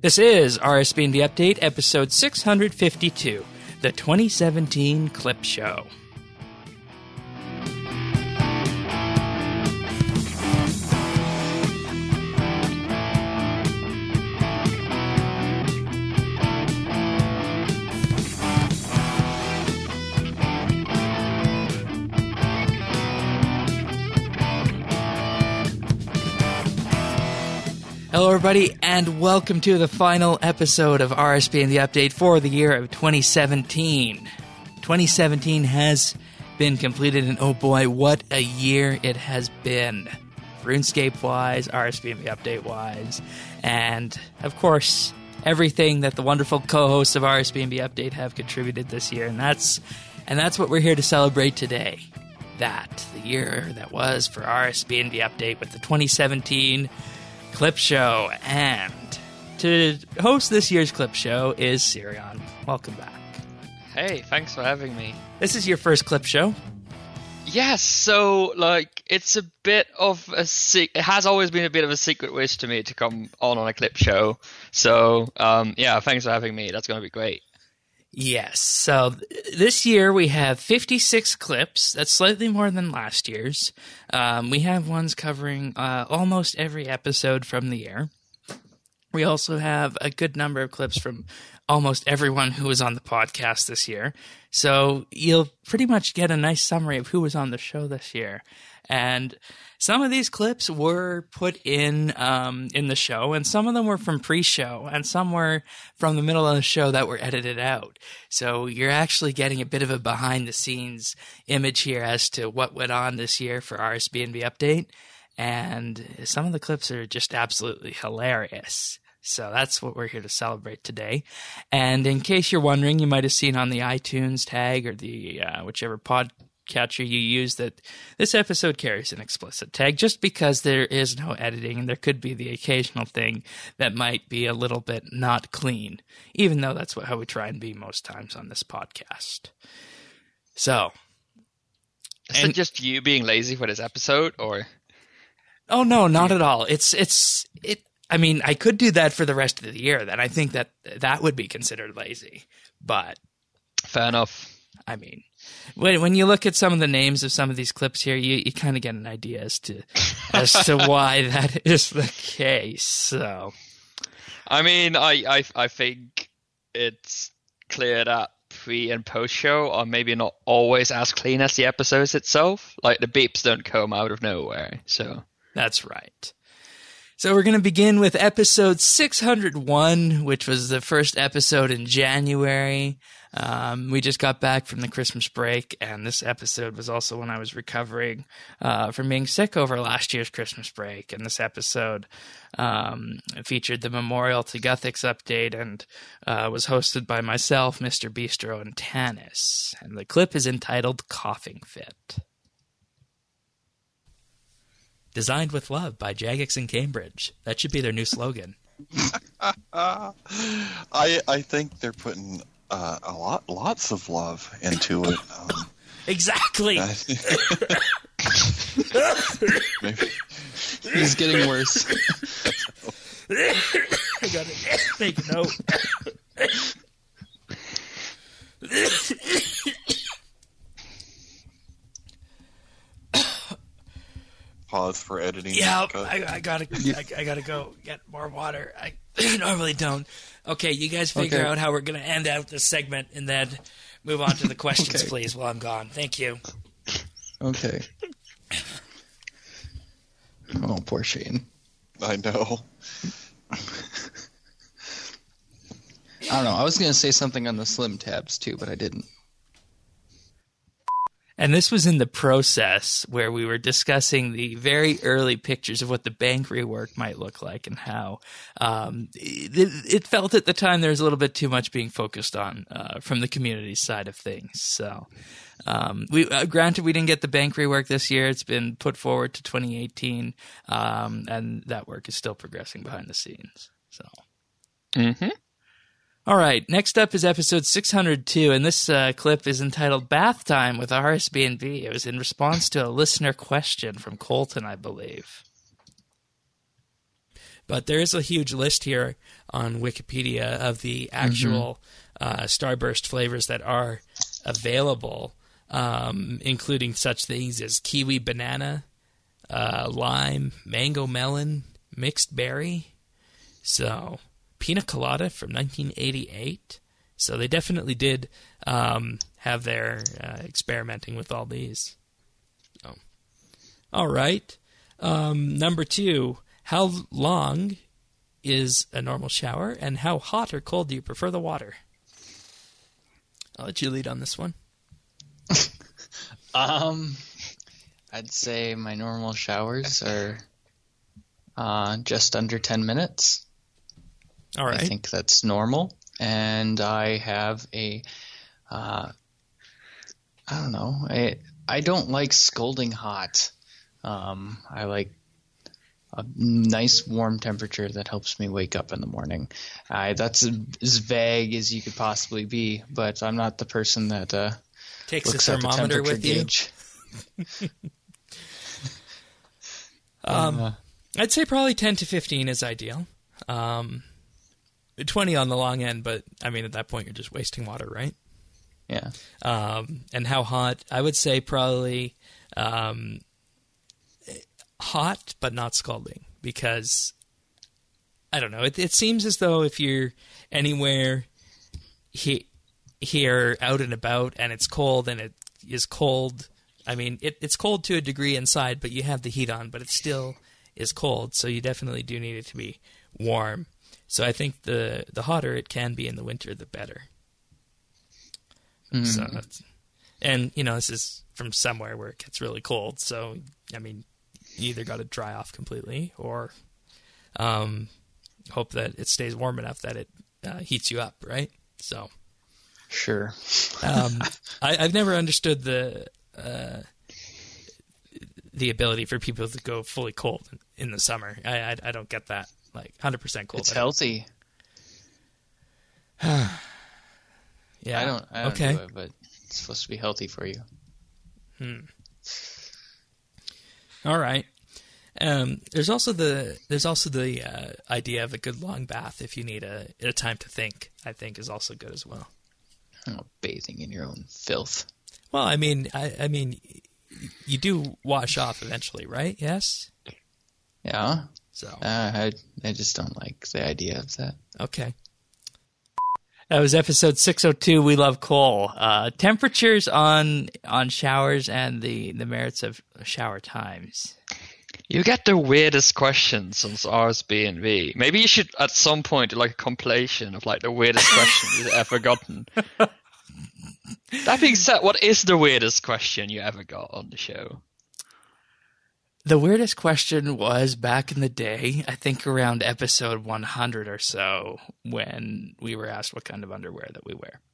This is RSB&B Update, episode 652, the 2017 Clip Show. Hello, everybody, and welcome to the final episode of RSB&B Update for the year of 2017. 2017 has been completed, and oh boy, what a year it has been. RuneScape-wise, RSB&B Update-wise, and, of course, everything that the wonderful co-hosts of RSB&B Update have contributed this year, and that's what we're here to celebrate today. The year that was for RSB&B Update with the 2017 Clip Show, and to host this year's Clip Show is Sirion. Welcome back. Hey, thanks for having me. This is your first Clip Show? Yes, so, it's a bit of a it has always been a bit of a secret wish to me to come on a Clip Show. So, thanks for having me. That's going to be great. Yes, so this year we have 56 clips. That's slightly more than last year's. We have ones covering almost every episode from the year. We also have a good number of clips from almost everyone who was on the podcast this year. So you'll pretty much get a nice summary of who was on the show this year. And some of these clips were put in the show, and some of them were from pre-show, and some were from the middle of the show that were edited out. So you're actually getting a bit of a behind-the-scenes image here as to what went on this year for RSB&B Update, and some of the clips are just absolutely hilarious. So that's what we're here to celebrate today. And in case you're wondering, you might have seen on the iTunes tag or the whichever podcatcher you use that this episode carries an explicit tag, just because there is no editing and there could be the occasional thing that might be a little bit not clean, even though that's how we try and be most times on this podcast. So. Is it just you being lazy for this episode, or? Oh, no, not at all. I mean, I could do that for the rest of the year, then I think that would be considered lazy, but. Fair enough. I mean, when you look at some of the names of some of these clips here, you kind of get an idea as to why that is the case. So, I mean, I think it's clear that pre and post show are maybe not always as clean as the episodes itself. Like the beeps don't come out of nowhere. So that's right. So we're going to begin with episode 601, which was the first episode in January. We just got back from the Christmas break, and this episode was also when I was recovering from being sick over last year's Christmas break. And this episode featured the Memorial to Guthix update and was hosted by myself, Mr. Bistro, and Tanis. And the clip is entitled Coughing Fit. Designed with love by Jagex in Cambridge. That should be their new slogan. I think they're putting lots of love into it. Exactly. Maybe. He's getting worse. I gotta take a note. Pause for editing. Yeah, I gotta go get more water. I normally don't. Okay, you guys figure out how we're gonna end out this segment, and then move on to the questions, please, while I'm gone. Thank you. Okay. Oh, poor Shane. I know. I don't know. I was gonna say something on the Slim tabs too, but I didn't. And this was in the process where we were discussing the very early pictures of what the bank rework might look like, and how it felt at the time there was a little bit too much being focused on from the community side of things. So granted, we didn't get the bank rework this year. It's been put forward to 2018, and that work is still progressing behind the scenes. So. Mm-hmm. All right, next up is episode 602, and this clip is entitled Bath Time with RSB&B. It was in response to a listener question from Colton, I believe. But there is a huge list here on Wikipedia of the actual Starburst flavors that are available, including such things as kiwi banana, lime, mango melon, mixed berry. So, pina colada from 1988. So they definitely did have their experimenting with all these. So. All right. Number 2, how long is a normal shower, and how hot or cold do you prefer the water? I'll let you lead on this one. I'd say my normal showers are just under 10 minutes. All right. I think that's normal. And I have I don't know. I don't like scalding hot. I like a nice warm temperature that helps me wake up in the morning. That's as vague as you could possibly be, but I'm not the person that takes looks a at the thermometer temperature with you. gauge. I'd say probably 10 to 15 is ideal. 20 on the long end, but I mean, at that point, you're just wasting water, right? Yeah. And how hot? I would say probably hot, but not scalding, because I don't know. It seems as though if you're anywhere here out and about and it's cold and it is cold, I mean, it's cold to a degree inside, but you have the heat on, but it still is cold. So you definitely do need it to be warm. So I think the hotter it can be in the winter, the better. So and this is from somewhere where it gets really cold. So I mean, you either got to dry off completely or hope that it stays warm enough that it heats you up, right? So Sure. I've never understood the ability for people to go fully cold in the summer. I don't get that. Like 100% cold. It's healthy. Yeah. I don't okay. do it, but it's supposed to be healthy for you. All right. There's also the idea of a good long bath if you need a time to think. I think is also good as well. Oh, bathing in your own filth. Well, I mean, you do wash off eventually, right? Yes. Yeah. So I just don't like the idea of that. Okay. That was episode 602. We love coal. Temperatures on showers and the merits of shower times. You get the weirdest questions on RSB&B. Maybe you should at some point do like a compilation of like the weirdest questions you've ever gotten. That being said, what is the weirdest question you ever got on the show? The weirdest question was back in the day, I think around episode 100 or so, when we were asked what kind of underwear that we wear.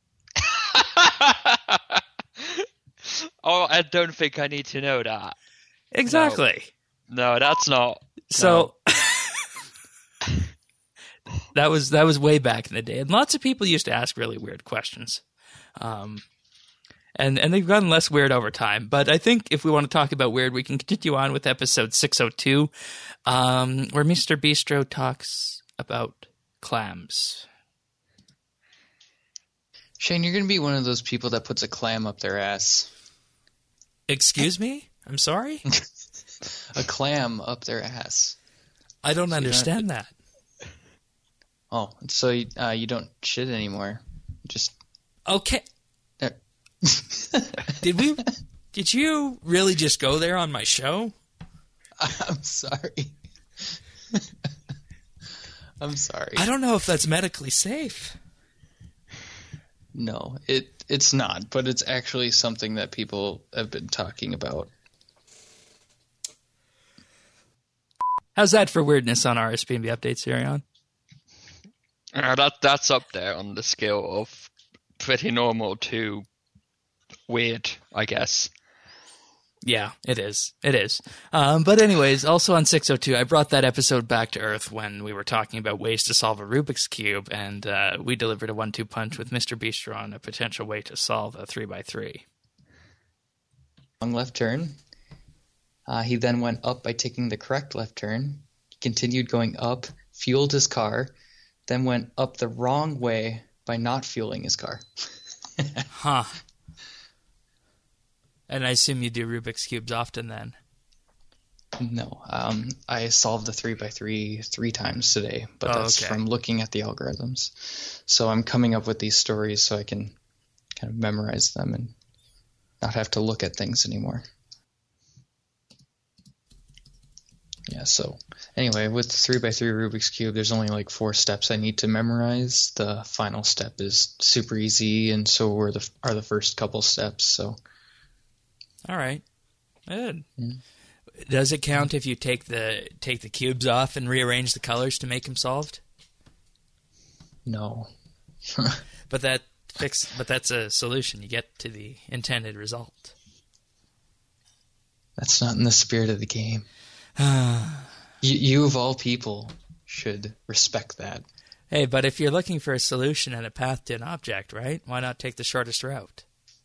Oh, I don't think I need to know that. Exactly. No, that's not. So that was way back in the day, and lots of people used to ask really weird questions. And they've gotten less weird over time. But I think if we want to talk about weird, we can continue on with episode 602, where Mr. Bistro talks about clams. Shane, you're going to be one of those people that puts a clam up their ass. Excuse me? I'm sorry? A clam up their ass. I don't understand that. Oh, so you don't shit anymore. Just okay. There. Did you really just go there on my show? I'm sorry. I'm sorry. I don't know if that's medically safe. No, it's not, but it's actually something that people have been talking about. How's that for weirdness on RSB&B updates, Arion? That's up there on the scale of pretty normal to weird, I guess. Yeah, it is. It is. But anyways, also on 602, I brought that episode back to earth when we were talking about ways to solve a Rubik's Cube, and we delivered a 1-2 punch with Mr. Bistro on a potential way to solve a 3x3. Long left turn. He then went up by taking the correct left turn. He continued going up, fueled his car, then went up the wrong way by not fueling his car. Huh. And I assume you do Rubik's Cubes often then. No, I solved the 3x3 3 times today, but that's okay. from looking at the algorithms. So I'm coming up with these stories so I can kind of memorize them and not have to look at things anymore. Yeah, so anyway, with the 3x3 Rubik's Cube, there's only like 4 steps I need to memorize. The final step is super easy, and so are the first couple steps. So, All right. Good. Does it count if you take the cubes off and rearrange the colors to make them solved? no. But that's a solution. You get to the intended result. That's not in the spirit of the game. You of all people should respect that. Hey, but if you're looking for a solution and a path to an object, right? Why not take the shortest route?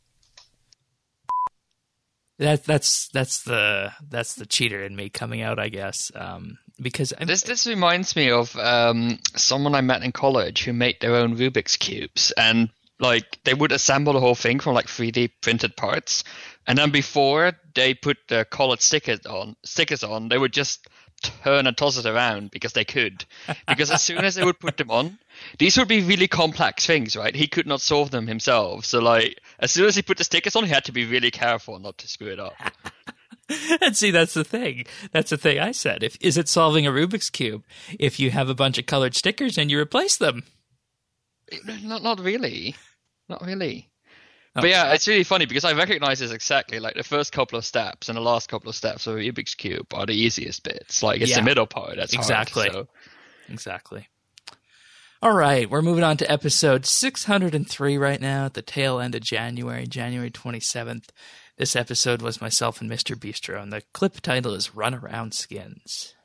That's the cheater in me coming out, I guess. Because This reminds me of someone I met in college who made their own Rubik's cubes, and like they would assemble the whole thing from like 3D printed parts, and then before they put the colored stickers on, they would just turn and toss it around because they could. Because as soon as they would put them on, these would be really complex things, right? He could not solve them himself, so like as soon as he put the stickers on, he had to be really careful not to screw it up. And see, that's the thing. That's the thing I said. Is it solving a Rubik's Cube if you have a bunch of colored stickers and you replace them? Not really. Not really. Oh. But yeah, it's really funny because I recognize this exactly. Like the first couple of steps and the last couple of steps of a Rubik's Cube are the easiest bits. Like it's Yeah. the middle part that's Exactly. hard. So. Exactly. All right, we're moving on to episode 603 right now at the tail end of January 27th. This episode was myself and Mr. Bistro, and the clip title is Run Around Skins.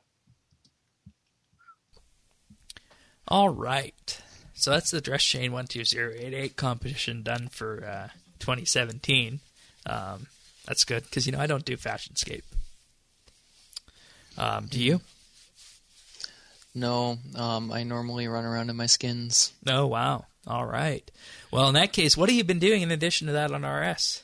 All right. So that's the Dress Chain 12088 competition done for 2017. That's good, because, I don't do Fashionscape. Do you? No, I normally run around in my skins. Oh, wow. All right. Well, in that case, what have you been doing in addition to that on RS?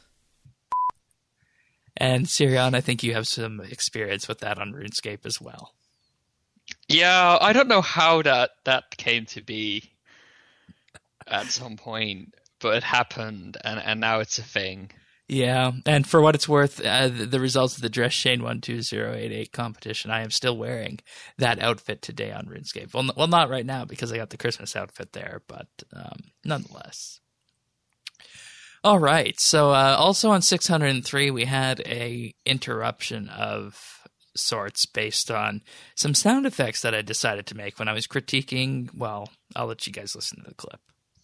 And Sirion, I think you have some experience with that on RuneScape as well. Yeah, I don't know how that came to be at some point, but it happened, and now it's a thing. Yeah, and for what it's worth, the results of the Dress Chain 12088 competition, I am still wearing that outfit today on RuneScape. Well, not right now because I got the Christmas outfit there, but nonetheless. All right, so also on 603, we had a interruption of sorts based on some sound effects that I decided to make when I was critiquing. Well, I'll let you guys listen to the clip.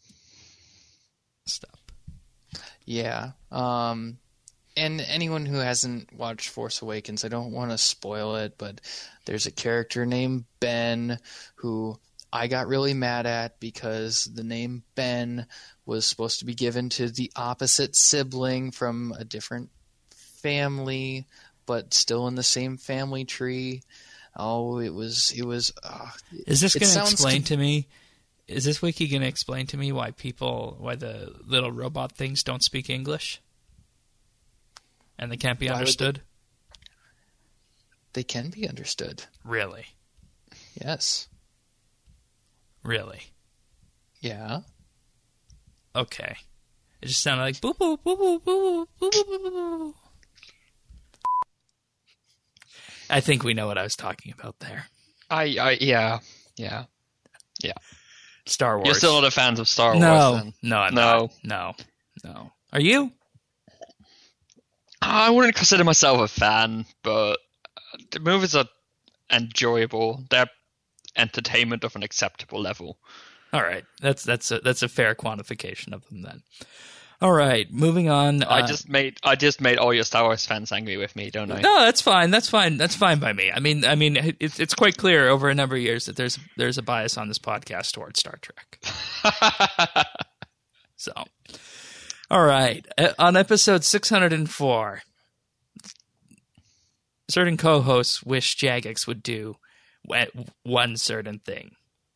Stop. Yeah. And anyone who hasn't watched Force Awakens, I don't want to spoil it, but there's a character named Ben who I got really mad at because the name Ben was supposed to be given to the opposite sibling from a different family, but still in the same family tree. Oh, it was. Is this going to explain to me? Is this wiki going to explain to me why the little robot things don't speak English? And they can't be understood? They can be understood. Really? Yes. Really? Yeah. Okay. It just sounded like boo boo boo boo boo boo boo boo boo. I think we know what I was talking about there. Yeah. Star Wars. You're still not a fan of Star Wars, then? No, I'm not. No. Are you? I wouldn't consider myself a fan, but the movies are enjoyable. They're entertainment of an acceptable level. All right, that's a fair quantification of them then. All right, moving on. I just made all your Star Wars fans angry with me, don't I? No, that's fine. That's fine by me. I mean, it's quite clear over a number of years that there's a bias on this podcast towards Star Trek. So, all right, on episode 604, certain co-hosts wish Jagex would do at one certain thing.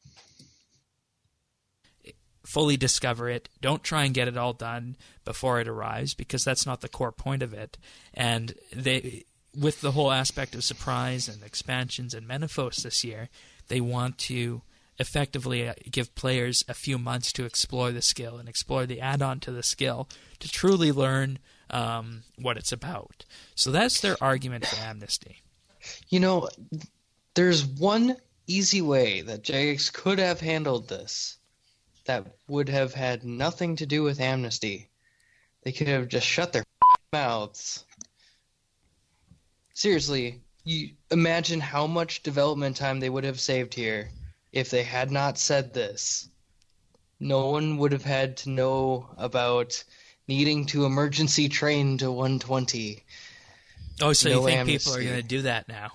Fully discover it. Don't try and get it all done before it arrives, because that's not the core point of it. And with the whole aspect of surprise and expansions and Menaphos this year, they want to effectively give players a few months to explore the skill and explore the add-on to the skill to truly learn what it's about. So that's their argument for Amnesty. There's one easy way that Jagex could have handled this that would have had nothing to do with Amnesty. They could have just shut their mouths. Seriously, you imagine how much development time they would have saved here if they had not said this. No one would have had to know about needing to emergency train to 120. Oh, so you think Amnesty. people are going to do that now?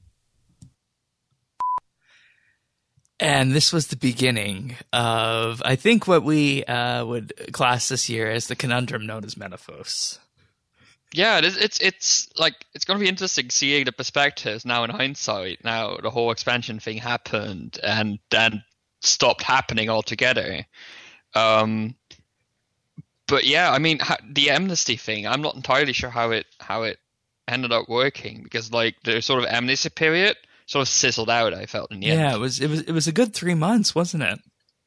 And this was the beginning of, I think, what we would class this year as the conundrum known as Menaphos. Yeah, it's like it's going to be interesting seeing the perspectives now in hindsight. Now the whole expansion thing happened and then stopped happening altogether. But yeah, I mean the Amnesty thing, I'm not entirely sure how it ended up working, because like the sort of amnesty period sort of sizzled out, I felt in the end. Yeah, it was a good 3 months, wasn't it?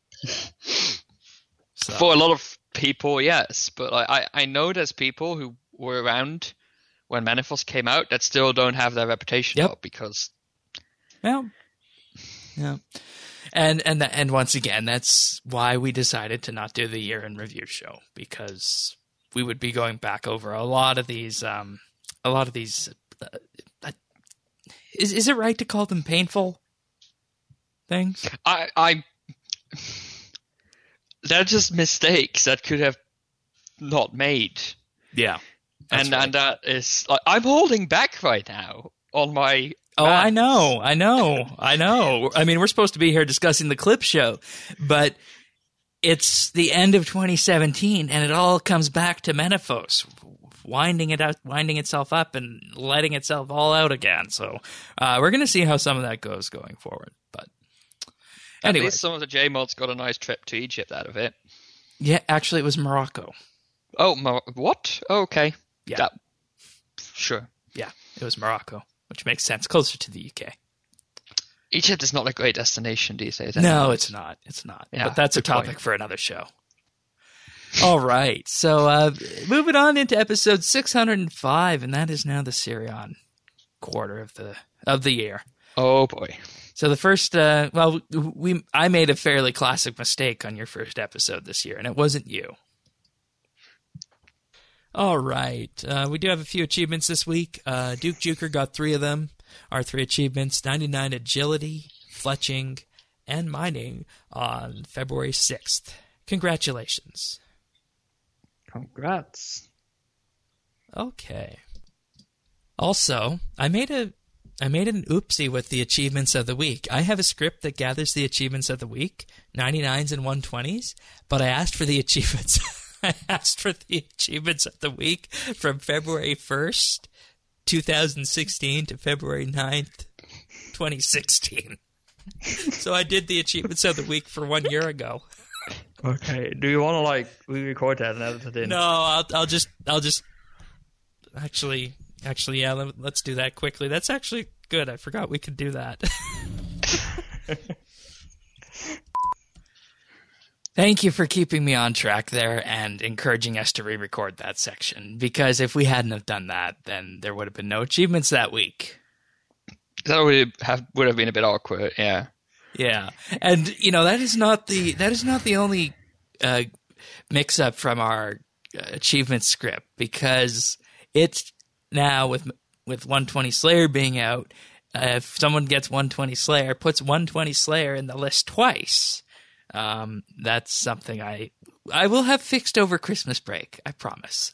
So. For a lot of people, yes, but I know there's people who were around when Menaphos came out that still don't have their reputation up because. Well, yeah, and once again, that's why we decided to not do the year in review show, because we would be going back over a lot of these. Is it right to call them painful things? They're just mistakes that could have not made. Yeah. And that is like, I'm holding back right now on my. Oh, I know. I mean, we're supposed to be here discussing the clip show, but it's the end of 2017, and it all comes back to Menaphos winding itself up and letting itself all out again. So we're going to see how some of that goes going forward. But anyway, at least some of the J mods got a nice trip to Egypt out of it. Yeah, actually, it was Morocco. Oh, what? Oh, okay. Yeah. Sure. Yeah, it was Morocco, which makes sense, closer to the UK. Egypt is not a great destination these days. No, it's not. It's not. Yeah, but that's a topic for another show. All right. So moving on into episode 605, and that is now the Sirion quarter of the year. Oh, boy. So the first, I made a fairly classic mistake on your first episode this year, and it wasn't you. All right. We do have a few achievements this week. Duke Juker got 3 of them. Our 3 achievements: 99 agility, fletching, and mining on February 6th. Congratulations. Congrats. Okay. Also, I made an oopsie with the achievements of the week. I have a script that gathers the achievements of the week, 99s and 120s, but I asked for the achievements. I asked for the achievements of the week from February 1st, 2016 to February 9th, 2016. So I did the achievements of the week for 1 year ago. Okay. Do you want to re-record that and edit it in? No, I'll just actually, yeah, let's do that quickly. That's actually good. I forgot we could do that. Thank you for keeping me on track there and encouraging us to re-record that section, because if we hadn't have done that, then there would have been no achievements that week. That would have been a bit awkward, yeah. Yeah, and that is not the only mix-up from our achievement script, because it's now with 120 Slayer being out. If someone gets 120 Slayer, puts 120 Slayer in the list twice. That's something I will have fixed over Christmas break. I promise.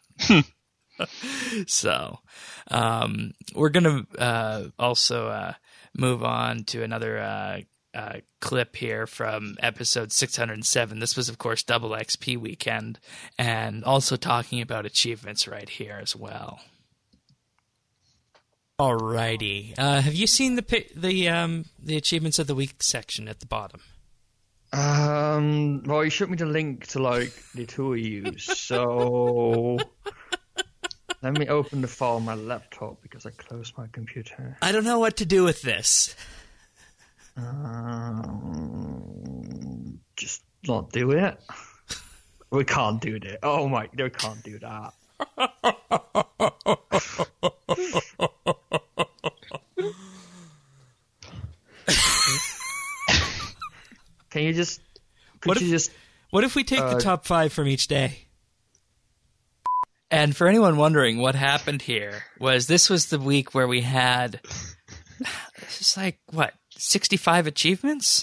So, we're gonna also move on to another clip here from episode 607. This was, of course, Double XP weekend, and also talking about achievements right here as well. Alrighty. Have you seen the achievements of the week section at the bottom? Well, you showed me the link to like the two of you, so let me open the file on my laptop because I closed my computer. I don't know what to do with this. Just not do it. We can't do that. Oh my, we can't do that. Can you just? What if we take the top 5 from each day? And for anyone wondering what happened here, this was the week where we had, it's like, what, 65 achievements?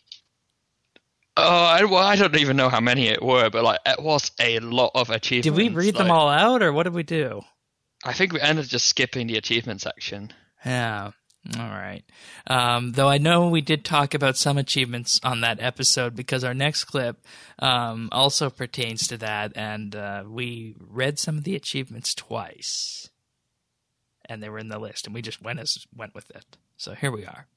I don't even know how many it were, but like it was a lot of achievements. Did we read them all out, or what did we do? I think we ended just skipping the achievement section. Yeah. All right. Though I know we did talk about some achievements on that episode because our next clip also pertains to that, and we read some of the achievements twice, and they were in the list, and we just went with it. So here we are.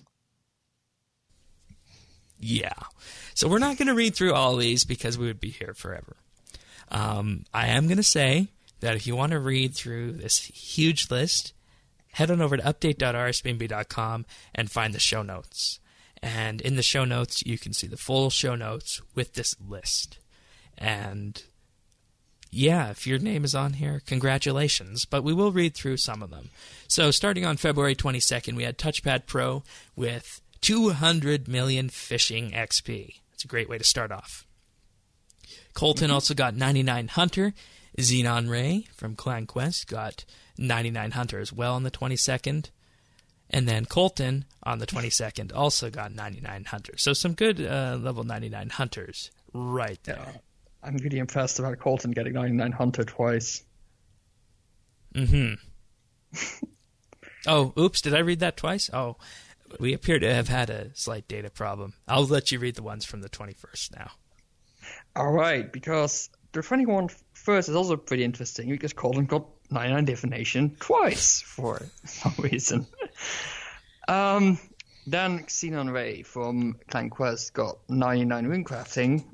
Yeah. So we're not going to read through all these because we would be here forever. I am going to say that if you want to read through this huge list, head on over to update.rsbnb.com and find the show notes. And in the show notes, you can see the full show notes with this list. And yeah, if your name is on here, congratulations. But we will read through some of them. So starting on February 22nd, we had Touchpad Pro with 200 million fishing XP. That's a great way to start off. Colton also got 99 Hunter. Xenon Ray from Clan Quest got 99 Hunter as well on the 22nd. And then Colton on the 22nd also got 99 Hunter. So some good level 99 Hunters right there. Yeah, I'm really impressed about Colton getting 99 Hunter twice. Mm-hmm. Oh, oops, did I read that twice? Oh, we appear to have had a slight data problem. I'll let you read the ones from the 21st now. All right, because the 21st is also pretty interesting because Colton got 99 divination twice for some reason. Then Xenon Ray from Clan Quest got 99 runecrafting.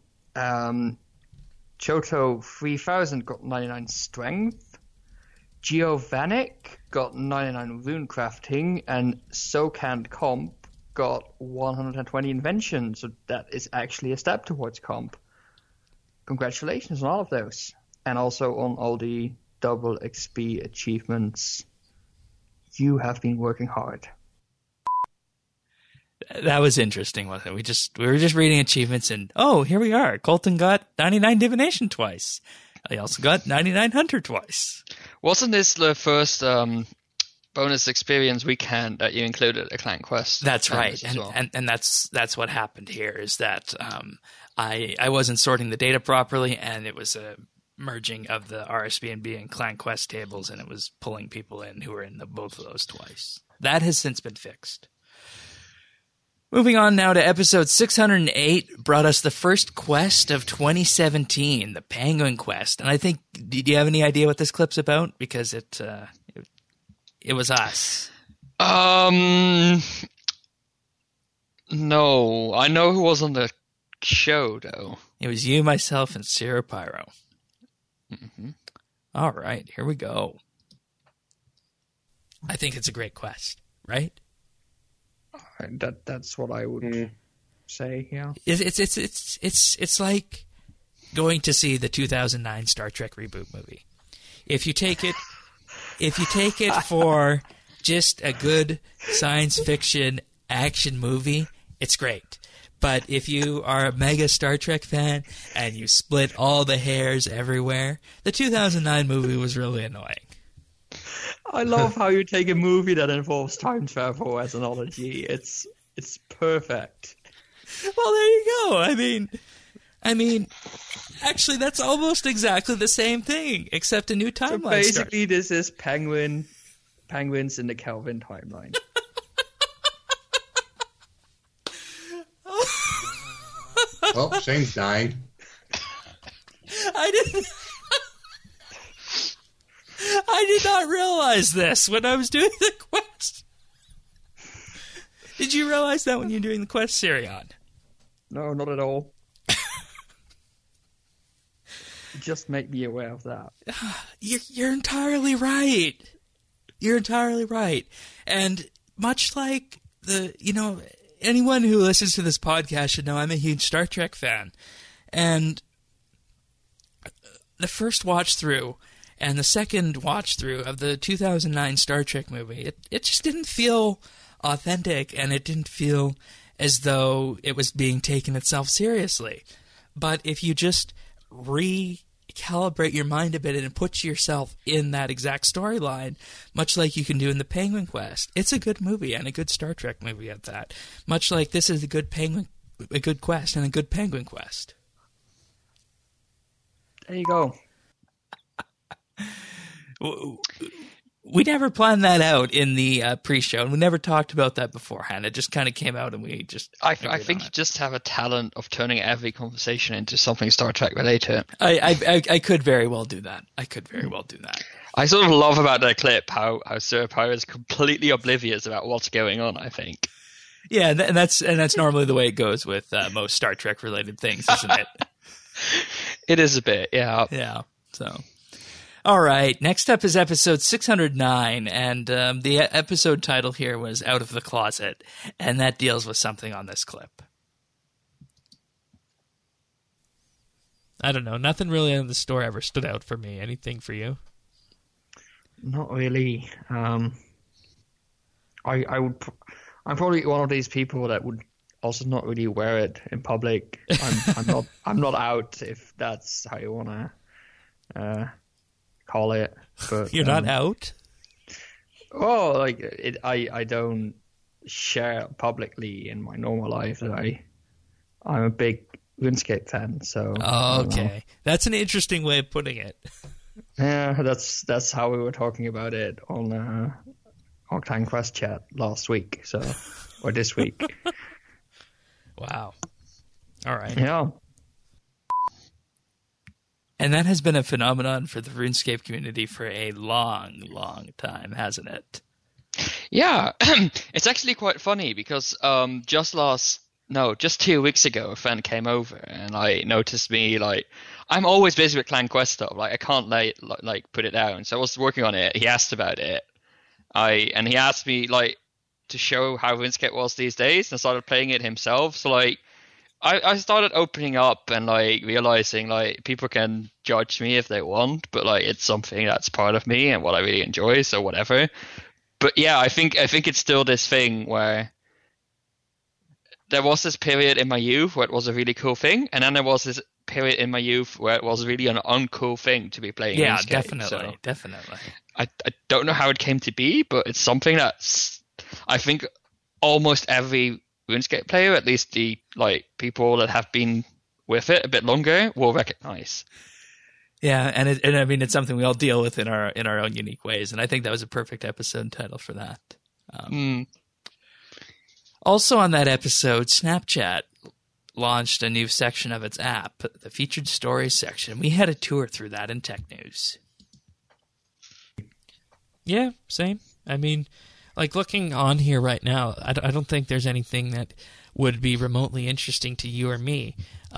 Choto 3000 got 99 strength. Giovannic got 99 runecrafting, and SoCan Comp got 120 invention, so that is actually a step towards comp. Congratulations on all of those, and also on all the double XP achievements. You have been working hard. That was interesting, wasn't it? We were just reading achievements, and oh, here we are. Colton got 99 divination twice. I also got 99 Hunter twice. Wasn't this the first bonus experience weekend that you included at Clan Quest? That's right, well? and that's what happened here. Is that I wasn't sorting the data properly, and it was a merging of the RSBNB and Clan Quest tables, and it was pulling people in who were in both of those twice. That has since been fixed. Moving on now to episode 608, brought us the first quest of 2017, the Penguin Quest. And I think, do you have any idea what this clip's about? Because it was us. No. I know who was on the show, though. It was you, myself, and Sarah Pyro. Mm-hmm. All right, here we go. I think it's a great quest, right? That's what I would say. Yeah, it's like going to see the 2009 Star Trek reboot movie. If you take it for just a good science fiction action movie, it's great. But if you are a mega Star Trek fan and you split all the hairs everywhere, the 2009 movie was really annoying. I love how you take a movie that involves time travel as an analogy. It's perfect. Well, there you go. I mean, actually, that's almost exactly the same thing, except a new timeline. So basically, this is penguins in the Kelvin timeline. Well, Shane's dying. I didn't. I did not realize this when I was doing the quest. Did you realize that when you were doing the quest, Sirion? No, not at all. Just make me aware of that. You're entirely right. You're entirely right. And much like anyone who listens to this podcast should know I'm a huge Star Trek fan. And the first watch through and the second watch through of the 2009 Star Trek movie, it just didn't feel authentic, and it didn't feel as though it was being taken itself seriously. But if you just recalibrate your mind a bit and put yourself in that exact storyline, much like you can do in the Penguin Quest, it's a good movie, and a good Star Trek movie at that. Much like this is a good quest and a good Penguin Quest. There you go. We never planned that out in the pre-show, and we never talked about that beforehand. It just kind of came out, and we just... I think you just have a talent of turning every conversation into something Star Trek related. I could very well do that. I sort of love about that clip how Sir Pyro is completely oblivious about what's going on, I think. Yeah, and that's normally the way it goes with most Star Trek related things, isn't it? It is a bit, yeah. Yeah, so... All right, next up is episode 609, and the episode title here was Out of the Closet, and that deals with something on this clip. I don't know, nothing really in the story ever stood out for me. Anything for you? Not really. I'm probably one of these people that would also not really wear it in public. I'm not out, if that's how you want to call it. But you're not out? Oh, like I don't share publicly in my normal life that I'm a big RuneScape fan. So okay, that's an interesting way of putting it. Yeah, that's how we were talking about it on Octane Quest chat last week. So or this week. Wow. All right. Yeah. And that has been a phenomenon for the RuneScape community for a long, long time, hasn't it? Yeah, it's actually quite funny because just 2 weeks ago, a friend came over and noticed me, I'm always busy with Clan Quest stuff. I can't put it down. So I was working on it. He asked about it. And he asked me to show how RuneScape was these days, and started playing it himself. So I started opening up and realizing people can judge me if they want, but it's something that's part of me and what I really enjoy, so whatever. But yeah, I think it's still this thing where there was this period in my youth where it was a really cool thing, and then there was this period in my youth where it was really an uncool thing to be playing. Yeah, RuneScape. definitely. I don't know how it came to be, but it's something that's, I think, almost every RuneScape player, at least the people that have been with it a bit longer, will recognize. Yeah, and I mean it's something we all deal with in our own unique ways, and I think that was a perfect episode title for that. Also on that episode, Snapchat launched a new section of its app, the Featured Stories section. We had a tour through that in Tech News. Yeah, same. I mean, looking on here right now, I don't think there's anything that would be remotely interesting to you or me.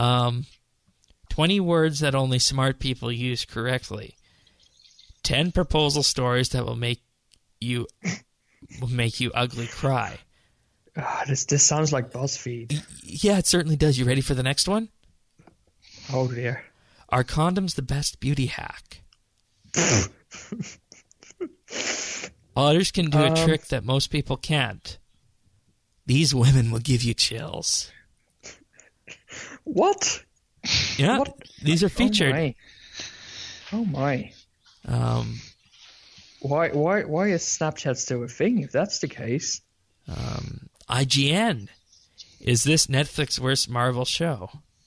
20 words that only smart people use correctly. 10 proposal stories that will make you ugly cry. This sounds like BuzzFeed. Yeah, it certainly does. You ready for the next one? Oh dear. Are condoms the best beauty hack? Others can do a trick that most people can't. These women will give you chills. What? Yeah, what? These are featured. Oh my. Why is Snapchat still a thing if that's the case? IGN. Is this Netflix's worst Marvel show?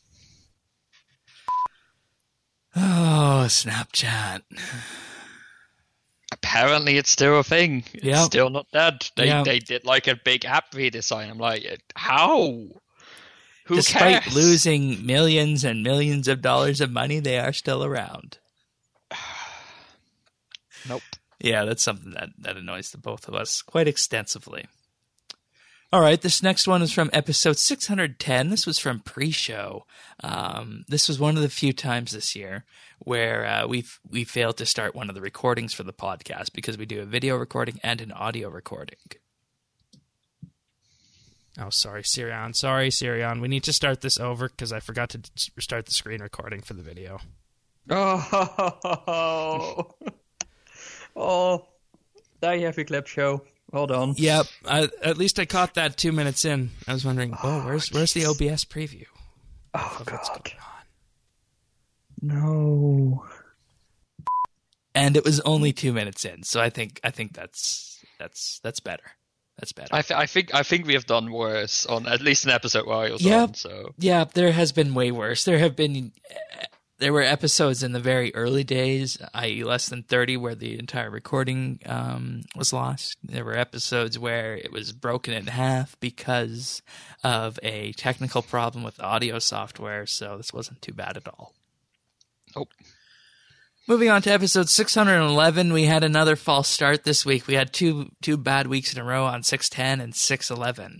Oh, Snapchat. Apparently it's still a thing. It's still not dead. They did a big app redesign. I'm like, how? Who Despite cares? losing millions and millions of dollars of money, they are still around. Nope. Yeah, that's something that annoys the both of us quite extensively. All right, this next one is from episode 610. This was from pre-show. This was one of the few times this year where we failed to start one of the recordings for the podcast because we do a video recording and an audio recording. Oh, sorry, Sirion. Sorry, Sirion. We need to start this over because I forgot to start the screen recording for the video. Oh, oh, there you have your clip show. Hold on. Yep. At least I caught that 2 minutes in. I was wondering, where's the OBS preview? Oh, What's God. going on? No. And it was only 2 minutes in, so I think that's better. That's better. I think we have done worse on at least an episode while I was Yep. on. So Yeah, there has been way worse. There were episodes in the very early days, i.e. less than 30, where the entire recording was lost. There were episodes where it was broken in half because of a technical problem with the audio software, so this wasn't too bad at all. Nope. Moving on to episode 611, we had another false start this week. We had two bad weeks in a row on 610 and 611.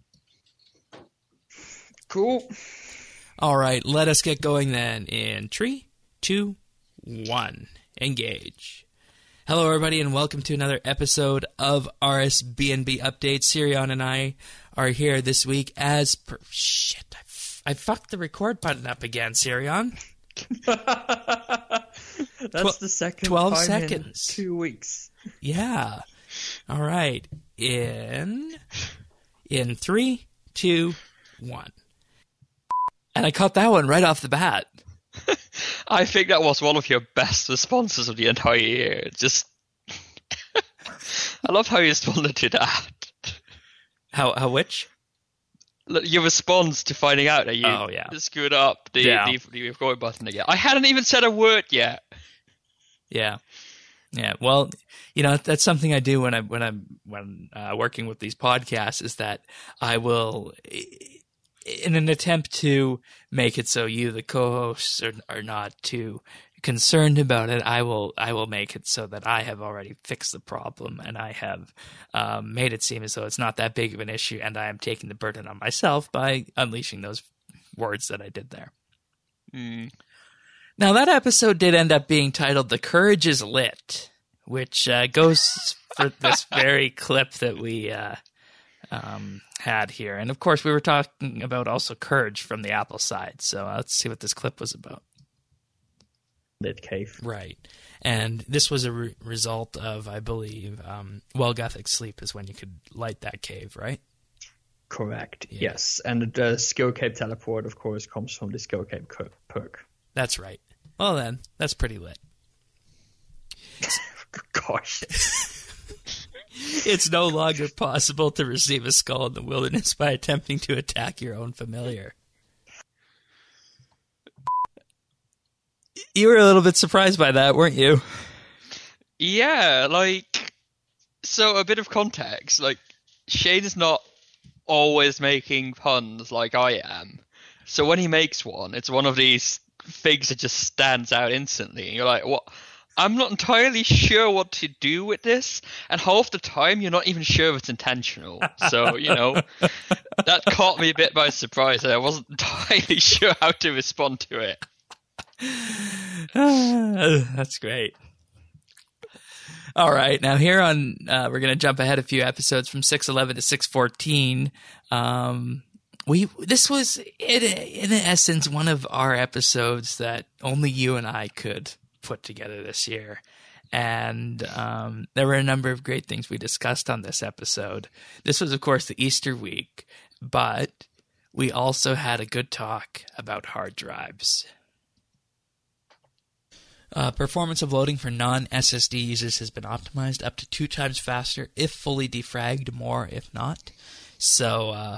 Cool. All right, let us get going then in 3, 2, 1. Engage. Hello, everybody, and welcome to another episode of RSBNB Update. Sirion and I are here this week as per... Shit, I fucked the record button up again, Sirion. That's the second 12 time seconds. in 2 weeks. Yeah. All right. In 3, 2, 1. And I caught that one right off the bat. I think that was one of your best responses of the entire year. Just, I love how you responded to that. How which? Your response to finding out that you screwed up the record button again. I hadn't even said a word yet. Yeah. Well, that's something I do when I'm working with these podcasts is that I will, in an attempt to make it so you, the co-hosts, are not too concerned about it, I will make it so that I have already fixed the problem and I have made it seem as though it's not that big of an issue, and I am taking the burden on myself by unleashing those words that I did there. Mm. Now, that episode did end up being titled "The Courage is Lit," which goes for this very clip that we had here. And, of course, we were talking about also courage from the Apple side. So let's see what this clip was about. Lit cave. Right. And this was a result of, I believe, Well-Gothic Sleep is when you could light that cave, right? Correct. Yeah. Yes. And the Skill Cape teleport, of course, comes from the Skill Cape perk. That's right. Well, then, that's pretty lit. Gosh. It's no longer possible to receive a skull in the wilderness by attempting to attack your own familiar. You were a little bit surprised by that, weren't you? Yeah, so a bit of context. Shane's not always making puns like I am. So when he makes one, it's one of these things that just stands out instantly. And you're like, what? I'm not entirely sure what to do with this. And half the time, you're not even sure if it's intentional. So, that caught me a bit by surprise. And I wasn't entirely sure how to respond to it. That's great. All right, now here on we're going to jump ahead a few episodes from 611 to 614. This was in essence one of our episodes that only you and I could put together this year, and there were a number of great things we discussed on this episode. This was, of course, the Easter week, but we also had a good talk about hard drives. Performance of loading for non-SSD users has been optimized up to 2 times faster if fully defragged, more if not. So,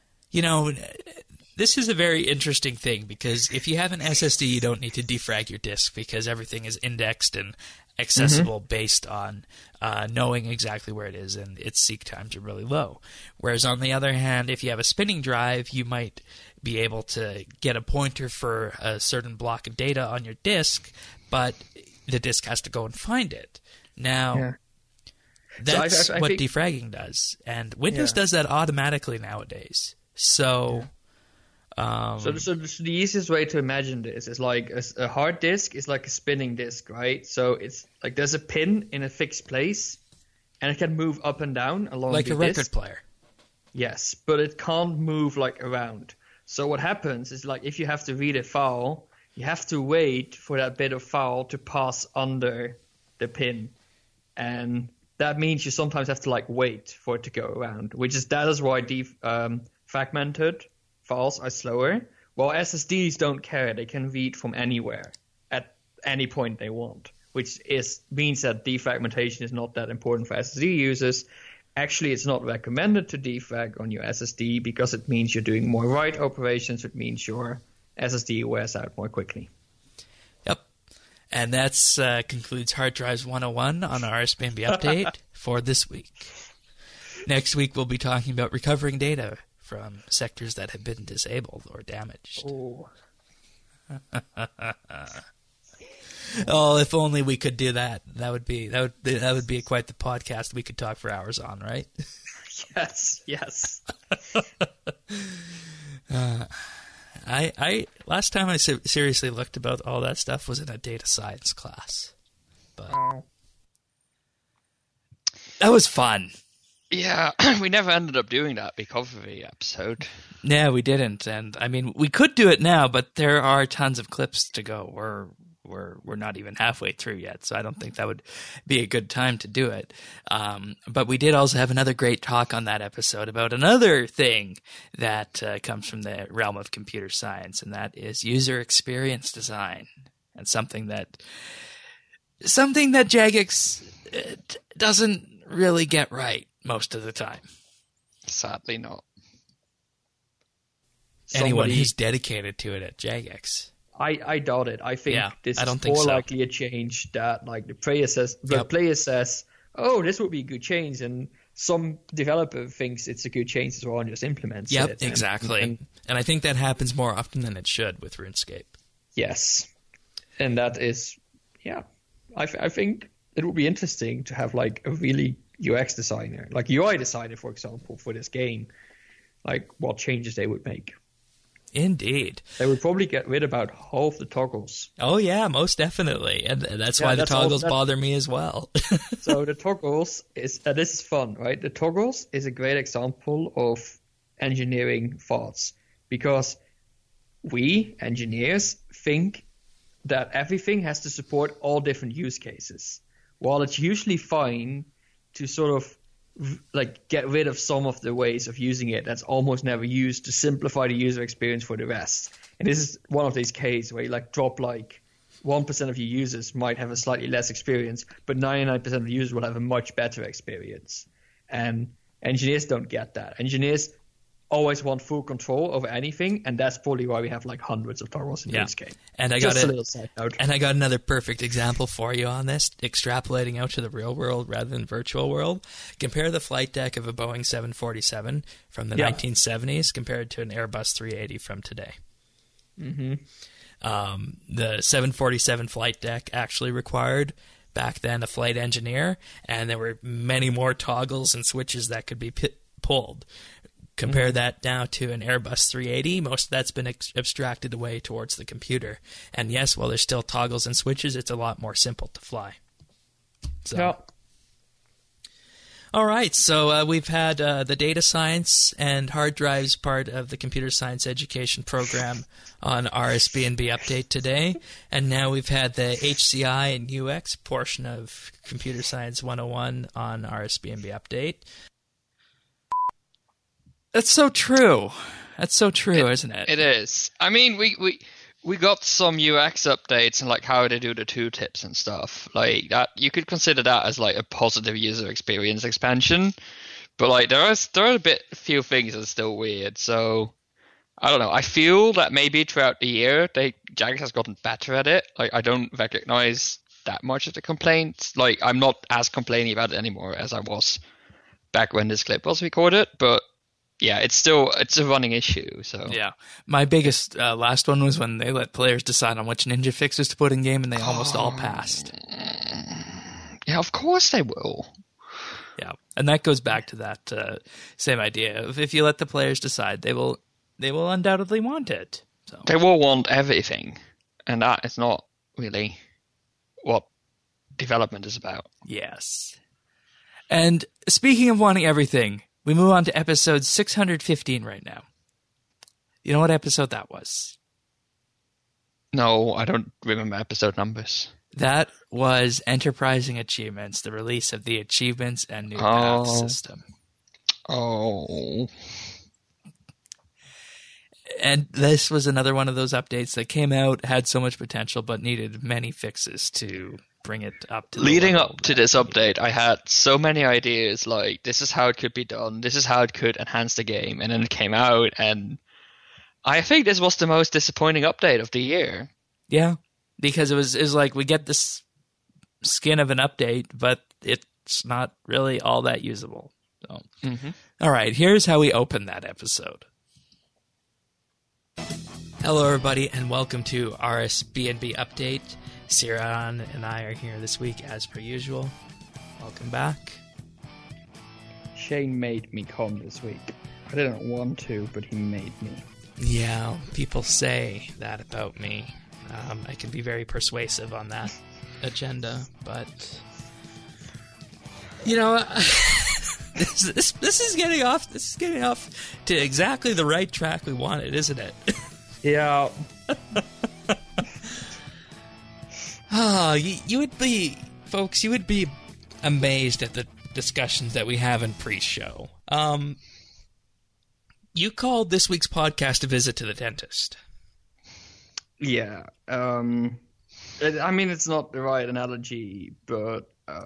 this is a very interesting thing because if you have an SSD, you don't need to defrag your disk because everything is indexed and accessible based on knowing exactly where it is, and its seek times are really low. Whereas on the other hand, if you have a spinning drive, you might be able to get a pointer for a certain block of data on your disk, but the disk has to go and find it. Now, Yeah. that's I what think- defragging does, and Windows Yeah. does that automatically nowadays. So, So the easiest way to imagine this is like a hard disk is like a spinning disk, right? So it's like there's a pin in a fixed place, and it can move up and down along like the a record disk. player. Yes, but it can't move like around. So what happens is like if you have to read a file, you have to wait for that bit of file to pass under the pin, and that means you sometimes have to like wait for it to go around. That is why fragmented files are slower. While SSDs don't care; they can read from anywhere at any point they want, which means that defragmentation is not that important for SSD users. Actually, it's not recommended to defrag on your SSD because it means you're doing more write operations. It means your SSD wears out more quickly. Yep. And that's concludes Hard Drives 101 on our RSBNB update for this week. Next week, we'll be talking about recovering data from sectors that have been disabled or damaged. Oh. Oh, if only we could do that. That would be quite the podcast we could talk for hours on, right? Yes. I last time I seriously looked about all that stuff was in a data science class, but that was fun. Yeah, we never ended up doing that recovery episode. Yeah, we didn't, and I mean we could do it now, but there are tons of clips to go. We're not even halfway through yet, so I don't think that would be a good time to do it. But we did also have another great talk on that episode about another thing that comes from the realm of computer science, and that is user experience design, and something that Jagex doesn't really get right most of the time. Sadly not. Anyone who's dedicated to it at Jagex. I doubt it. I think this I don't is think more so. likely a change that like the player says, oh, this would be a good change, and some developer thinks it's a good change as well and just implements it. Yep, exactly. And I think that happens more often than it should with RuneScape. Yes. And that is, I think it would be interesting to have like a really UX designer, like UI designer, for example, for this game, like what changes they would make. Indeed. They would probably get rid about half the toggles. Oh, yeah, most definitely. And that's why the toggles bother me as well. So the toggles this is fun, right? The toggles is a great example of engineering thoughts because we, engineers, think that everything has to support all different use cases. While it's usually fine to sort of like get rid of some of the ways of using it that's almost never used to simplify the user experience for the rest. And this is one of these cases where you like drop like 1% of your users might have a slightly less experience, but 99% of the users will have a much better experience. And engineers don't get that. Engineers always want full control over anything, and that's probably why we have like hundreds of toggles in this game. And I Just a little side note. And I got another perfect example for you on this, extrapolating out to the real world rather than virtual world. Compare the flight deck of a Boeing 747 from the 1970s compared to an Airbus 380 from today. Mm-hmm. The 747 flight deck actually required back then a flight engineer, and there were many more toggles and switches that could be pulled. Compare that now to an Airbus 380. Most of that's been abstracted away towards the computer. And yes, while there's still toggles and switches, it's a lot more simple to fly. So, all right, so we've had the data science and hard drives part of the computer science education program on RSBNB Update today. And now we've had the HCI and UX portion of Computer Science 101 on RSBNB Update. That's so true. That's so true, isn't it? It is. I mean, we got some UX updates and like how they do the tooltips and stuff like that. You could consider that as like a positive user experience expansion, but like there are a few things that are still weird. So I don't know. I feel that maybe throughout the year, Jagex has gotten better at it. Like I don't recognize that much of the complaints. Like I'm not as complaining about it anymore as I was back when this clip was recorded, but yeah, it's a running issue. So Yeah. My biggest last one was when they let players decide on which ninja fixes to put in game, and they almost all passed. yeah, of course they will. Yeah, and that goes back to that same idea of if you let the players decide, they will undoubtedly want it. So They will want everything, and that is not really what development is about. yes. And speaking of wanting everything, we move on to episode 615 right now. You know what episode that was? No, I don't remember episode numbers. That was Enterprising Achievements, the release of the Achievements and New Paths system. Oh. And this was another one of those updates that came out, had so much potential, but needed many fixes to bring it up to the Leading level up to that this it needed. update, I had so many ideas, like, this is how it could be done, this is how it could enhance the game, and then it came out, and I think this was the most disappointing update of the year. Yeah, because it was like we get this skin of an update, but it's not really all that usable. So, All right, here's how we open that episode. Hello, everybody, and welcome to RSBNB Update. Siran and I are here this week as per usual. Welcome back. Shane made me come this week. I didn't want to, but he made me. Yeah, people say that about me. I can be very persuasive on that agenda, but you know, this is getting off. This is getting off to exactly the right track we wanted, isn't it? Yeah. You would be, folks. You would be amazed at the discussions that we have in pre-show. You called this week's podcast a visit to the dentist. Yeah. I mean, it's not the right analogy, but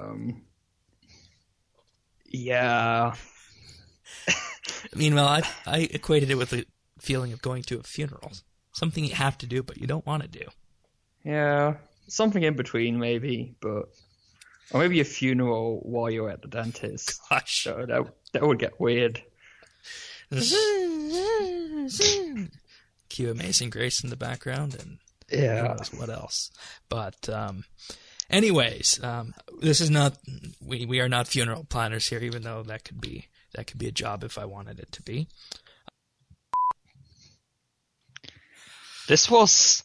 yeah. Meanwhile, I equated it with the feeling of going to a funeral. Something you have to do, but you don't want to do. Yeah. Something in between, maybe, but or maybe a funeral while you're at the dentist. Gosh. So that would get weird. Cue Amazing Grace in the background, and who Yeah. knows what else. But anyways, this is not we are not funeral planners here, even though that could be a job if I wanted it to be. This was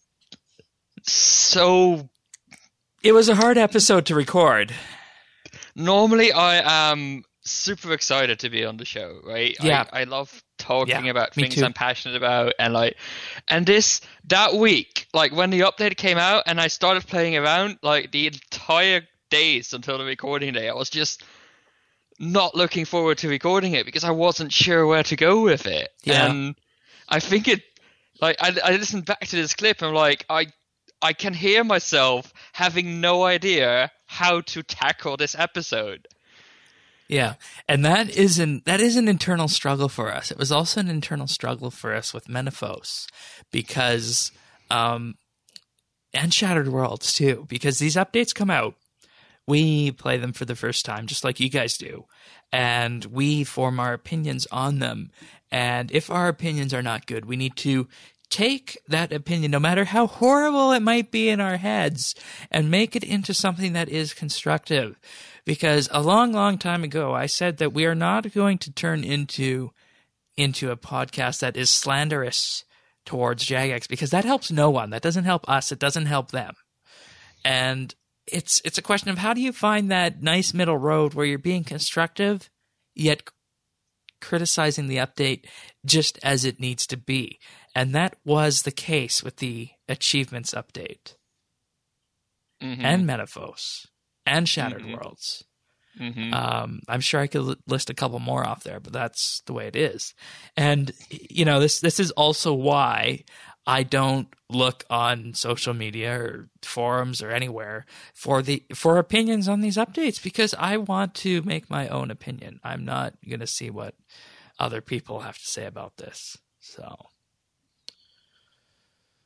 so... It was a hard episode to record. Normally, I am super excited to be on the show, right? Yeah. I love talking Yeah, about me things too. I'm passionate about, and that week, like when the update came out and I started playing around, like the entire days until the recording day, I was just not looking forward to recording it because I wasn't sure where to go with it. Yeah. And I think I listened back to this clip and I'm like, I can hear myself having no idea how to tackle this episode. Yeah, and that is an internal struggle for us. It was also an internal struggle for us with Menaphos, because and Shattered Worlds too, because these updates come out, we play them for the first time, just like you guys do, and we form our opinions on them. And if our opinions are not good, we need to take that opinion, no matter how horrible it might be in our heads, and make it into something that is constructive. Because a long, long time ago, I said that we are not going to turn into a podcast that is slanderous towards Jagex, because that helps no one. That doesn't help us. It doesn't help them. And it's a question of how do you find that nice middle road where you're being constructive, yet criticizing the update just as it needs to be. And that was the case with the Achievements update. And Menaphos. And Shattered Worlds. I'm sure I could list a couple more off there, but that's the way it is. And you know, this is also why I don't look on social media or forums or anywhere for opinions on these updates, because I want to make my own opinion. I'm not going to see what other people have to say about this. So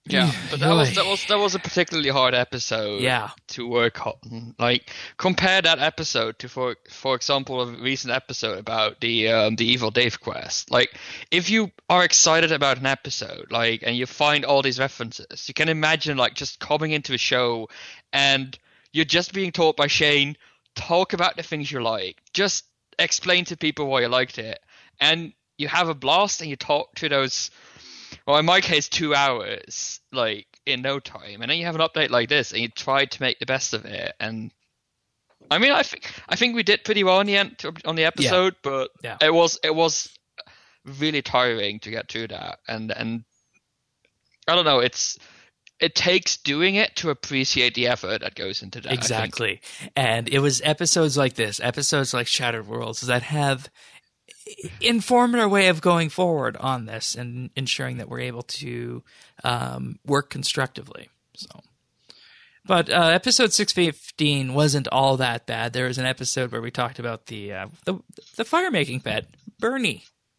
Yeah, but that was a particularly hard episode. Yeah. To work on. Like, compare that episode to, for example, a recent episode about the Evil Dave quest. Like, if you are excited about an episode, like, and you find all these references, you can imagine like just coming into a show and you're just being taught by Shane, talk about the things you like, just explain to people why you liked it, and you have a blast and you talk to those. Well, in my case, 2 hours, like, in no time. And then you have an update like this, and you try to make the best of it. And I mean, I think we did pretty well in the end on the episode, but it was really tiring to get through that. And I don't know, it takes doing it to appreciate the effort that goes into that. Exactly. And it was episodes like this, episodes like Shattered Worlds, that have informed our way of going forward on this and ensuring that we're able to work constructively. So, but episode 615 wasn't all that bad. There was an episode where we talked about the fire making pet, Bernie.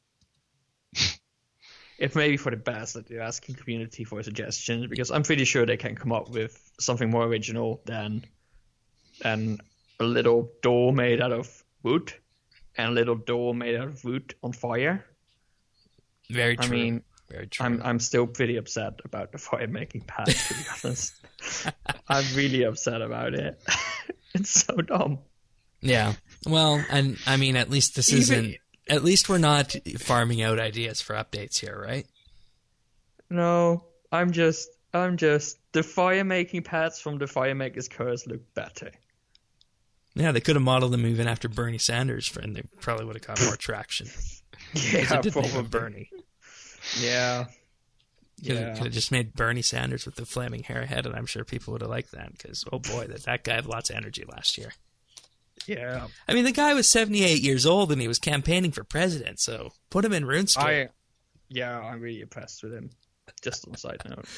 It may be for the best that you're asking community for suggestions, because I'm pretty sure they can come up with something more original than a little door made out of wood and a little door made out of wood on fire. Very true. I mean, very true. I'm still pretty upset about the fire making pad, to be honest. I'm really upset about it. It's so dumb. Yeah. Well, and I mean, at least this isn't. At least we're not farming out ideas for updates here, right? No, I'm just the fire making pads from the Fire Maker's Curse look better. Yeah, they could have modeled them even after Bernie Sanders, and they probably would have got more traction. Yeah, probably Bernie. Yeah. Could have just made Bernie Sanders with the flaming hair head, and I'm sure people would have liked that, because, oh boy, that guy had lots of energy last year. Yeah. I mean, the guy was 78 years old, and he was campaigning for president, so put him in RuneScape. I'm really impressed with him, just on a side note.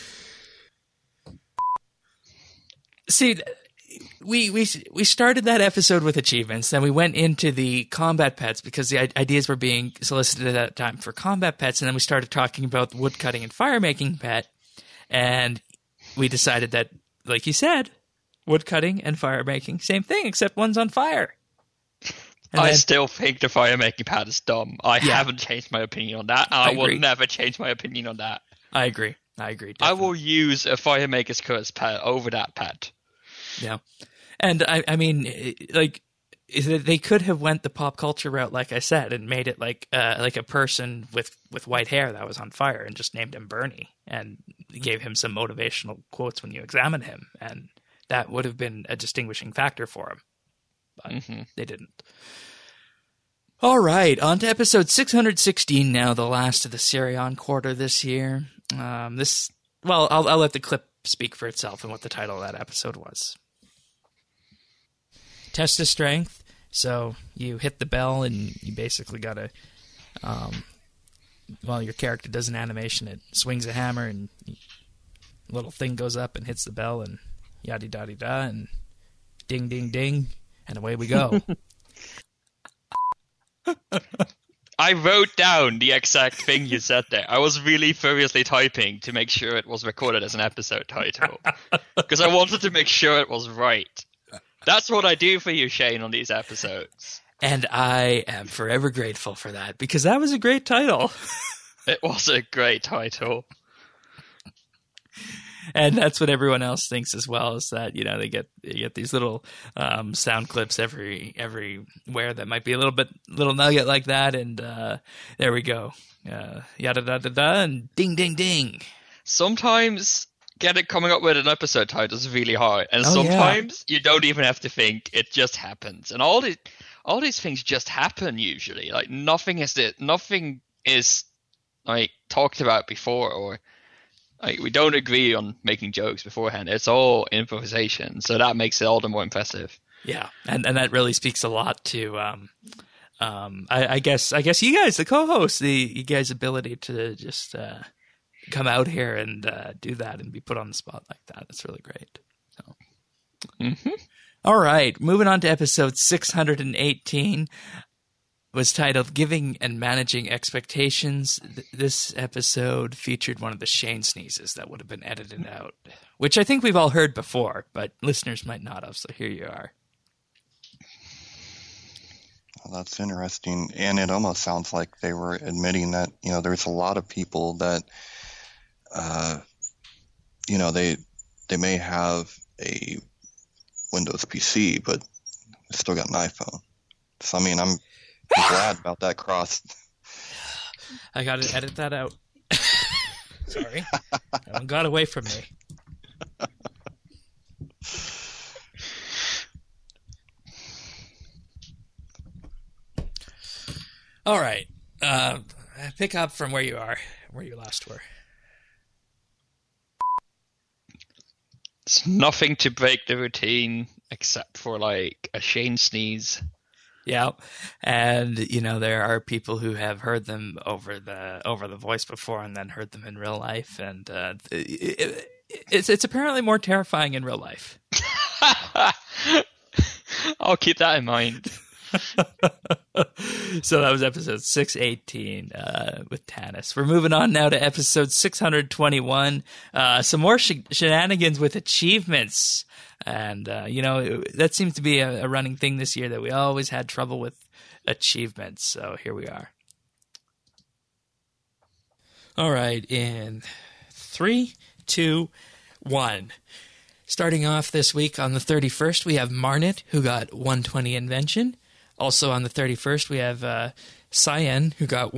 See, we started that episode with achievements, then we went into the combat pets because the ideas were being solicited at that time for combat pets, and then we started talking about the woodcutting and fire making pet, and we decided that, like you said, woodcutting and fire making, same thing, except one's on fire. I still think the fire making pad is dumb. I haven't changed my opinion on that, and I will never change my opinion on that. I agree. Definitely. I will use a Fire Maker's Curse pad over that pad. Yeah. And I mean, like, they could have went the pop culture route, like I said, and made it like a person with white hair that was on fire and just named him Bernie and gave him some motivational quotes when you examine him. And that would have been a distinguishing factor for him. But they didn't. All right, on to episode 616 now, the last of the Sirion quarter this year. I'll let the clip speak for itself and what the title of that episode was. Test of strength. So you hit the bell and you basically got to, your character does an animation. It swings a hammer and a little thing goes up and hits the bell and yada-da-da-da and ding, ding, ding, and away we go. I wrote down the exact thing you said there. I was really furiously typing to make sure it was recorded as an episode title. Because I wanted to make sure it was right. That's what I do for you, Shane, on these episodes. And I am forever grateful for that, because that was a great title. It was a great title. And that's what everyone else thinks as well, is that, they get these little sound clips everywhere that might be a little nugget like that, and there we go. Yada da da da and ding ding ding. Sometimes coming up with an episode title is really hard, and sometimes you don't even have to think; it just happens. And all these things just happen usually. Like nothing is like talked about before, or like we don't agree on making jokes beforehand. It's all improvisation, so that makes it all the more impressive. Yeah, and that really speaks a lot to I guess you guys, the co-hosts, you guys' ability to just come out here and do that and be put on the spot like that. That's really great. So. All right, moving on to episode 618. was titled Giving and Managing Expectations. This episode featured one of the Shane sneezes that would have been edited out, which I think we've all heard before, but listeners might not have, so here you are. Well, that's interesting. And it almost sounds like they were admitting that, there's a lot of people that, they may have a Windows PC, but they still got an iPhone. So, I mean, I'm glad about that cross. I got to edit that out. Sorry. That one got away from me. All right. Pick up from where you last were. It's nothing to break the routine except for like a Shane sneeze. Yeah, and there are people who have heard them over the voice before and then heard them in real life, and it's apparently more terrifying in real life. I'll keep that in mind. So that was episode 618 with Tanis. We're moving on now to episode 621. Some more shenanigans with achievements. And, that seems to be a running thing this year, that we always had trouble with achievements. So here we are. All right. In 3, 2, 1. Starting off this week on the 31st, we have Marnit, who got 120 invention. Also on the 31st, we have Cyan, who got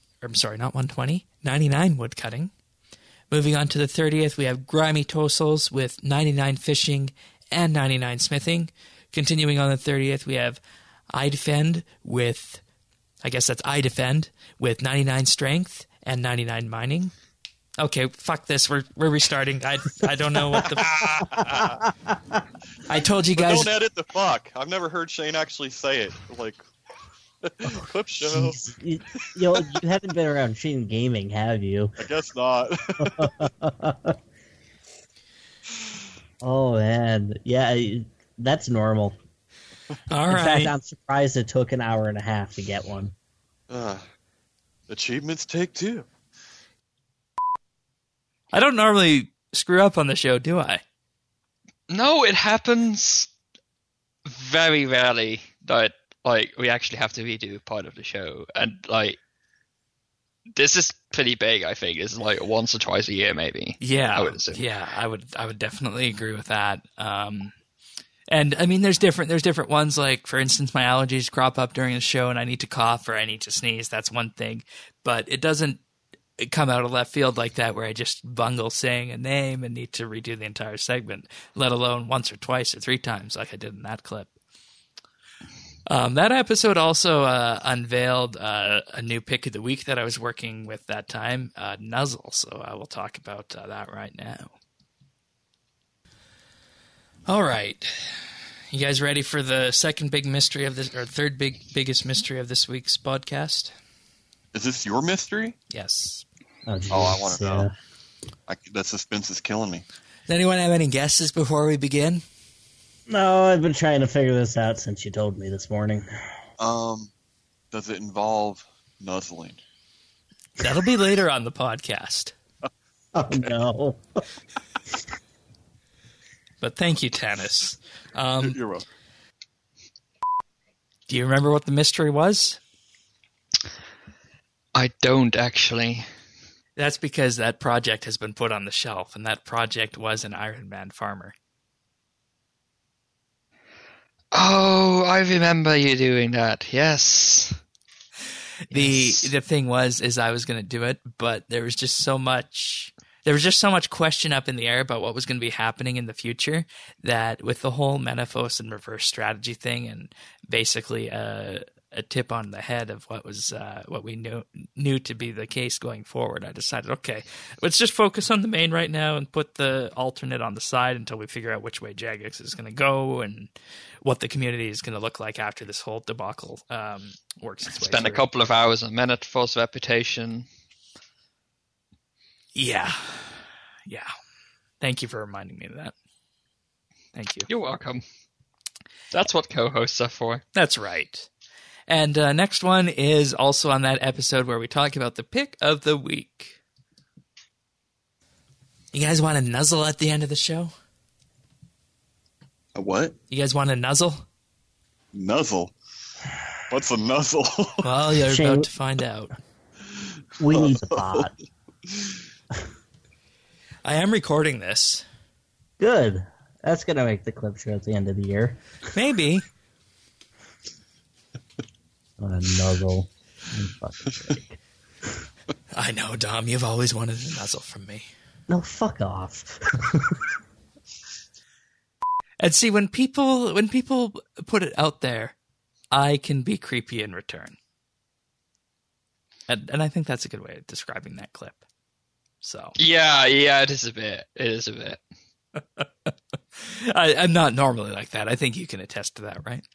99 wood cutting. Moving on to the 30th, we have Grimy Tossels with 99 fishing and 99 smithing. Continuing on the 30th, we have iDefend with, I guess that's iDefend, with 99 strength and 99 mining. Okay, fuck this. We're restarting. I don't know what the... I told you guys... But don't edit the fuck. I've never heard Shane actually say it. Like, clip show. You haven't been around Shane Gaming, have you? I guess not. Oh, man. Yeah, that's normal. All In right. fact, I'm surprised it took an hour and a half to get one. Achievements take 2. I don't normally screw up on the show, do I? No, it happens very rarely that we actually have to redo part of the show, and this is pretty big. I think it's once or twice a year, maybe. Yeah, I would assume. Yeah, I would definitely agree with that. And I mean, there's different ones. Like, for instance, my allergies crop up during the show, and I need to cough or I need to sneeze. That's one thing, but it doesn't come out of left field like that, where I just bungle saying a name and need to redo the entire segment, let alone once or twice or 3 times like I did in that clip. That episode also unveiled a new pick of the week that I was working with that time, Nuzzle. So I will talk about that right now. All right. You guys ready for the second big mystery of this, or third biggest mystery of this week's podcast? Is this your mystery? Yes. Oh, geez, I want to know. The suspense is killing me. Does anyone have any guesses before we begin? No, I've been trying to figure this out since you told me this morning. Does it involve nuzzling? That'll be later on the podcast. Oh, no. But thank you, Tanis. You're welcome. Do you remember what the mystery was? I don't actually. That's because that project has been put on the shelf, and that project was an Iron Man farmer. Oh, I remember you doing that. Yes. The thing was I was going to do it, but there was just so much question up in the air about what was going to be happening in the future, that with the whole Menaphos and reverse strategy thing, and basically a tip on the head of what we knew to be the case going forward, I decided, okay, let's just focus on the main right now and put the alternate on the side until we figure out which way Jagex is going to go and what the community is going to look like after this whole debacle works its way Spend through. a couple of hours on Menaphos' reputation. Yeah. Thank you for reminding me of that. Thank you. You're welcome. That's what co-hosts are for. That's right. And next one is also on that episode where we talk about the pick of the week. You guys want a nuzzle at the end of the show? A what? You guys want a nuzzle? Nuzzle? What's a nuzzle? Well, you're Shane- about to find out. We need the pot. I am recording this. Good. That's going to make the clip show at the end of the year. Maybe. What a nuzzle. For fuck's sake. I know, Dom. You've always wanted a nuzzle from me. No, fuck off. And see, when people put it out there, I can be creepy in return. And I think that's a good way of describing that clip. So Yeah, it is a bit. It is a bit. I'm not normally like that. I think you can attest to that, right?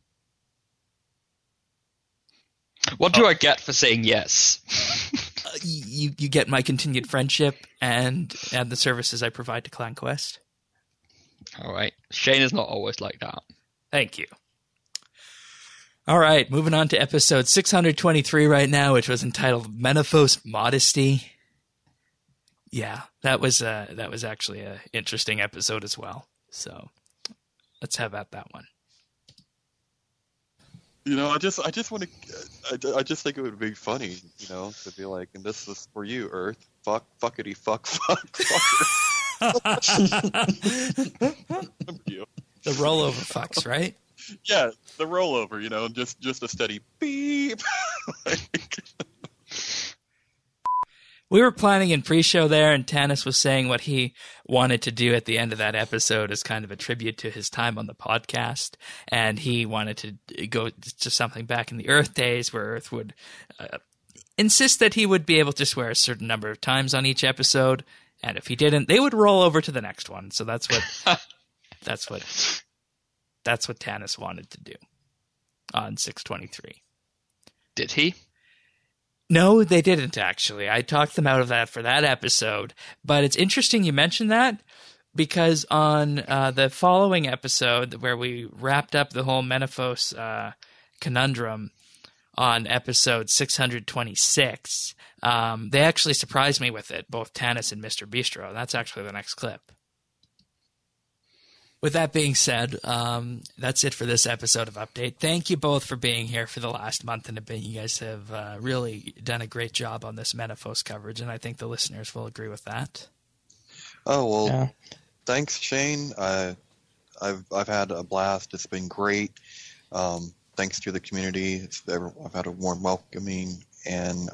What do I get for saying yes? You get my continued friendship and the services I provide to Clan Quest. All right. Shane is not always like that. Thank you. All right, moving on to episode 623 right now, which was entitled Menaphos Modesty. Yeah, that was actually an interesting episode as well. So let's have at that one. You know, I just want to. I just think it would be funny, you know, to be like, and this is for you, Earth. Fuckity, fuck. You. The rollover fucks, right? Yeah, the rollover, you know, just a steady beep. We were planning in pre-show there, and Tanis was saying what he wanted to do at the end of that episode as kind of a tribute to his time on the podcast, and he wanted to go to something back in the Earth days where Earth would insist that he would be able to swear a certain number of times on each episode, and if he didn't, they would roll over to the next one. So that's what Tanis wanted to do on 623. Did he? No, they didn't, actually. I talked them out of that for that episode. But it's interesting you mentioned that, because on the following episode, where we wrapped up the whole Menaphos conundrum on episode 626, they actually surprised me with it, both Tanis and Mr. Bistro. That's actually the next clip. With that being said, that's it for this episode of Update. Thank you both for being here for the last month and a bit. You guys have really done a great job on this Menaphos coverage, and I think the listeners will agree with that. Oh well, Yeah. Thanks, Shane. I've had a blast. It's been great. Thanks to the community. I've had a warm welcoming, and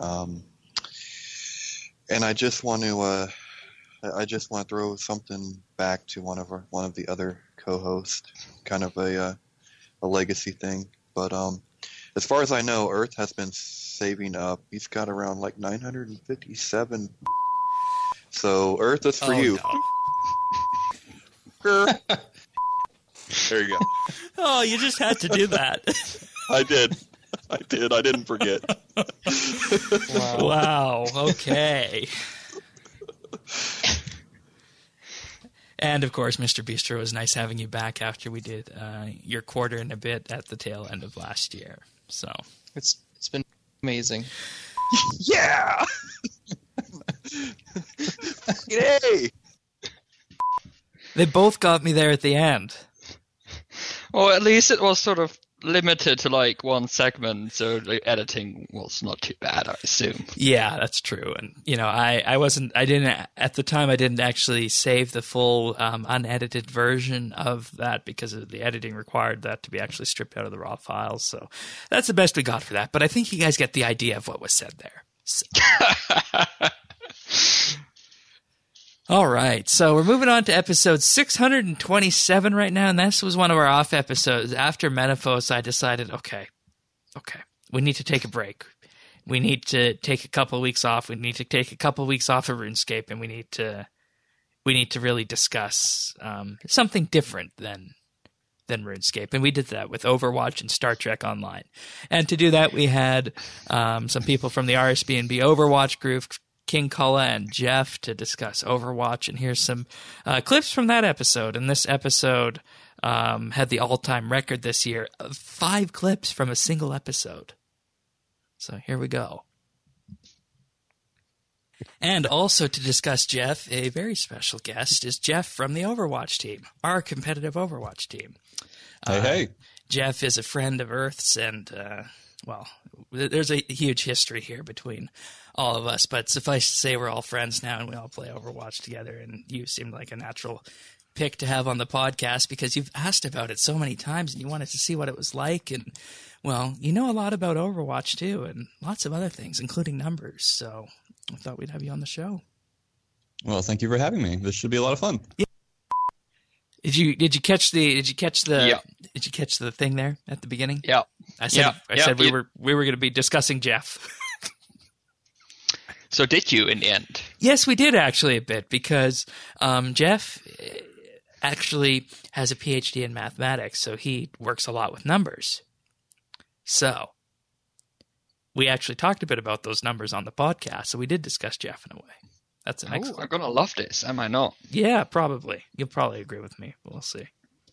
I just want to. I just want to throw something back to one of the other co-hosts, kind of a legacy thing. But as far as I know, Earth has been saving up. He's got around like 957. So Earth is for you. No. There you go. Oh, you just had to do that. I did. I didn't forget. Wow. Okay. And of course, Mr. Bistro, it was nice having you back after we did your quarter and a bit at the tail end of last year. So It's been amazing. Yeah. Yay! They both got me there at the end. Well, at least it was sort of limited to like one segment, so the editing was not too bad, I assume. Yeah, that's true. And, you know, I didn't, at the time, I didn't actually save the full unedited version of that because of the editing required that to be actually stripped out of the raw files. So that's the best we got for that. But I think you guys get the idea of what was said there. So. All right, so we're moving on to episode 627 right now, and this was one of our off episodes. After Menaphos, I decided, okay, we need to take a break. We need to take a couple of weeks off. We need to take a couple of weeks off of RuneScape, and we need to really discuss something different than RuneScape. And we did that with Overwatch and Star Trek Online. And to do that, we had some people from the RSB&B Overwatch group, King Cullah and Jeff, to discuss Overwatch, and here's some clips from that episode. And this episode had the all-time record this year of 5 clips from a single episode. So here we go. And also to discuss Jeff, a very special guest is Jeff from the Overwatch team, our competitive Overwatch team. Hey. Jeff is a friend of Earth's, and, well, there's a huge history here between all of us, but suffice to say we're all friends now, and we all play Overwatch together, and you seemed like a natural pick to have on the podcast because you've asked about it so many times, and you wanted to see what it was like, and, well, you know a lot about Overwatch, too, and lots of other things, including numbers, so I thought we'd have you on the show. Well, thank you for having me. This should be a lot of fun. Yeah. Did you catch the thing there at the beginning? Yeah. I said we were going to be discussing Jeff. So did you in the end? Yes, we did actually a bit because Jeff actually has a PhD in mathematics, so he works a lot with numbers. So we actually talked a bit about those numbers on the podcast, so we did discuss Jeff in a way. That's an excellent. I'm going to love this, am I not? Yeah, probably. You'll probably agree with me. We'll see.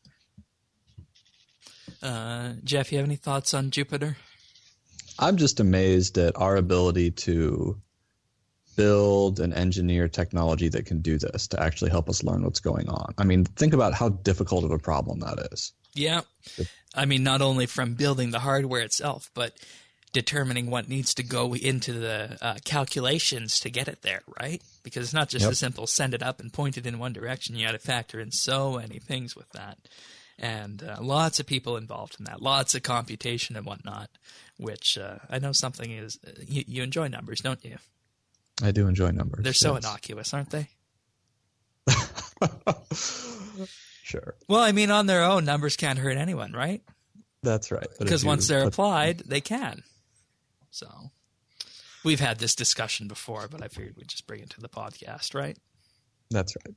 Jeff, you have any thoughts on Jupiter? I'm just amazed at our ability to build and engineer technology that can do this, to actually help us learn what's going on. I mean, think about how difficult of a problem that is. Yeah. I mean, not only from building the hardware itself, but determining what needs to go into the calculations to get it there, right? Because it's not just a simple send it up and point it in one direction. You got to factor in so many things with that. And lots of people involved in that, lots of computation and whatnot, which I know something is you enjoy numbers, don't you? I do enjoy numbers. They're so innocuous, aren't they? Sure. Well, I mean, on their own, numbers can't hurt anyone, right? That's right. Because once they're applied, they can. So we've had this discussion before, but I figured we'd just bring it to the podcast, right? That's right.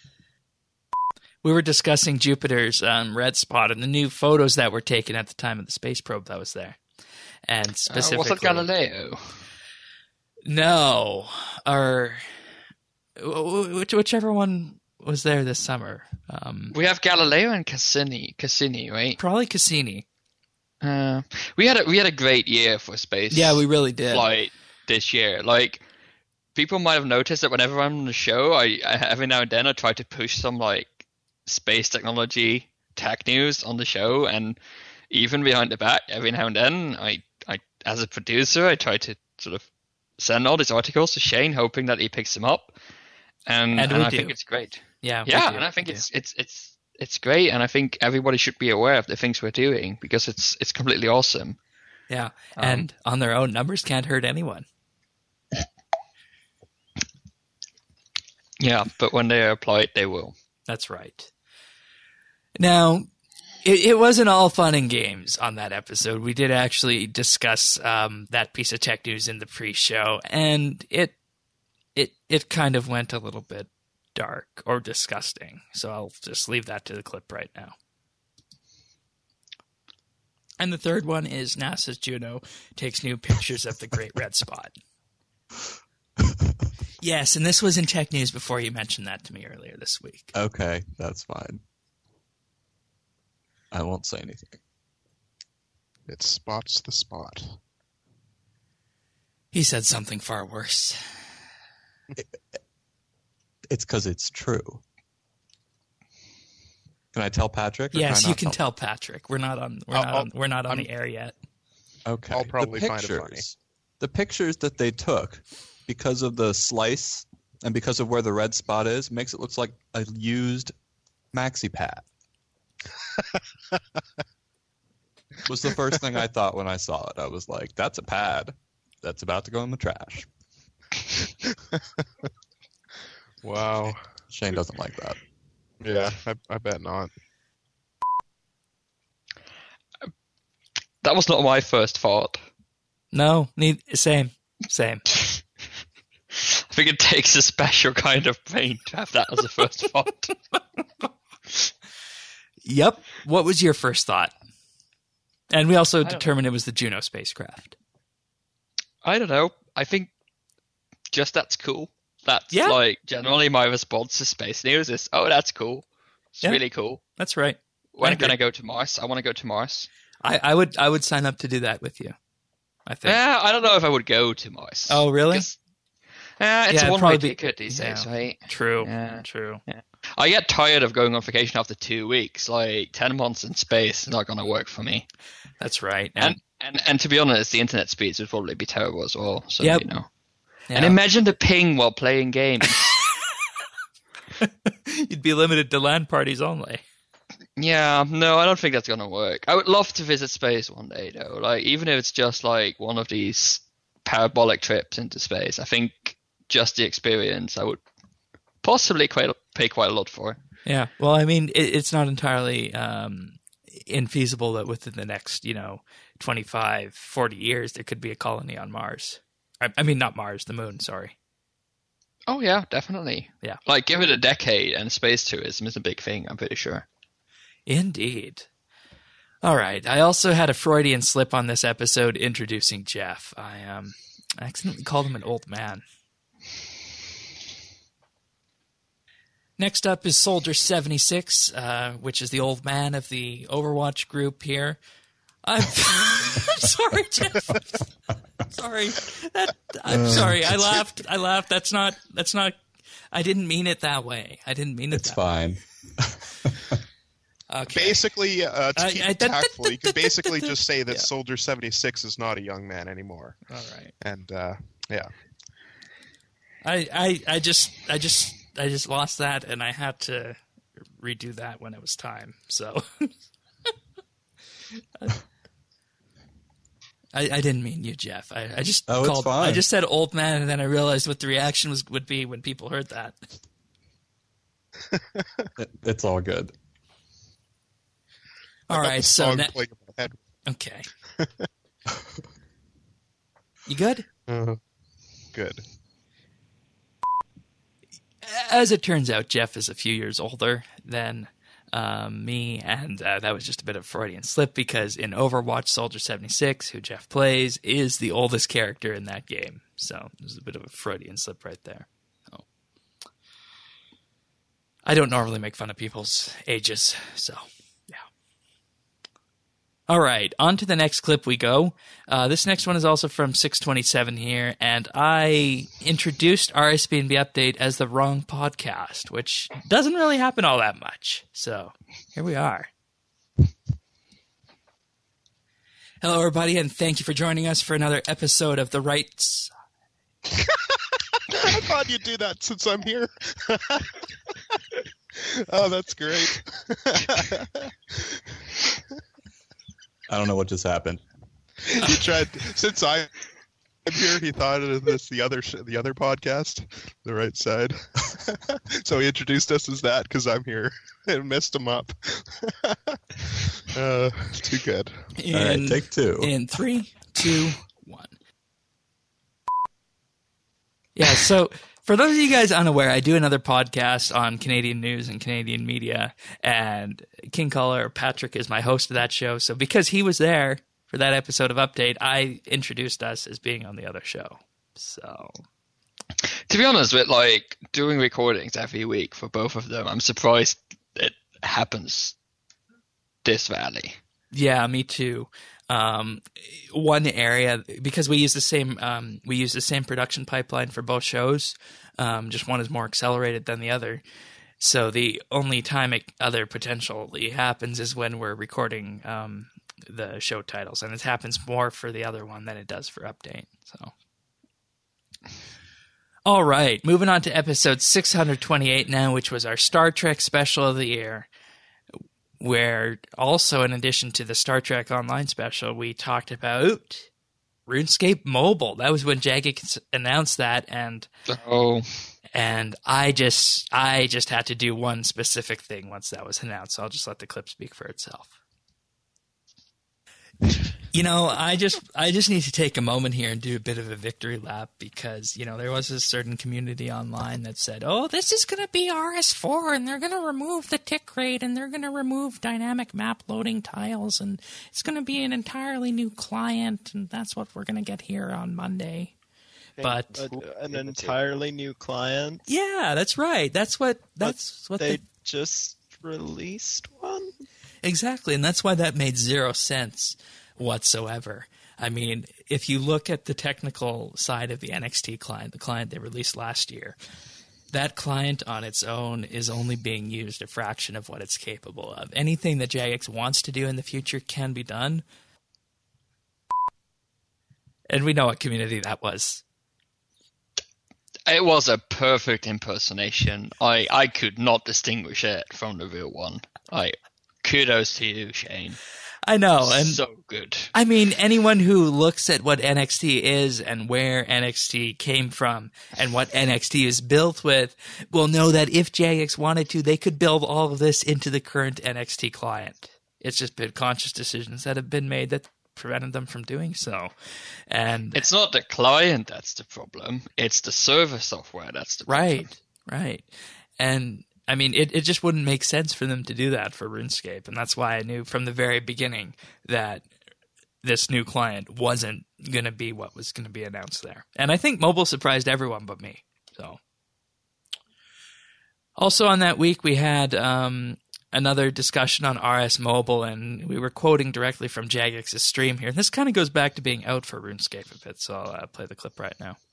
We were discussing Jupiter's red spot and the new photos that were taken at the time of the space probe that was there. And specifically... was it Galileo? No. Or whichever one was there this summer. We have Galileo and Cassini, right? Probably Cassini. We had a great year for space. Yeah, we really did. Flight this year. Like, people might have noticed that whenever I'm on the show, I every now and then I try to push some like space technology tech news on the show, and even behind the back, every now and then, I as a producer, I try to sort of send all these articles to Shane, hoping that he picks them up, and I think it's great. Yeah, and I think it's great, and I think everybody should be aware of the things we're doing because it's completely awesome. Yeah, and on their own, numbers can't hurt anyone. Yeah, but when they are applied, they will. That's right. Now, it wasn't all fun and games on that episode. We did actually discuss that piece of tech news in the pre-show, and it kind of went a little bit dark or disgusting. So I'll just leave that to the clip right now. And the third one is NASA's Juno takes new pictures of the Great Red Spot. Yes, and this was in tech news before you mentioned that to me earlier this week. Okay, that's fine. I won't say anything. It spots the spot. He said something far worse. It's because it's true. Can I tell Patrick? Yes, you can tell Patrick. We're not on the air yet. Okay. I'll probably find it funny. The pictures that they took, because of the slice and because of where the red spot is, makes it look like a used maxi pad. Was the first thing I thought when I saw it. I was like, that's a pad that's about to go in the trash. Wow. Shane doesn't like that. Yeah, I bet not. That was not my first thought. No, same. I think it takes a special kind of brain to have that as a first thought. Yep. What was your first thought? And we also determined it was the Juno spacecraft. I don't know. I think just that's cool. That's like generally my response to space news is, oh, that's cool. It's really cool. That's right. When can I go to Mars? I want to go to Mars. I would sign up to do that with you. I think. Yeah, I don't know if I would go to Mars. Oh, really? It's a one-way ticket these days, right? True. Yeah. True. Yeah. I get tired of going on vacation after 2 weeks. Like 10 months in space is not going to work for me. That's right. And to be honest, the internet speeds would probably be terrible as well. So Yep. you know. Yeah. And imagine the ping while playing games. You'd be limited to LAN parties only. Yeah, no, I don't think that's gonna work. I would love to visit space one day, though. Like, even if it's just like one of these parabolic trips into space, I think just the experience I would possibly pay quite a lot for. Yeah. Well, I mean, it's not entirely infeasible that within the next, 25, 40 years, there could be a colony on Mars. I mean, not Mars, the moon, sorry. Oh, yeah, definitely. Yeah. Like, give it a decade and space tourism is a big thing, I'm pretty sure. Indeed. All right. I also had a Freudian slip on this episode introducing Jeff. I accidentally called him an old man. Next up is Soldier 76, which is the old man of the Overwatch group here. I'm sorry, Jeff. Sorry. I'm sorry. I laughed. That's not. I didn't mean it that way. It's fine. Okay. Basically, to keep it tactful, you could basically just say that Soldier 76 is not a young man anymore. All right. And yeah. I just lost that, and I had to redo that when it was time. So I didn't mean you, Jeff. I just it's fine. I just said old man, and then I realized what the reaction would be when people heard that. It's all good. All right, so okay. You good? Good. As it turns out, Jeff is a few years older than me, and that was just a bit of a Freudian slip because in Overwatch, Soldier 76, who Jeff plays, is the oldest character in that game. So there's a bit of a Freudian slip right there. Oh. I don't normally make fun of people's ages, so yeah. All right, on to the next clip we go. This next one is also from 627 here, and I introduced RSBNB Update as the wrong podcast, which doesn't really happen all that much. So here we are. Hello, everybody, and thank you for joining us for another episode of The Right Side. I thought you'd do that since I'm here. Oh, that's great. I don't know what just happened. He tried since I'm here. He thought of this the other podcast, The Right Side. So he introduced us as that because I'm here and messed him up. Too good. All right, take two. In 3, 2, 1. Yeah. So for those of you guys unaware, I do another podcast on Canadian news and Canadian media, and King Color Patrick is my host of that show. So because he was there for that episode of Update, I introduced us as being on the other show. So, to be honest, with like doing recordings every week for both of them, I'm surprised it happens this early. Yeah, me too. One area, because we use the same production pipeline for both shows. Just one is more accelerated than the other. So the only time other potentially happens is when we're recording the show titles, and it happens more for the other one than it does for Update. So, all right, moving on to episode 628 now, which was our Star Trek special of the year, where also, in addition to the Star Trek Online special, we talked about RuneScape Mobile. That was when Jagex announced that, and I just had to do one specific thing once that was announced. So I'll just let the clip speak for itself. You know, I just need to take a moment here and do a bit of a victory lap because, you know, there was a certain community online that said, oh, this is going to be RS4 and they're going to remove the tick rate and they're going to remove dynamic map loading tiles and it's going to be an entirely new client and that's what we're going to get here on Monday. But an entirely new client? Yeah, that's right. That's what they just released one? Exactly, and that's why that made zero sense whatsoever. I mean, if you look at the technical side of the NXT client, the client they released last year, that client on its own is only being used a fraction of what it's capable of. Anything that Jagex wants to do in the future can be done. And we know what community that was. It was a perfect impersonation. I could not distinguish it from the real one. Kudos to you, Shane. I know. And so good. I mean, anyone who looks at what NXT is and where NXT came from and what NXT is built with will know that if Jagex wanted to, they could build all of this into the current NXT client. It's just been conscious decisions that have been made that prevented them from doing so. And it's not the client that's the problem. It's the server software that's the problem. Right. And I mean, it just wouldn't make sense for them to do that for RuneScape, and that's why I knew from the very beginning that this new client wasn't going to be what was going to be announced there. And I think mobile surprised everyone but me. So, also on that week, we had another discussion on RS Mobile, and we were quoting directly from Jagex's stream here. This kind of goes back to being out for RuneScape a bit, so I'll play the clip right now.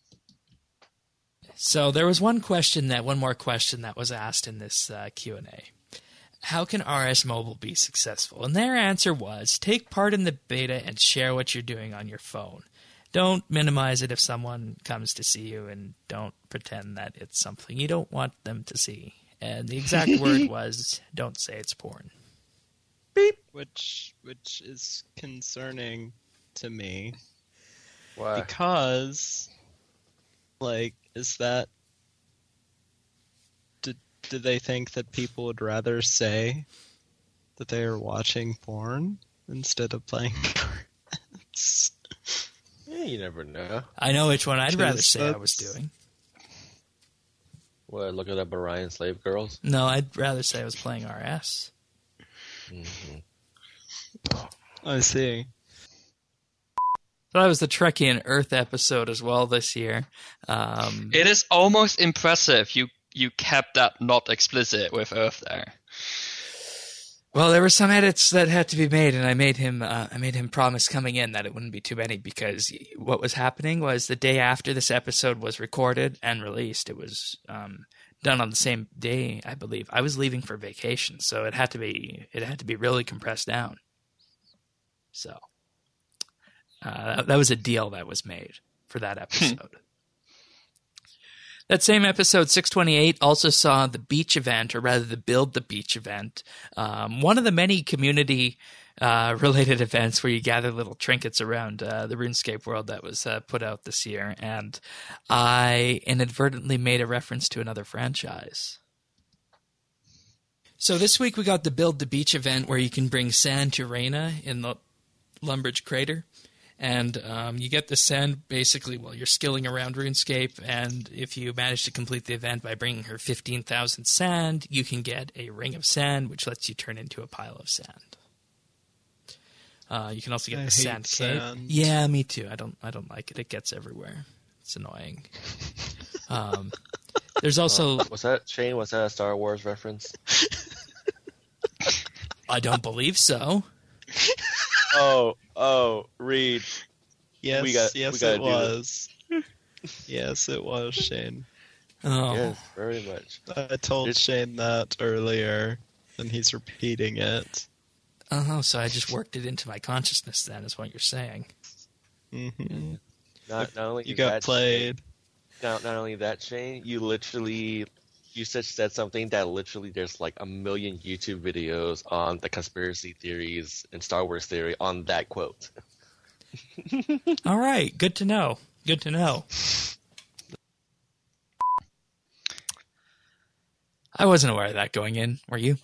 So there was one more question that was asked in this Q&A. How can RS Mobile be successful? And their answer was, take part in the beta and share what you're doing on your phone. Don't minimize it if someone comes to see you, and don't pretend that it's something you don't want them to see. And the exact word was, don't say it's porn. Beep. Which is concerning to me. Why? Because, is that... Do they think that people would rather say that they are watching porn instead of playing cards? Yeah, you never know. I know which one I'd rather say I was doing. What, looking up Orion slave girls? No, I'd rather say I was playing RS. Mm-hmm. I see. So that was the Trekkie and Earth episode as well this year. It is almost impressive you kept that not explicit with Earth there. Well, there were some edits that had to be made, and I made him promise coming in that it wouldn't be too many, because what was happening was the day after this episode was recorded and released, it was done on the same day, I believe. I was leaving for vacation, so it had to be really compressed down. So that was a deal that was made for that episode. That same episode, 628, also saw the beach event, or rather the Build the Beach event. One of the many community-related events where you gather little trinkets around the RuneScape world that was put out this year. And I inadvertently made a reference to another franchise. So this week we got the Build the Beach event where you can bring sand to Reyna in the Lumbridge Crater. And you get the sand basically while you're skilling around RuneScape, and if you manage to complete the event by bringing her 15,000 sand, you can get a ring of sand, which lets you turn into a pile of sand. You can also get the sand cave. Yeah, me too. I don't like it. It gets everywhere. It's annoying. There's also... Was that, Shane, was that a Star Wars reference? I don't believe so. Oh, Reed. Yes, it was. Yes, it was, Shane. Oh. Yes, very much. I told Shane that earlier, and he's repeating it. Oh, so I just worked it into my consciousness then, is what you're saying. Mm-hmm. Not only you got played. Not only that, Shane, you said something that literally there's like a million YouTube videos on the conspiracy theories and Star Wars theory on that quote. All right, good to know. Good to know. I wasn't aware of that going in. Were you?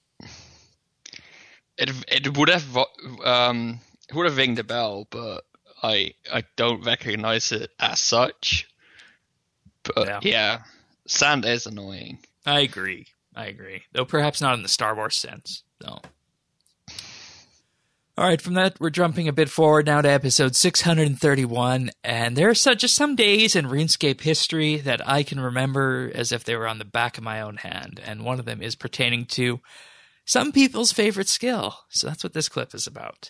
It would have ringed a bell, but I don't recognize it as such. But yeah. Sand is annoying. I agree. Though perhaps not in the Star Wars sense, though. All right, from that, we're jumping a bit forward now to episode 631, and there are just some days in RuneScape history that I can remember as if they were on the back of my own hand, and one of them is pertaining to some people's favorite skill. So that's what this clip is about.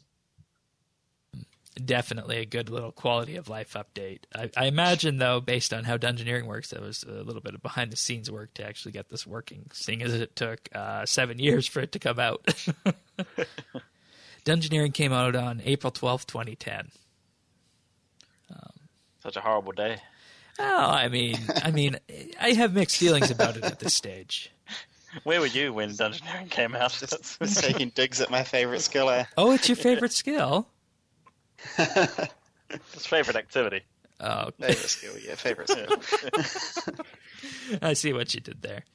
Definitely a good little quality of life update. I imagine, though, based on how Dungeoneering works, there was a little bit of behind the scenes work to actually get this working, seeing as it took 7 years for it to come out. Dungeoneering came out on April 12th, 2010. Such a horrible day. Oh, I mean, I have mixed feelings about it at this stage. Where were you when Dungeoneering came out? Just taking digs at my favorite skill. Oh, it's your favorite skill? It's favorite activity. Oh, favorite skill. Yeah, favorite skill. I see what you did there.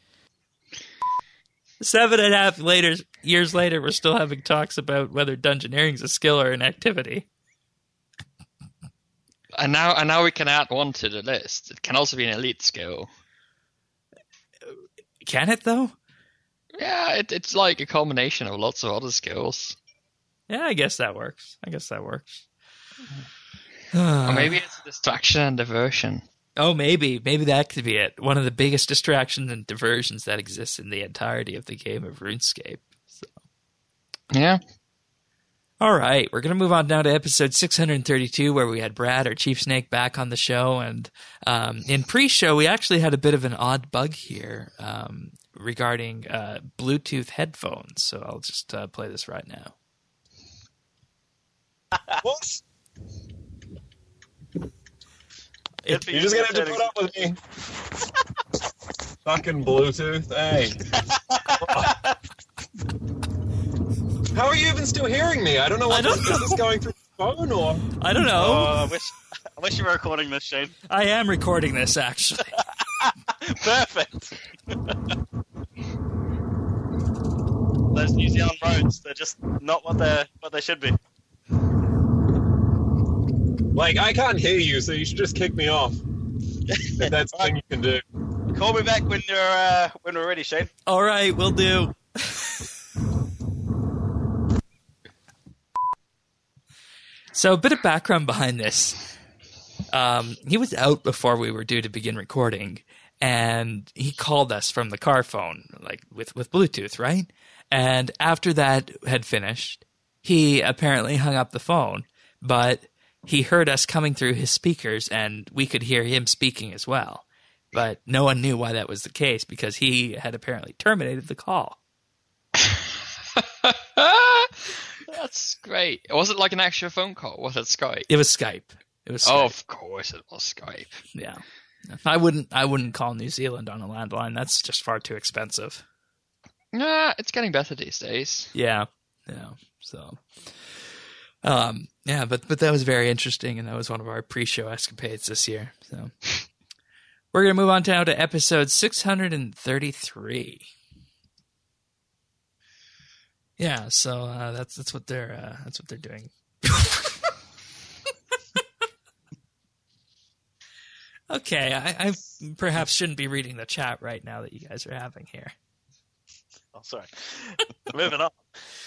7.5 years later, we're still having talks about whether Dungeoneering is a skill or an activity. And now we can add one to the list. It can also be an elite skill. Can it, though? Yeah, it's like a combination of lots of other skills. Yeah, I guess that works. Or maybe it's a distraction and diversion. Oh, maybe that could be it. One of the biggest distractions and diversions that exists in the entirety of the game of RuneScape. So. Yeah. All right, we're going to move on now to episode 632, where we had Brad, our Chief Snake, back on the show. And in pre-show, we actually had a bit of an odd bug here regarding Bluetooth headphones. So I'll just play this right now. What? You're just going to have to put up with me. Fucking Bluetooth, hey. How are you even still hearing me? I don't know. Is this going through the phone or? I don't know. Oh, I wish you were recording this, Shane. I am recording this, actually. Perfect. Those New Zealand roads, they're just not what they should be. Like, I can't hear you, so you should just kick me off. If that's something you can do. Call me back when we're ready, Shane. All right, will do. So a bit of background behind this. He was out before we were due to begin recording, and he called us from the car phone, like with Bluetooth, right? And after that had finished, he apparently hung up the phone, but he heard us coming through his speakers, and we could hear him speaking as well. But no one knew why that was the case, because he had apparently terminated the call. That's great. Was it like an actual phone call? Was it Skype? It was Skype. Oh, of course it was Skype. Yeah. I wouldn't call New Zealand on a landline. That's just far too expensive. Nah, it's getting better these days. Yeah. So, yeah, but that was very interesting, and that was one of our pre-show escapades this year. So, we're gonna move on now to episode 633. Yeah, so that's what they're doing. Okay, I perhaps shouldn't be reading the chat right now that you guys are having here. Oh, sorry. Moving on.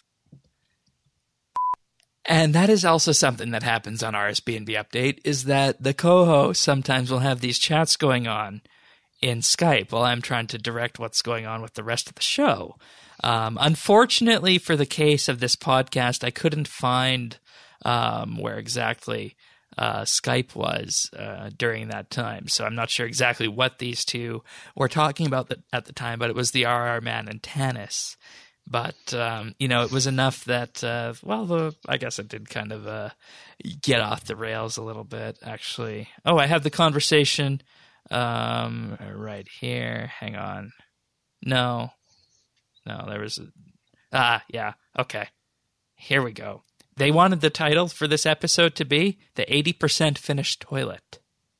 And that is also something that happens on RSBNB Update, is that the co-host sometimes will have these chats going on in Skype while I'm trying to direct what's going on with the rest of the show. Unfortunately, for the case of this podcast, I couldn't find where exactly Skype was during that time. So I'm not sure exactly what these two were talking about at the time, but it was the RR Man and Tanis. But, it was enough that, I guess it did kind of get off the rails a little bit, actually. Oh, I have the conversation right here. Hang on. No, there was yeah, okay. Here we go. They wanted the title for this episode to be The 80% Finished Toilet.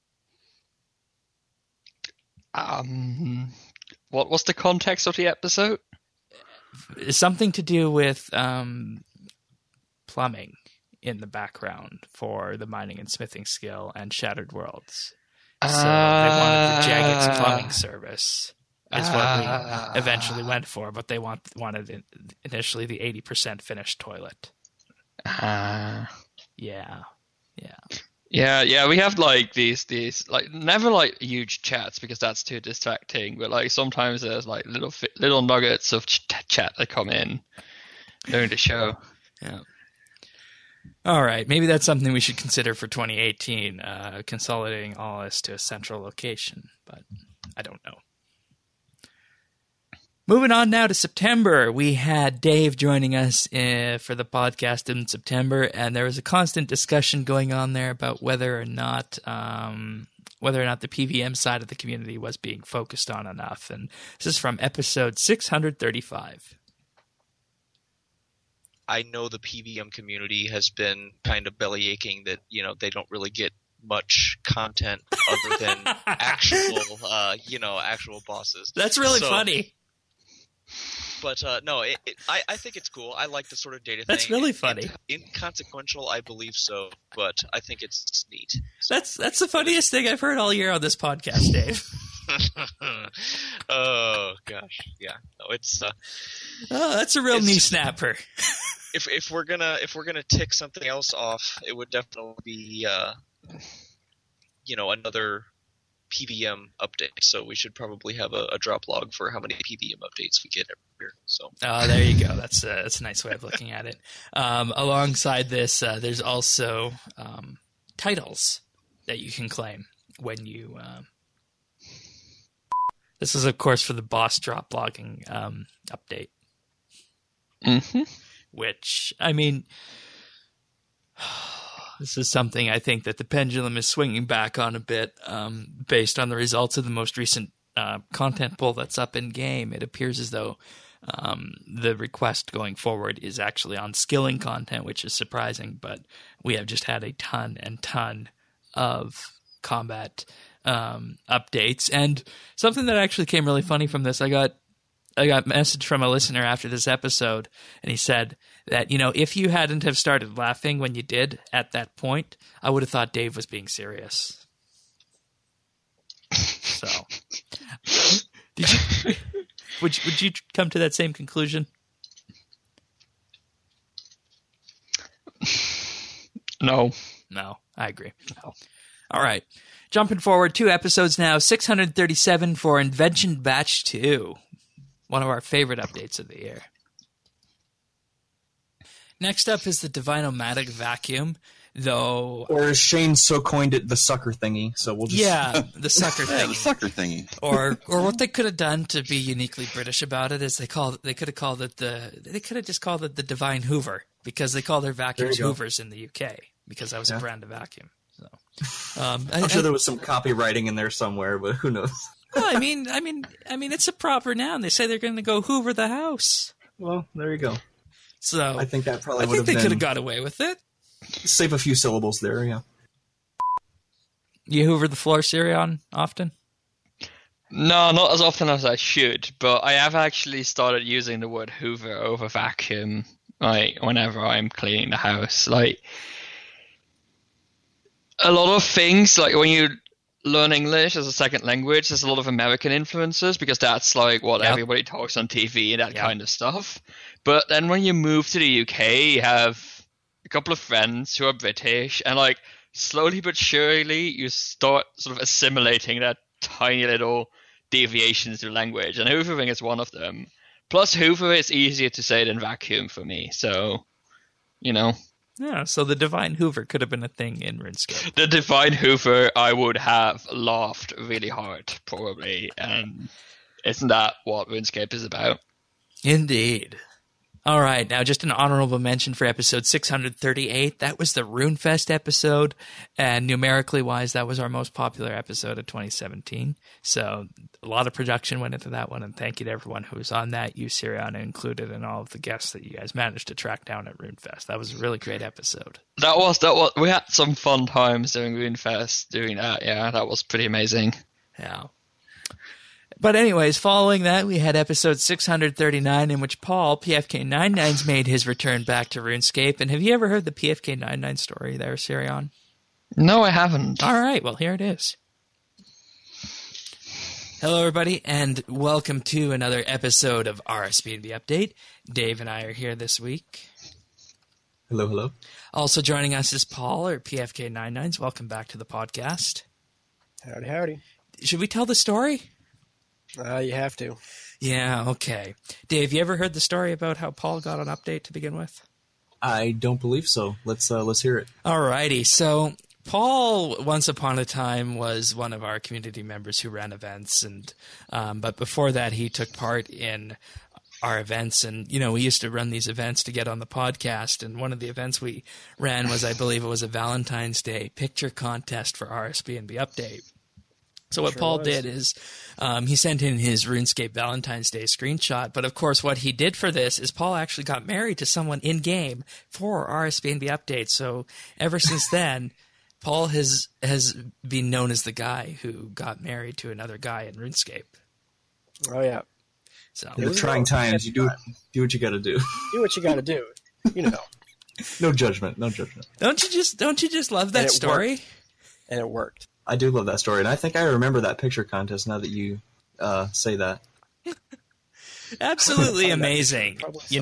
What was the context of the episode? Something to do with plumbing in the background for the mining and smithing skill and Shattered Worlds. So they wanted the Jagex plumbing service is what we eventually went for, but they wanted initially the 80% finished toilet. Yeah. Yeah, we have like these like never like huge chats because that's too distracting. But like sometimes there's like little nuggets of chat that come in during the show. Yeah. All right, maybe that's something we should consider for 2018, consolidating all this to a central location. But I don't know. Moving on now to September, we had Dave joining us for the podcast in September, and there was a constant discussion going on there about whether or not the PVM side of the community was being focused on enough. And this is from episode 635. I know the PVM community has been kind of bellyaching that, they don't really get much content other than actual bosses. That's really funny. But no, I think it's cool. I like the sort of data thing. That's really funny. Inconsequential, I believe so, but I think it's neat. That's the funniest thing I've heard all year on this podcast, Dave. Oh gosh, yeah. No, it's. That's a real knee snapper. If we're gonna tick something else off, it would definitely be another PVM update. So we should probably have a drop log for how many PVM updates we get every year. So there you go. That's a nice way of looking at it. Alongside this, there's also titles that you can claim when you. This is, of course, for the boss drop logging update. Mm-hmm. Which, I mean, this is something I think that the pendulum is swinging back on a bit based on the results of the most recent content poll that's up in game. It appears as though the request going forward is actually on skilling content, which is surprising, but we have just had a ton and ton of combat updates. And something that actually came really funny from this, I got a message from a listener after this episode, and he said that, if you hadn't have started laughing when you did at that point, I would have thought Dave was being serious. So, would you come to that same conclusion? No, I agree. No. All right. Jumping forward 2 episodes now, 637 for Invention Batch 2. One of our favorite updates of the year. Next up is the Divine-O-Matic Vacuum, though... Or as Shane so coined it, the sucker thingy. So we'll just... Yeah, the sucker thingy. The sucker thingy. Or what they could have done to be uniquely British about it is they could have just called it the Divine Hoover, because they call their vacuums Hoovers in the UK, because that was a brand of vacuum. So, I'm sure there was some copywriting in there somewhere, but who knows? Well, I mean, it's a proper noun. They say they're going to go Hoover the house. Well, there you go. So I think that probably would have been... they could have got away with it. Save a few syllables there, yeah. You Hoover the floor, Sirion, often? No, not as often as I should, but I have actually started using the word Hoover over vacuum, like, whenever I'm cleaning the house. Like, a lot of things, like, when you learn English as a second language, there's a lot of American influences, because that's, like, what everybody talks on TV and that kind of stuff. But then when you move to the UK, you have a couple of friends who are British, and, like, slowly but surely, you start sort of assimilating that tiny little deviations to language, and hoovering is one of them. Plus, hoover is easier to say than vacuum for me, so, Yeah, so the Divine Hoover could have been a thing in RuneScape. The Divine Hoover, I would have laughed really hard, probably, and isn't that what RuneScape is about? Indeed. All right, now just an honorable mention for episode 638. That was the RuneFest episode, and numerically wise, that was our most popular episode of 2017. So a lot of production went into that one, and thank you to everyone who was on that, you, Siriana, included, and all of the guests that you guys managed to track down at RuneFest. That was a really great episode. That was. We had some fun times during RuneFest doing that. Yeah, that was pretty amazing. Yeah. But anyways, following that, we had episode 639 in which Paul, PFK99's, made his return back to RuneScape. And have you ever heard the PFK99 story there, Sirion? No, I haven't. All right, well, here it is. Hello, everybody, and welcome to another episode of RSBNB Update. Dave and I are here this week. Hello, hello. Also joining us is Paul, or PFK99s. Welcome back to the podcast. Howdy, howdy. Should we tell the story? You have to. Yeah, okay. Dave, you ever heard the story about how Paul got an update to begin with? I don't believe so. Let's hear it. Alrighty, so Paul, once upon a time, was one of our community members who ran events, and but before that, he took part in our events, and we used to run these events to get on the podcast, and one of the events we ran was, I believe it was a Valentine's Day picture contest for RSB&B Update. So what Paul did is he sent in his RuneScape Valentine's Day screenshot. But, of course, what he did for this is Paul actually got married to someone in-game for RSB&B Update. So ever since then, Paul has been known as the guy who got married to another guy in RuneScape. Oh, yeah. So in the trying times, you do what you got to do. Do what you got to do. No judgment. No judgment. Don't you just love that story? And it worked. I do love that story, and I think I remember that picture contest now that you say that. Absolutely amazing,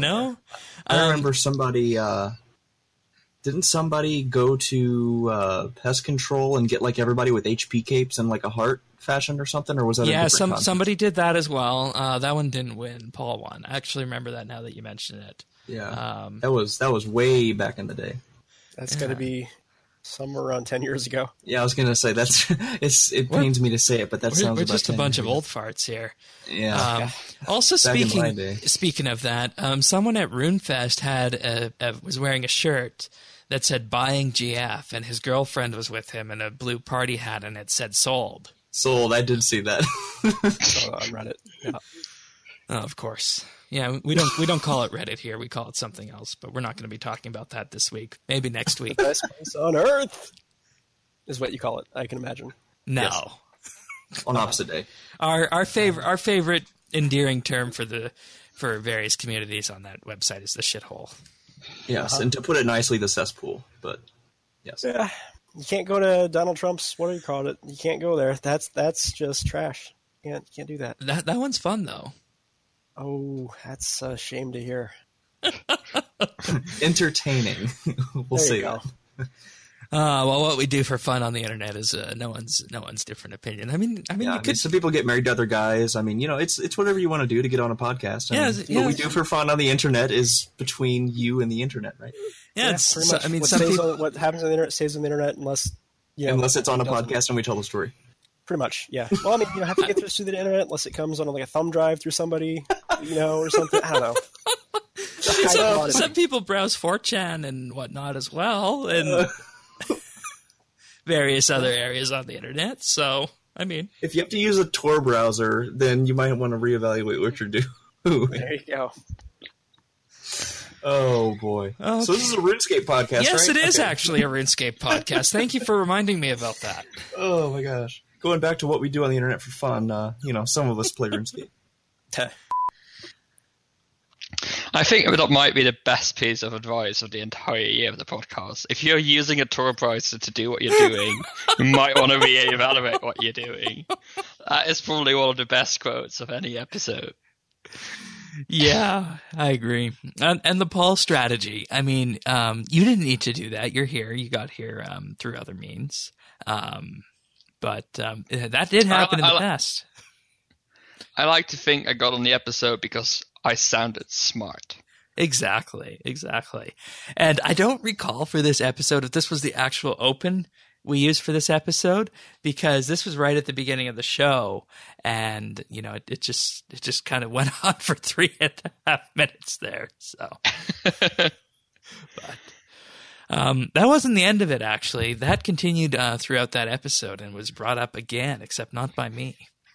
I remember somebody... didn't somebody go to pest control and get everybody with HP capes and a heart fashion or something, or was that a different contest? Somebody did that as well. That one didn't win. Paul won. I actually remember that now that you mention it. Yeah, that was way back in the day. That's got to be somewhere around 10 years ago. Yeah, I was gonna say it pains me to say it, but that sounds we're about just a bunch years. of old farts here. Yeah. Also, Back in my day. speaking of that, someone at RuneFest was wearing a shirt that said "Buying GF," and his girlfriend was with him in a blue party hat, and it said "Sold." Sold. I did see that. On Reddit. Yeah. Oh, of course. Yeah, we don't call it Reddit here. We call it something else, but we're not going to be talking about that this week. Maybe next week. The best place on Earth is what you call it, I can imagine. No. Yes. On opposite day. Our favorite endearing term for various communities on that website is the shithole. Yes, and to put it nicely, the cesspool. But yes. Yeah. You can't go to Donald Trump's, what do you call it? You can't go there. That's just trash. You can't do that. That one's fun though. Oh, that's a shame to hear. Entertaining. We'll say that. Well, what we do for fun on the internet is no one's different opinion. I mean, some people get married to other guys. I mean, it's whatever you want to do to get on a podcast. What we do for fun on the internet is between you and the internet, right? Yeah, pretty much. What happens on the internet stays on the internet unless it's on a podcast and we tell the story. Pretty much, yeah. Well, I mean, you have to get this through the internet unless it comes on a thumb drive through somebody, or something. I don't know. Some people browse 4chan and whatnot as well, and various other areas on the internet. So, I mean, if you have to use a Tor browser, then you might want to reevaluate what you're doing. There you go. Oh boy! Okay. So this is a RuneScape podcast, yes, right? It is actually a RuneScape podcast. Thank you for reminding me about that. Oh my gosh! Going back to what we do on the internet for fun, some of us play RuneScape. I think that might be the best piece of advice of the entire year of the podcast. If you're using a Tor browser to do what you're doing, you might want to reevaluate what you're doing. That is probably one of the best quotes of any episode. Yeah, I agree. And the Paul strategy. I mean, you didn't need to do that. You're here. You got here through other means. But that did happen in the past. I like to think I got on the episode because I sounded smart. Exactly. And I don't recall for this episode if this was the actual open we used for this episode, because this was right at the beginning of the show, and it just kind of went on for 3.5 minutes there. So, but that wasn't the end of it. Actually, that continued throughout that episode and was brought up again, except not by me.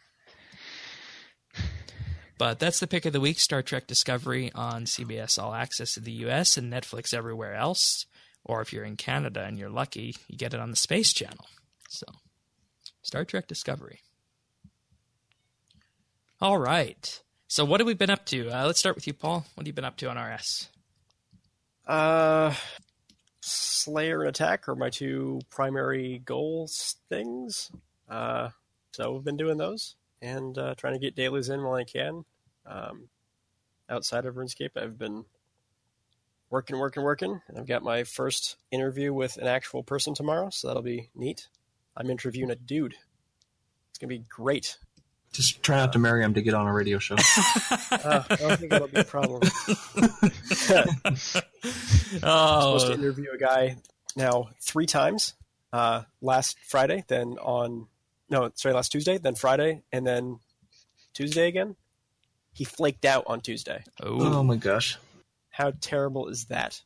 But that's the pick of the week: Star Trek Discovery on CBS All Access in the U.S. and Netflix everywhere else. Or if you're in Canada and you're lucky, you get it on the Space Channel. So, Star Trek Discovery. All right. So what have we been up to? Let's start with you, Paul. What have you been up to on RS? Slayer and Attack are my two primary goals things. So we've been doing those and trying to get dailies in while I can. Outside of RuneScape, I've been working. And I've got my first interview with an actual person tomorrow, so that'll be neat. I'm interviewing a dude. It's going to be great. Just try not to marry him to get on a radio show. I don't think that'll be a problem. I'm supposed to interview a guy now 3 times. Last Friday, last Tuesday, then Friday, and then Tuesday again. He flaked out on Tuesday. Oh my gosh. How terrible is that?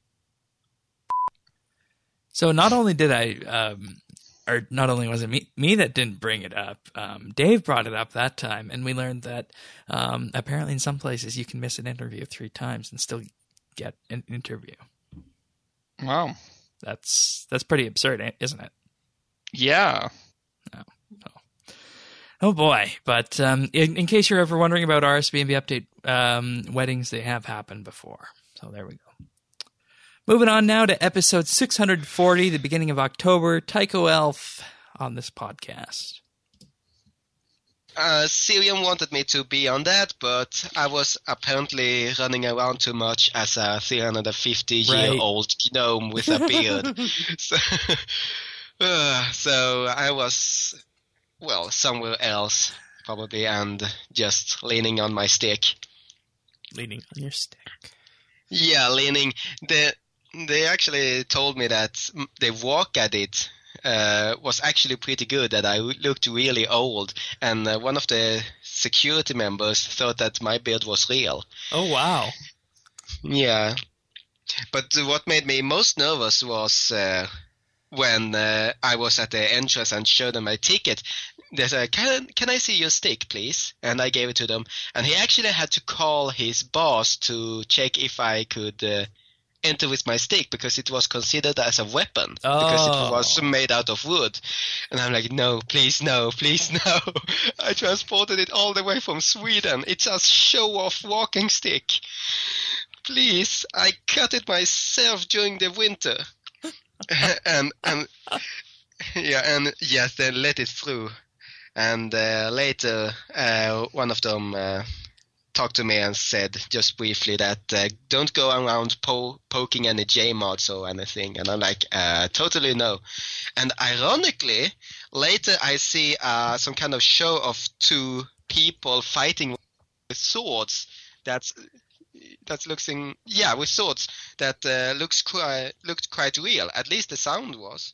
So not only did not only was it me that didn't bring it up, Dave brought it up that time, and we learned that apparently in some places you can miss an interview 3 times and still get an interview. Wow. That's pretty absurd, isn't it? Yeah. Oh boy. But in case you're ever wondering about RSBNB update weddings, they have happened before. So there we go. Moving on now to episode 640, the beginning of October. Tycho Elf on this podcast. Sirium wanted me to be on that, but I was apparently running around too much as a 350-year-old gnome with a beard. So I was, somewhere else, probably, and just leaning on my stick. Leaning on your stick. Yeah, leaning. They actually told me that the walk I did was actually pretty good, that I looked really old, and one of the security members thought that my beard was real. Oh, wow. Yeah. But what made me most nervous was when I was at the entrance and showed them my ticket. They said, can I see your stick, please? And I gave it to them. And he actually had to call his boss to check if I could enter with my stick, because it was considered as a weapon, because it was made out of wood. And I'm like, no, please no. I transported it all the way from Sweden. It's a show-off walking stick. Please, I cut it myself during the winter. and yes, they let it through. And later, one of them talked to me and said just briefly that don't go around poking any J-mods or anything. And I'm like, totally no. And ironically, later I see some kind of show of 2 people fighting with swords. With swords that looked quite real. At least the sound was.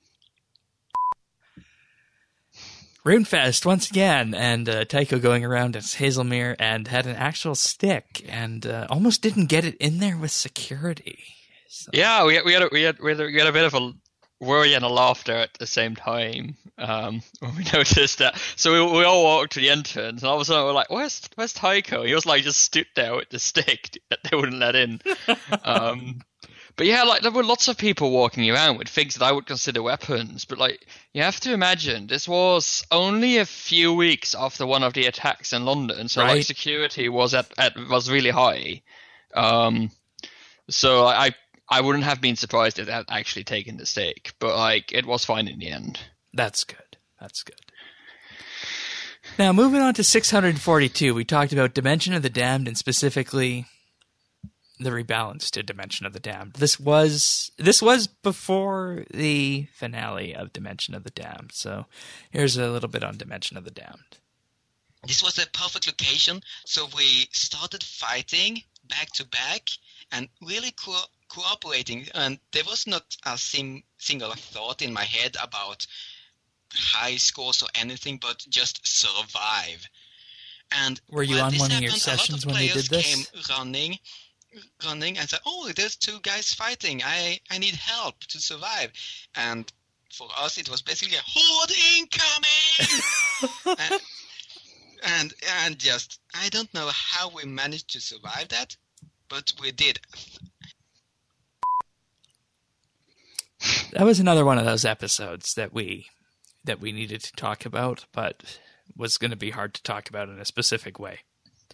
RuneFest once again, and Tycho going around as Hazelmere and had an actual stick, and almost didn't get it in there with security. So. Yeah, we had a bit of a worry and a laughter at the same time when we noticed that. So we all walked to the entrance, and all of a sudden we're like, "Where's Tycho?" He was like just stood there with the stick that they wouldn't let in. But yeah, like there were lots of people walking around with things that I would consider weapons. But like, you have to imagine this was only a few weeks after one of the attacks in London, so like security was was really high. So I wouldn't have been surprised if they had actually taken the stake, but like it was fine in the end. That's good. Now moving on to 642, we talked about Dimension of the Damned, and specifically the rebalance to Dimension of the Damned. This was before the finale of Dimension of the Damned. So here's a little bit on Dimension of the Damned. This was a perfect location, so we started fighting back to back and really cooperating. And there was not a single thought in my head about high scores or anything, but just survive. And were you on one of your sessions when you did this? Came running and said, "Oh, there's 2 guys fighting. I need help to survive." And for us, it was basically a horde incoming. and just I don't know how we managed to survive that, but we did. That was another one of those episodes that we needed to talk about, but was going to be hard to talk about in a specific way,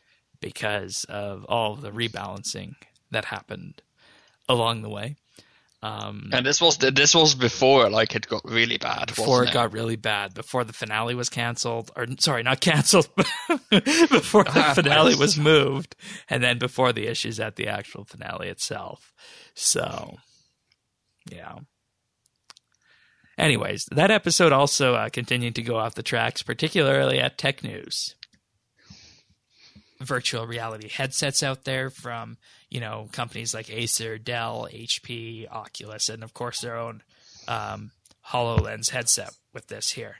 because of all of the rebalancing that happened along the way. And this was before it got really bad. Before it got really bad. Before the finale was canceled, or sorry, not canceled. Before the finale was moved, and then before the issues at the actual finale itself. So, yeah. Anyways, that episode also continued to go off the tracks, particularly at Tech News. Virtual reality headsets out there from, companies like Acer, Dell, HP, Oculus, and of course their own HoloLens headset with this here.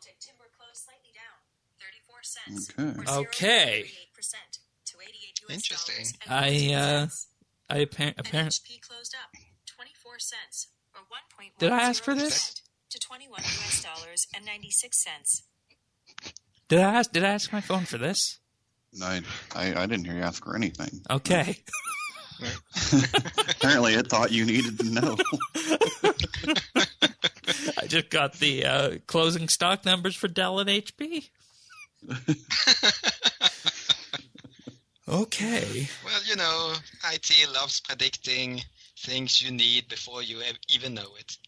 Okay. Interesting. Apparently. Did I ask for this? To $21.96. Did I ask my phone for this? No, I didn't hear you ask for anything. Okay. Apparently, it thought you needed to know. I just got the closing stock numbers for Dell and HP. Okay. Well, IT loves predicting things you need before you even know it.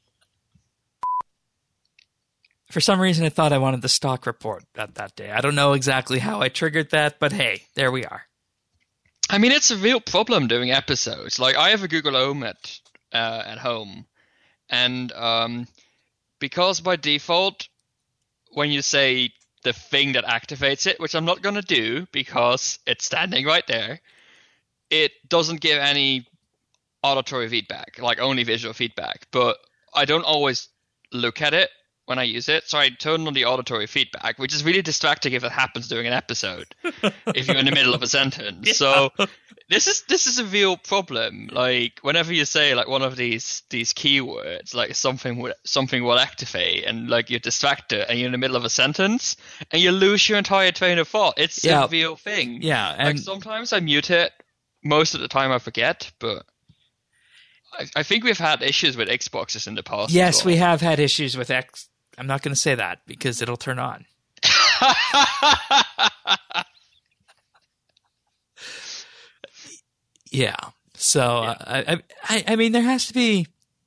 For some reason, I thought I wanted the stock report that day. I don't know exactly how I triggered that, but hey, there we are. I mean, it's a real problem doing episodes. Like, I have a Google Home at home, and because by default, when you say the thing that activates it, which I'm not going to do because it's standing right there, it doesn't give any auditory feedback, like only visual feedback. But I don't always look at it when I use it, so I turn on the auditory feedback, which is really distracting if it happens during an episode, if you're in the middle of a sentence. Yeah. So this is a real problem. Like, whenever you say like one of these keywords, like something will activate, and like you're distracted and you're in the middle of a sentence and you lose your entire train of thought. It's a real thing. Yeah, and like sometimes I mute it. Most of the time I forget, but I think we've had issues with Xboxes in the past. Yes, we have had issues with X. I'm not going to say that because it'll turn on. Yeah. So, yeah. I mean, there has to be...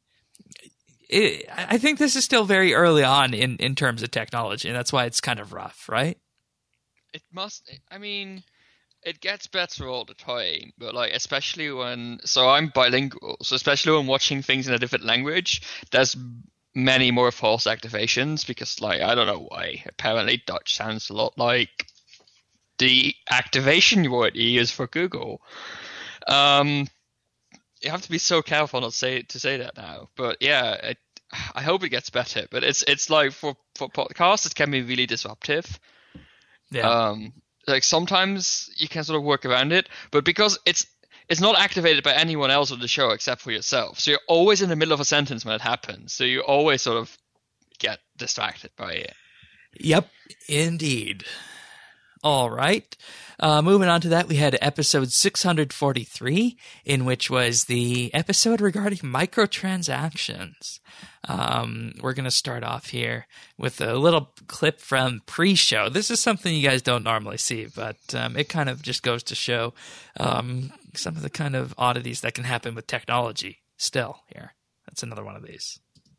I think this is still very early on in terms of technology, and that's why it's kind of rough, right? It must... I mean, it gets better all the time, but like, especially when... So I'm bilingual, so especially when watching things in a different language, there's many more false activations because, like, I don't know why. Apparently, Dutch sounds a lot like the activation word you use for Google. You have to be so careful not to say that now. But yeah, I hope it gets better. But it's like for podcasts, it can be really disruptive. Yeah. Like sometimes you can sort of work around it, but because it's not activated by anyone else on the show except for yourself. So you're always in the middle of a sentence when it happens. So you always sort of get distracted by it. Yep, indeed. All right. Moving on to that, we had episode 643, in which was the episode regarding microtransactions. We're going to start off here with a little clip from pre-show. This is something you guys don't normally see, but it kind of just goes to show some of the kind of oddities that can happen with technology still here. That's another one of these.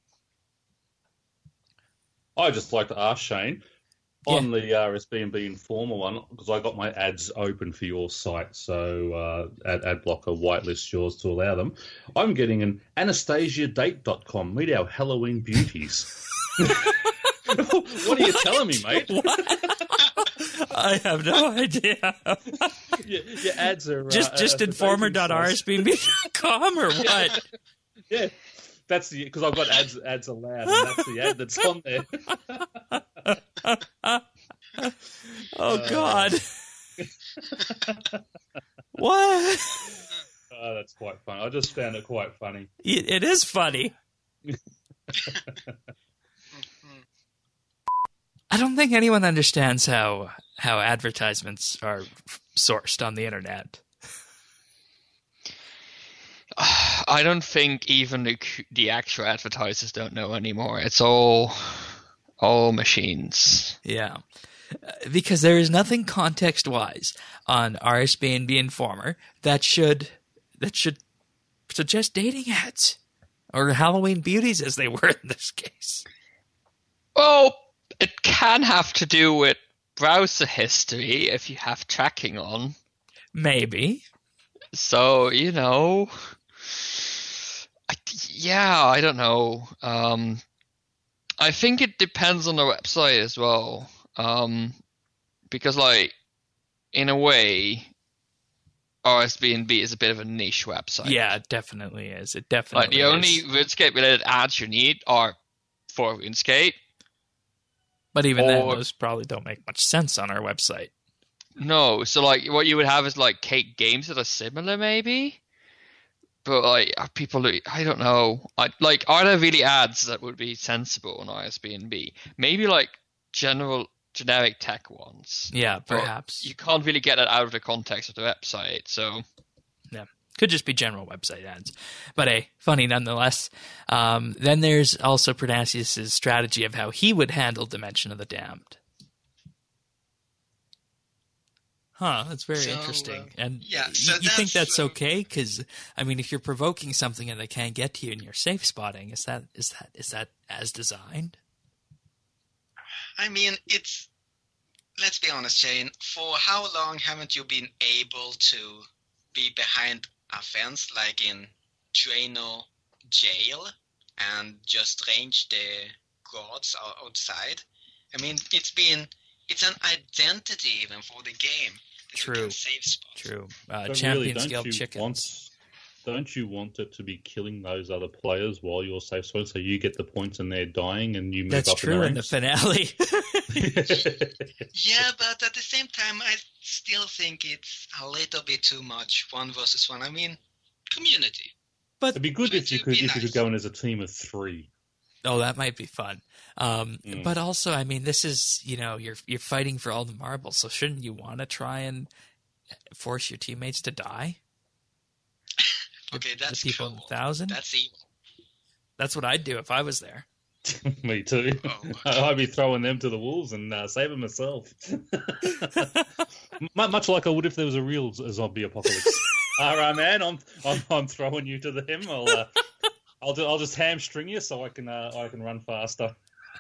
I'd just like to ask Shane, on the RSB&B Informer one, because I got my ads open for your site, so AdBlocker whitelist yours to allow them. I'm getting an AnastasiaDate.com. Meet our Halloween beauties. What are you telling me, mate? I have no idea. Your ads are... Just informer.rsb.com or what? Yeah. That's the because I've got ads allowed, and that's the ad that's on there. Oh God! What? Oh, that's quite funny. I just found it quite funny. It is funny. I don't think anyone understands how advertisements are sourced on the internet. I don't think even the actual advertisers don't know anymore. It's all machines. Yeah. Because there is nothing context-wise on RSB&B Informer that should suggest dating ads. or Halloween beauties as they were in this case? Well, it can have to do with browser history if you have tracking on. Maybe. So, I don't know. I think it depends on the website as well. Because, in a way, RSBNB is a bit of a niche website. Yeah, it definitely is. It definitely the only RuneScape-related ads you need are for RuneScape. But even then, those probably don't make much sense on our website. No, so what you would have is cake games that are similar, maybe. But are people? I don't know. Are there really ads that would be sensible on RSBNB? Maybe generic tech ones. Yeah, perhaps. But you can't really get that out of the context of the website. So yeah, could just be general website ads. But hey, funny nonetheless. Then there's also Pernasius' strategy of how he would handle Dimension of the Damned. Huh, that's very interesting. And you think that's okay? Because if you're provoking something and they can't get to you and you're safe spotting, is that as designed? It's. Let's be honest, Shane. For how long haven't you been able to be behind a fence, like in Drano jail, and just range the guards outside? It's an identity even for the game. True. True. Champions Guild chickens. Don't you want it to be killing those other players while you're safe spotting, so you get the points and they're dying and you move That's up true in the finale. Yeah, but at the same time, I still think it's a little bit too much, 1 versus 1. Community. But it'd be good if you could go in as a team of 3. Oh, that might be fun. But also, this is, you're fighting for all the marbles, so shouldn't you want to try and force your teammates to die? Okay, that's the people in 1,000? That's evil. That's what I'd do if I was there. Me too. I'd be throwing them to the wolves and saving myself. Much like I would if there was a real zombie apocalypse. All right, man, I'm throwing you to them. I'll just hamstring you so I can run faster.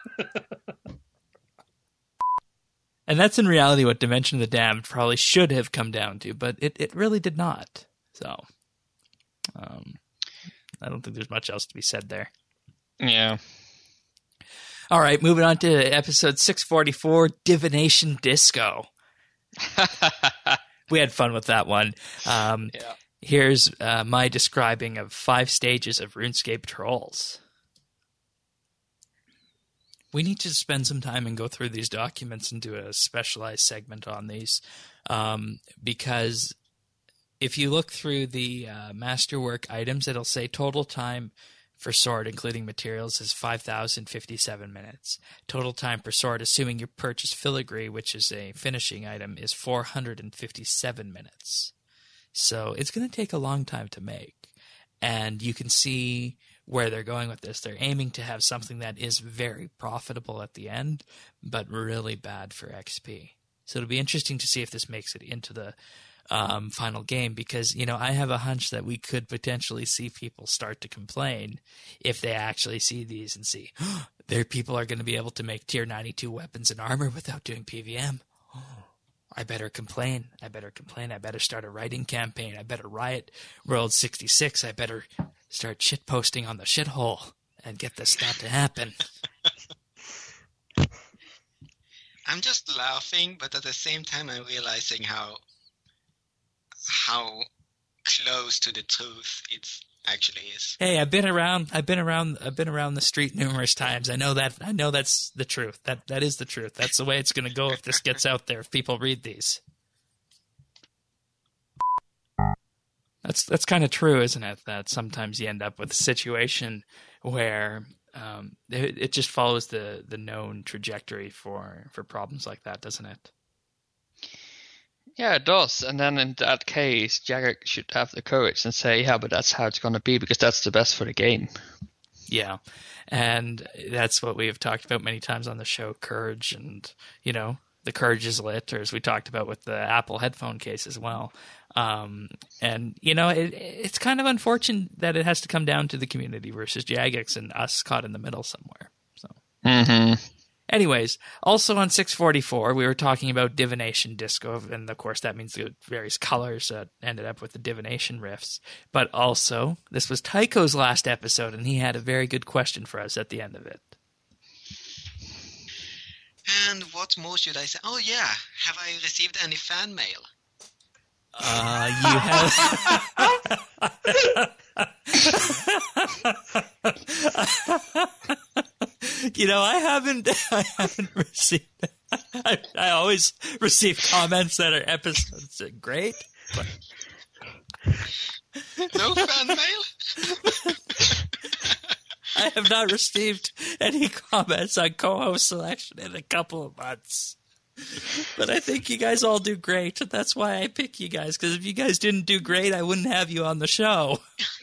And that's in reality what Dimension of the Damned probably should have come down to, but it really did not. So, I don't think there's much else to be said there. Yeah. All right, moving on to episode 644, Divination Disco. We had fun with that one. Here's my describing of 5 stages of RuneScape trolls. We need to spend some time and go through these documents and do a specialized segment on these, because if you look through the masterwork items, it'll say total time for sword, including materials, is 5,057 minutes. Total time per sword, assuming you purchase filigree, which is a finishing item, is 457 minutes. So it's going to take a long time to make. And you can see where they're going with this. They're aiming to have something that is very profitable at the end, but really bad for XP. So it'll be interesting to see if this makes it into the final game, because I have a hunch that we could potentially see people start to complain if they actually see these and see their people are going to be able to make tier 92 weapons and armor without doing PVM. I better complain. I better start a writing campaign. I better riot World 66. I better start shitposting on the shithole and get this not to happen. I'm just laughing, but at the same time I'm realizing how close to the truth it actually is. Hey, I've been around the street numerous times. I know that's the truth. That is the truth. That's the way it's going to go if this gets out there, if people read these. That's kind of true, isn't it? That sometimes you end up with a situation where it just follows the known trajectory for problems like that, doesn't it? Yeah, it does. And then in that case, Jagger should have the courage and say, yeah, but that's how it's going to be because that's the best for the game. Yeah. And that's what we have talked about many times on the show, courage and, the Courage is lit, or as we talked about with the Apple headphone case as well. And, you know, it's kind of unfortunate that it has to come down to the community versus Jagex and us caught in the middle somewhere. So, Anyways, also on 644, we were talking about divination disco, and of course that means the various colors that ended up with the divination riffs. But also, this was Tycho's last episode, and he had a very good question for us at the end of it. And what more should I say? Oh yeah, have I received any fan mail? You have. You know, I haven't received. I always receive comments that our episodes are great, but no fan mail. I have not received any comments on co-host selection in a couple of months. But I think you guys all do great. That's why I pick you guys, because if you guys didn't do great, I wouldn't have you on the show.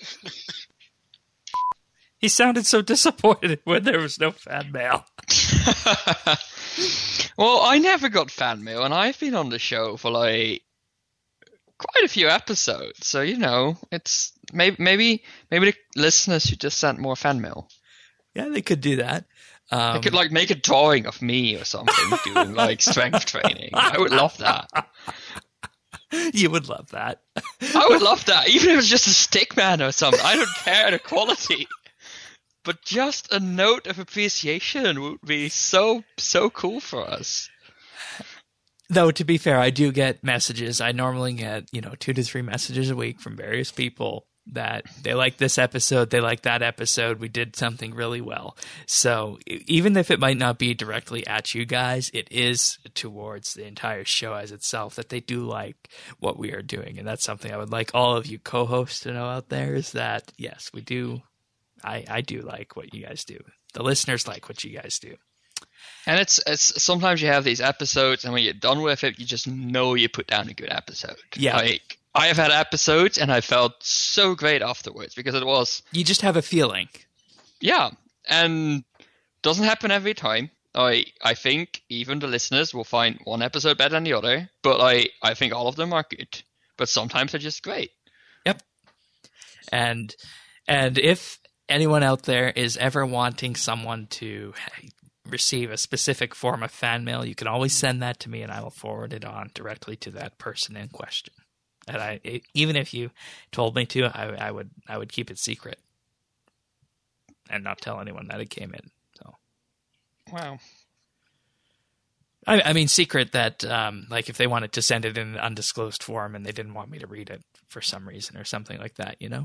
He sounded so disappointed when there was no fan mail. Well, I never got fan mail, and I've been on the show for like quite a few episodes. So, you know, it's maybe the listeners should just send more fan mail. Yeah, they could do that. They could like make a drawing of me or something doing like strength training. I would love that. You would love that. I would love that, even if it's just a stick man or something. I don't care the quality. But just a note of appreciation would be so cool for us. Though, to be fair, I do get messages. I normally get, 2 to 3 messages a week from various people that they like this episode, they like that episode, we did something really well. So even if it might not be directly at you guys, it is towards the entire show as itself that they do like what we are doing. And that's something I would like all of you co-hosts to know out there is that, yes, we do. I do like what you guys do. The listeners like what you guys do. And it's sometimes you have these episodes, and when you're done with it, you just know you put down a good episode. Yeah. Like, I have had episodes, and I felt so great afterwards, because it was... You just have a feeling. Yeah, and doesn't happen every time. I think even the listeners will find one episode better than the other, but I think all of them are good. But sometimes they're just great. Yep. And if anyone out there is ever wanting someone to receive a specific form of fan mail, you can always send that to me and I will forward it on directly to that person in question. And even if you told me to, I would keep it secret and not tell anyone that it came in. So, wow. I mean, secret that, like if they wanted to send it in an undisclosed form and they didn't want me to read it for some reason or something like that, So.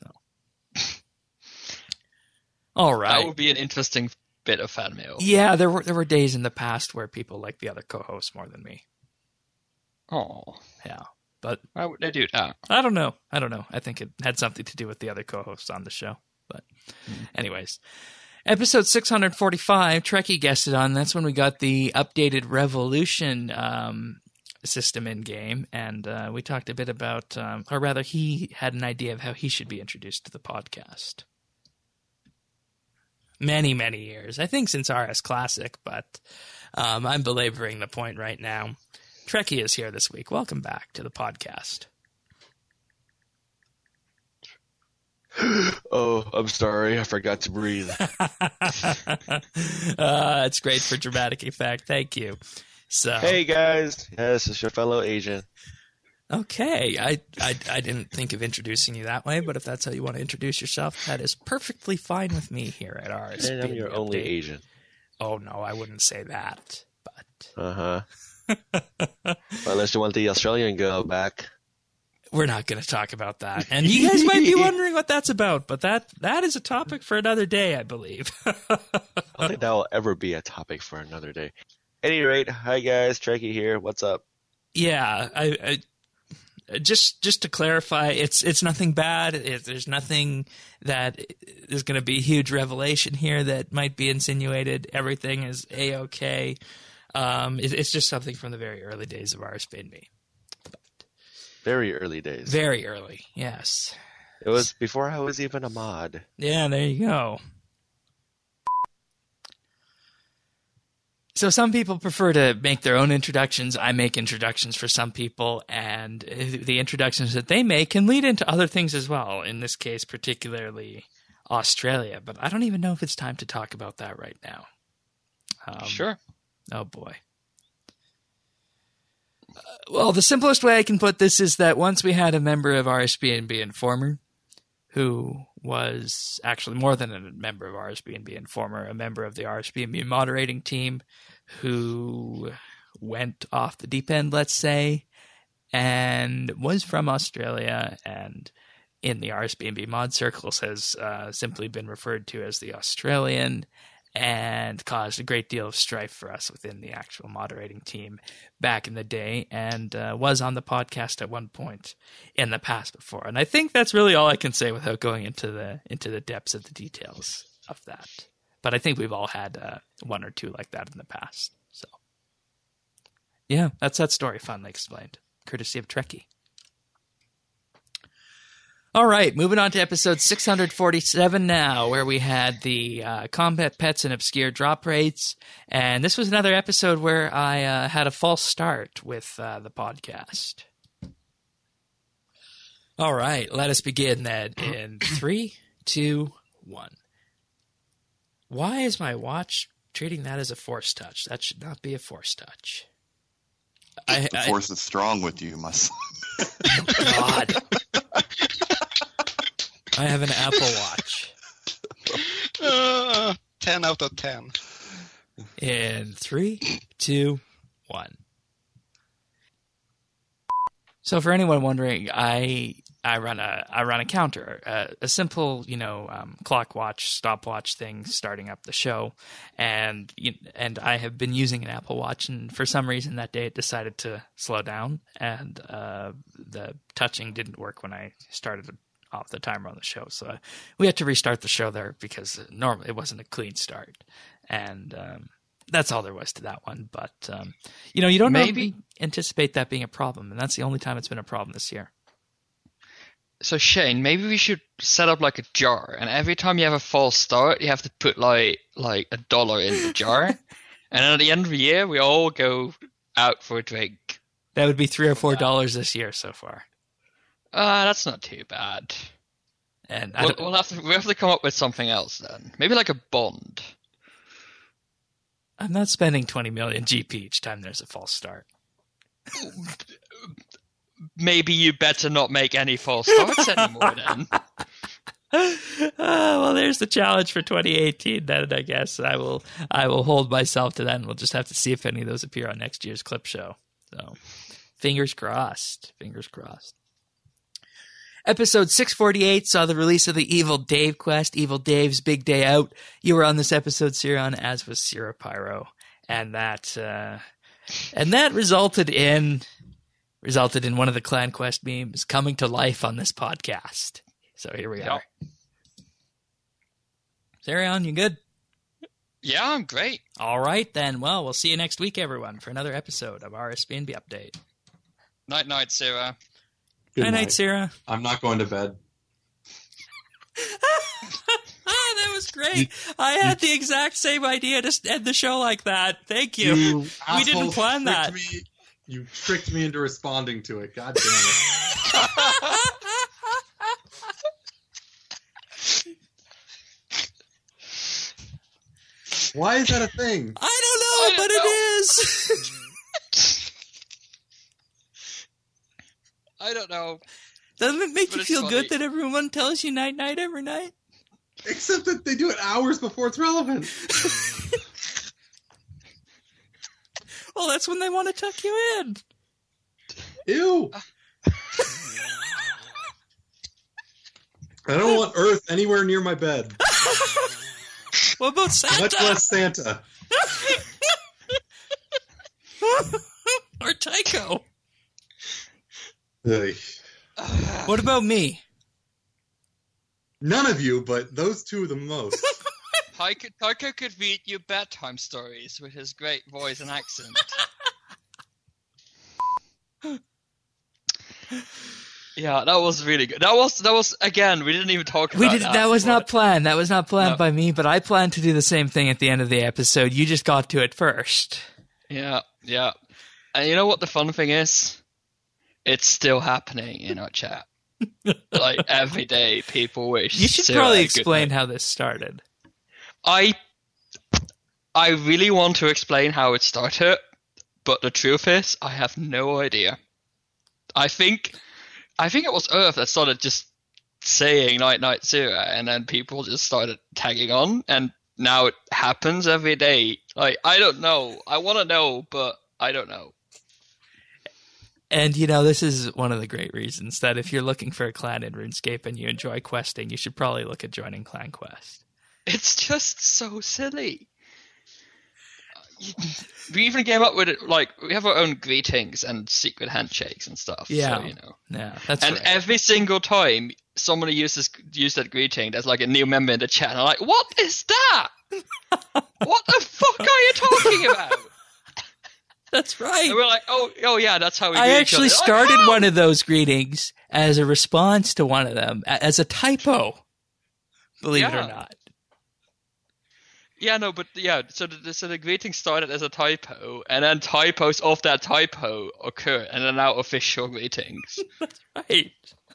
All right. That would be an interesting bit of fan mail. Yeah, there were days in the past where people liked the other co-hosts more than me. Oh. Yeah. But why would they do that? I don't know. I think it had something to do with the other co-hosts on the show. But anyways, episode 645, Trekkie guested on. That's when we got the updated Revolution system in game, and we talked a bit about, or rather, he had an idea of how he should be introduced to the podcast. Many, many years. I think since RS Classic, but I'm belaboring the point right now. Trekkie is here this week. Welcome back to the podcast. Oh, I'm sorry. I forgot to breathe. It's great for dramatic effect. Thank you. So, hey, guys. Yeah, this is your fellow agent. Okay. I didn't think of introducing you that way, but if that's how you want to introduce yourself, that is perfectly fine with me here at RS. And I'm your only agent. Oh, no, I wouldn't say that. But Uh-huh. Well, unless you want the Australian girl back. We're not going to talk about that. And you guys might be wondering what that's about, but that is a topic for another day, I believe. I don't think that will ever be a topic for another day. At any rate, hi guys, Trekkie here. What's up? Yeah, I just to clarify, it's nothing bad. There's nothing that is going to be a huge revelation here that might be insinuated. Everything is A-okay. It's just something from the very early days of RSBNB. Very early days. Very early, yes. It was before I was even a mod. Yeah, there you go. So some people prefer to make their own introductions. I make introductions for some people, and the introductions that they make can lead into other things as well. In this case, particularly Australia. But I don't even know if it's time to talk about that right now. Sure. Oh, boy. Well, the simplest way I can put this is that once we had a member of RSB&B Informer, who was actually more than a member of RSB&B Informer, a member of the RSB&B moderating team, who went off the deep end, let's say, and was from Australia, and in the RSB&B mod circles has simply been referred to as the Australian, and caused a great deal of strife for us within the actual moderating team back in the day, and was on the podcast at one point in the past before. And I think that's really all I can say without going into the depths of the details of that. But I think we've all had one or two like that in the past. So, yeah, that's that story finally explained, courtesy of Trekkie. All right, moving on to episode 647 now, where we had the combat pets and obscure drop rates. And this was another episode where I had a false start with the podcast. All right, let us begin then in 3, 2, 1. Why is my watch treating that as a force touch? That should not be a force touch. The force is strong with you, my son. God. I have an Apple Watch. 10 out of 10. In 3, 2, 1. So for anyone wondering, I run a counter, a simple, clock watch, stopwatch thing starting up the show, and I have been using an Apple Watch, and for some reason that day it decided to slow down, and the touching didn't work when I started off the timer on the show, so we had to restart the show there because normally it wasn't a clean start, and that's all there was to that one. But you don't maybe anticipate that being a problem, and that's the only time it's been a problem this year. So Shane, maybe we should set up like a jar, and every time you have a false start, you have to put like $1 in the jar, and then at the end of the year, we all go out for a drink. That would be $3 or $4 this year so far. That's not too bad. And we'll have to come up with something else then. Maybe like a bond. I'm not spending 20 million GP each time there's a false start. Maybe you better not make any false starts anymore then. Well, there's the challenge for 2018 then, I guess. I will hold myself to that, and we'll just have to see if any of those appear on next year's clip show. So, fingers crossed. Fingers crossed. Episode 648 saw the release of the Evil Dave quest, Evil Dave's Big Day Out. You were on this episode, Ciron, as was Sierra Pyro, and that resulted in one of the Clan Quest memes coming to life on this podcast. So here we are. Ciron, you good? Yeah, I'm great. All right then. Well, we'll see you next week, everyone, for another episode of RSB&B Update. Night, Sarah. Good night, Sarah. I'm not going to bed. That was great. I had the exact same idea to end the show like that. Thank you. We didn't plan that. You tricked me into responding to it. God damn it. Why is that a thing? I don't know, but it is. I don't know. Doesn't it make you feel good that everyone tells you night every night? Except that they do it hours before it's relevant. Well, that's when they want to tuck you in. Ew. I don't want Earth anywhere near my bed. What about Santa? Much less Santa. Or Tycho. Hey. What about me? None of you, but those two the most. Tycho could read you bedtime stories with his great voice and accent. Yeah, that was really good. That was again. We didn't even talk about that. That was not planned. That was not planned by me. But I planned to do the same thing at the end of the episode. You just got to it first. Yeah. And you know what the fun thing is? It's still happening in our chat. Like every day, people wish. You should probably explain how this started. I really want to explain how it started, but the truth is, I have no idea. I think it was Earth that started just saying Night Zero, and then people just started tagging on, and now it happens every day. Like, I don't know. I want to know, but I don't know. And, this is one of the great reasons that if you're looking for a clan in RuneScape and you enjoy questing, you should probably look at joining Clan Quest. It's just so silly. We even came up with it, like, we have our own greetings and secret handshakes and stuff. Yeah. So, Yeah, that's and right. every single time somebody uses that greeting, there's like a new member in the chat. And I'm like, what is that? What the fuck are you talking about? That's right. And we're like, oh yeah, that's how we I greet actually each other. started one of those greetings as a response to one of them, as a typo. Believe it or not. Yeah, no, but yeah, so the greeting started as a typo, and then typos of that typo occur, and are now official greetings. That's right.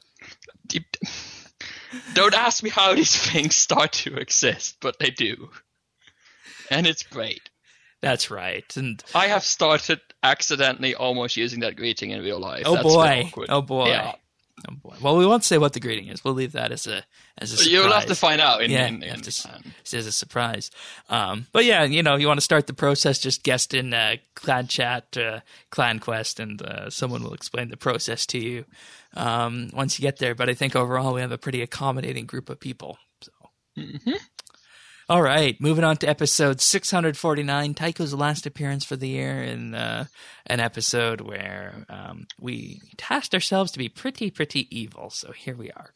Don't ask me how these things start to exist, but they do. And it's great. That's right. And I have started accidentally almost using that greeting in real life. Oh That's boy. awkward. Oh boy. Yeah. Oh boy. Well, we won't say what the greeting is. We'll leave that as a surprise. You'll have to find out as a surprise. But yeah, you want to start the process, just guest in Clan Chat, Clan Quest, and someone will explain the process to you once you get there. But I think overall we have a pretty accommodating group of people. So. Mm-hmm. All right, moving on to episode 649, Tycho's last appearance for the year in an episode where we tasked ourselves to be pretty evil. So here we are.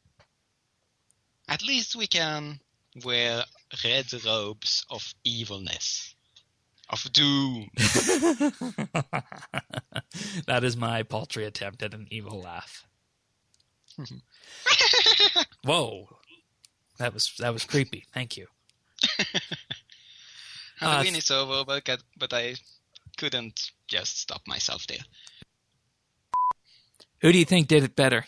At least we can wear red robes of evilness, of doom. That is my paltry attempt at an evil laugh. Whoa, that was creepy. Thank you. Halloween is over, but I couldn't just stop myself there. Who do you think did it better?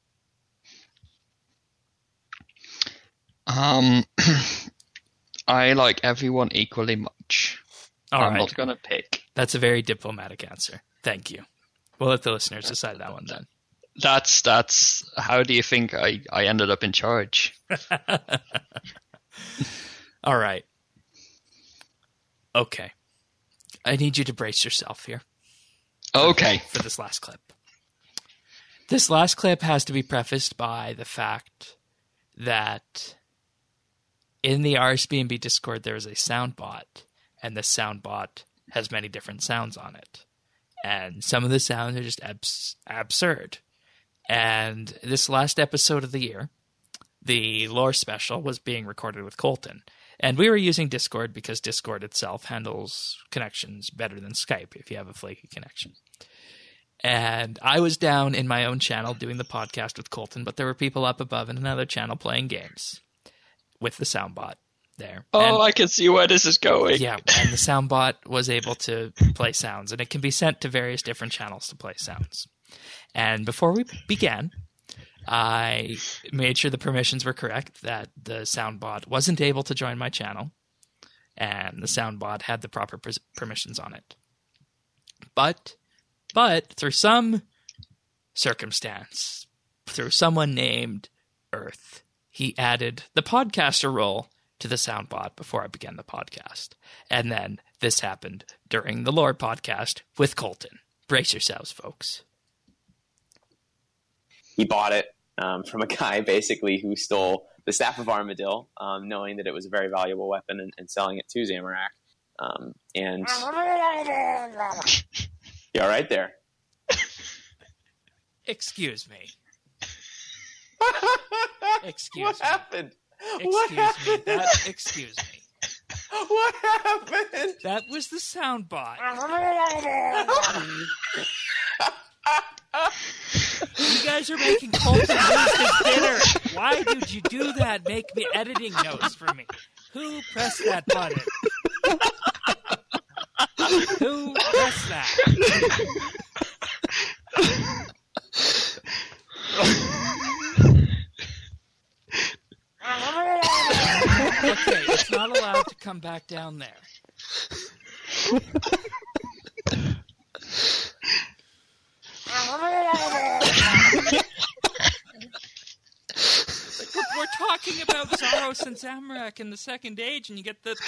I like everyone equally much. I'm not going to pick. That's a very diplomatic answer. Thank you. We'll let the listeners decide that one then. That's how do you think I ended up in charge? All right. Okay. I need you to brace yourself here. Okay. For this last clip. This last clip has to be prefaced by the fact that in the RSB&B Discord there is a sound bot, and the sound bot has many different sounds on it. And some of the sounds are just absurd. And this last episode of the year, the lore special was being recorded with Colton. And we were using Discord because Discord itself handles connections better than Skype if you have a flaky connection. And I was down in my own channel doing the podcast with Colton, but there were people up above in another channel playing games with the soundbot there. Oh, I can see where this is going. Yeah, and the soundbot was able to play sounds, and it can be sent to various different channels to play sounds. And before we began, I made sure the permissions were correct, that the soundbot wasn't able to join my channel, and the soundbot had the proper permissions on it. But through some circumstance, through someone named Earth, he added the podcaster role to the soundbot before I began the podcast. And then this happened during the lore podcast with Colton. Brace yourselves, folks. He bought it from a guy basically who stole the Staff of Armadil, knowing that it was a very valuable weapon, and selling it to Zamorak. And you all right there? Excuse me. What happened? Excuse me. What happened? That was the soundbot. guys are making Colton lose his dinner. Why did you do that? Make me editing notes for me. Who pressed that button? Who pressed that? Okay, it's not allowed to come back down there. We're talking about Zaros and Zamorak in the second age, and you get the...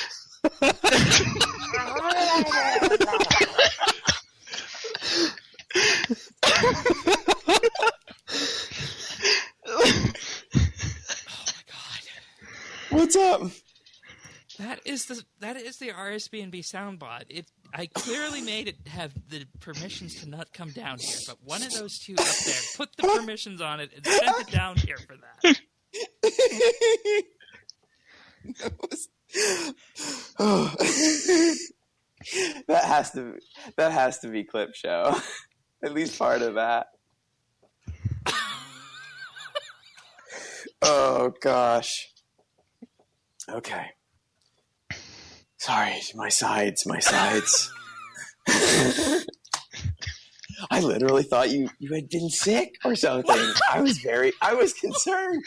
What's up? That is the RSB&B soundbot. I clearly made it have the permissions to not come down here, but one of those two up there put the permissions on it and sent it down here for that. That has to be clip show. At least part of that. Oh gosh. Okay. Sorry, my sides. I literally thought you had been sick or something. I was concerned.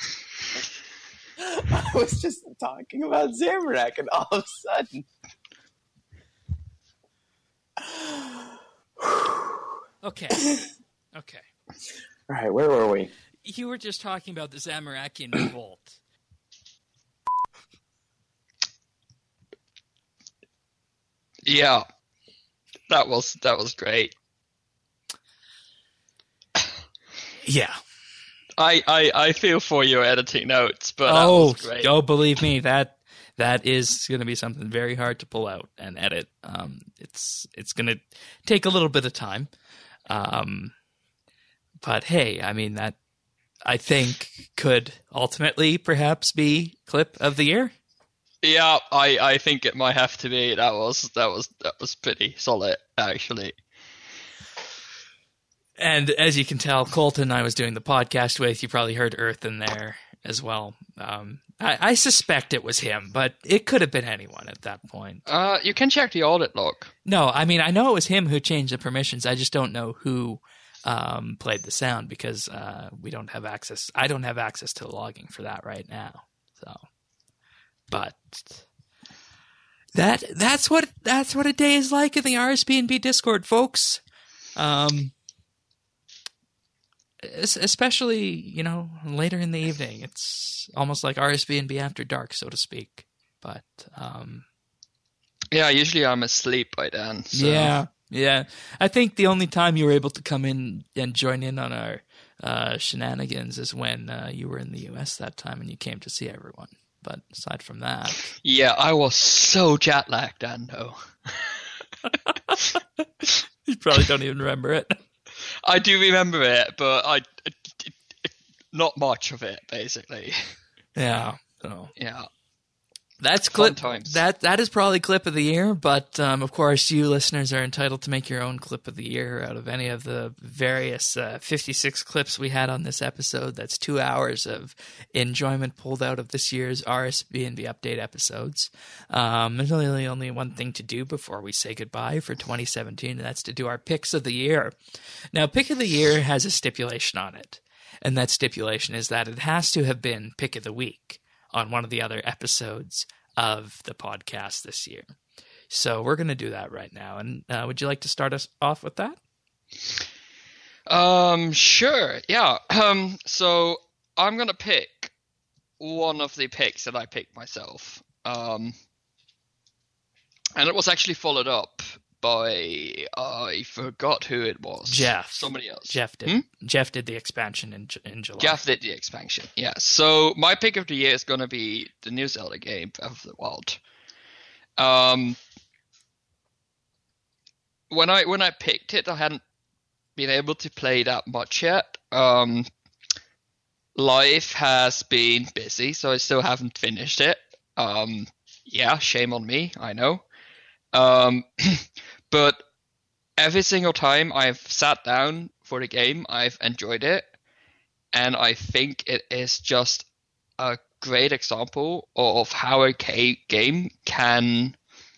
I was just talking about Zamorak, and all of a sudden. Okay. All right, where were we? You were just talking about the Zamorakian revolt. Yeah, that was great. Yeah, I feel for your editing notes, but that was great. Believe me, that is going to be something very hard to pull out and edit. It's going to take a little bit of time, but hey, I mean that I think could ultimately perhaps be clip of the year. Yeah, I think it might have to be. That was pretty solid, actually. And as you can tell, Colton I was doing the podcast with. You probably heard Earth in there as well. I suspect it was him, but it could have been anyone at that point. You can check the audit log. No, I mean, I know it was him who changed the permissions. I just don't know who played the sound because we don't have access. I don't have access to the logging for that right now. So, but that's what a day is like in the RSB&B Discord, folks. Especially, later in the evening. It's almost like RSB&B after dark, so to speak. But yeah, usually I'm asleep by then. So. Yeah. I think the only time you were able to come in and join in on our shenanigans is when you were in the US that time and you came to see everyone. But aside from that... Yeah, I was so jet-lagged then, though. You probably don't even remember it. I do remember it, but not much of it, basically. Yeah. So. Yeah. That's clip. That is probably clip of the year, but of course, you listeners are entitled to make your own clip of the year out of any of the various 56 clips we had on this episode. That's 2 hours of enjoyment pulled out of this year's RSB&B update episodes. There's really only one thing to do before we say goodbye for 2017, and that's to do our picks of the year. Now, pick of the year has a stipulation on it, and that stipulation is that it has to have been pick of the week on one of the other episodes of the podcast this year. So we're going to do that right now. And would you like to start us off with that? Sure. Yeah. So I'm going to pick one of the picks that I picked myself. And it was actually followed up by, I forgot who it was. Jeff. Somebody else. Jeff did. Jeff did the expansion in July. Jeff did the expansion, yeah. So my pick of the year is going to be the new Zelda game, Breath of the Wild. When I picked it, I hadn't been able to play that much yet. Life has been busy, so I still haven't finished it. Yeah, shame on me, I know. But every single time I've sat down for the game, I've enjoyed it. and I think it is just a great example of how a game can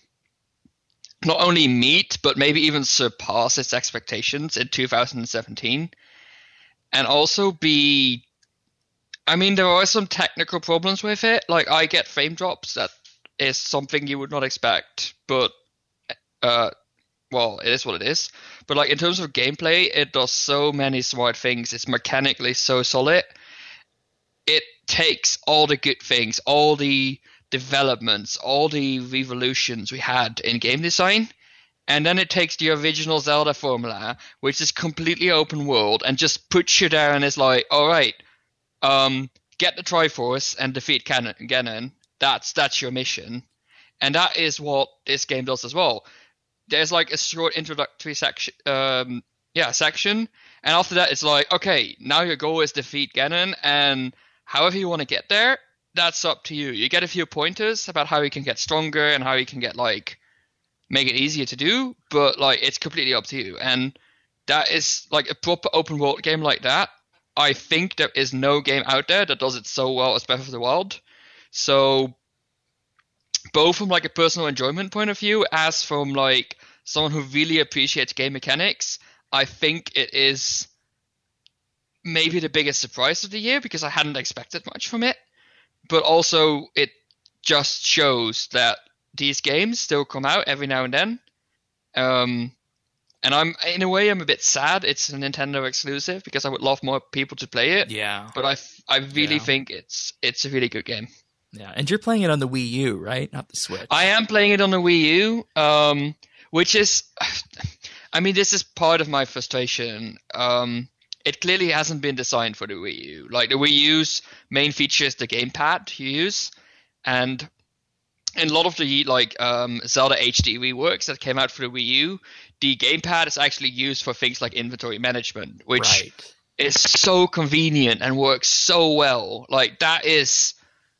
not only meet, but maybe even surpass its expectations in 2017. And also be... I mean, there are some technical problems with it. Like, I get frame drops. That is something you would not expect. But, well, it is what it is. But, like, in terms of gameplay, it does so many smart things. It's mechanically so solid. It takes all the good things, all the developments, all the revolutions we had in game design, and then it takes the original Zelda formula, which is completely open world, and just puts you there and is like, all right, get the Triforce and defeat Ganon. That's your mission. And that is what this game does as well. There's like a short introductory section, and after that it's like, okay, now your goal is defeat Ganon, and however you want to get there, that's up to you. You get a few pointers about how you can get stronger and how you can get, like, make it easier to do, but, like, it's completely up to you. And that is, like, a proper open world game like that. I think there is no game out there that does it so well as Breath of the Wild. So, both from, like, a personal enjoyment point of view, as from, like, someone who really appreciates game mechanics, I think it is maybe the biggest surprise of the year, because I hadn't expected much from it. But also, it just shows that these games still come out every now and then. And in a way, I'm a bit sad it's a Nintendo exclusive, because I would love more people to play it. Yeah. But I really think it's a really good game. Yeah, and you're playing it on the Wii U, right? Not the Switch. I am playing it on the Wii U, which is... I mean, this is part of my frustration. It clearly hasn't been designed for the Wii U. Like, the Wii U's main feature is the gamepad you use, and in a lot of the, like, Zelda HD reworks that came out for the Wii U, the gamepad is actually used for things like inventory management, which is so convenient and works so well. Like, that is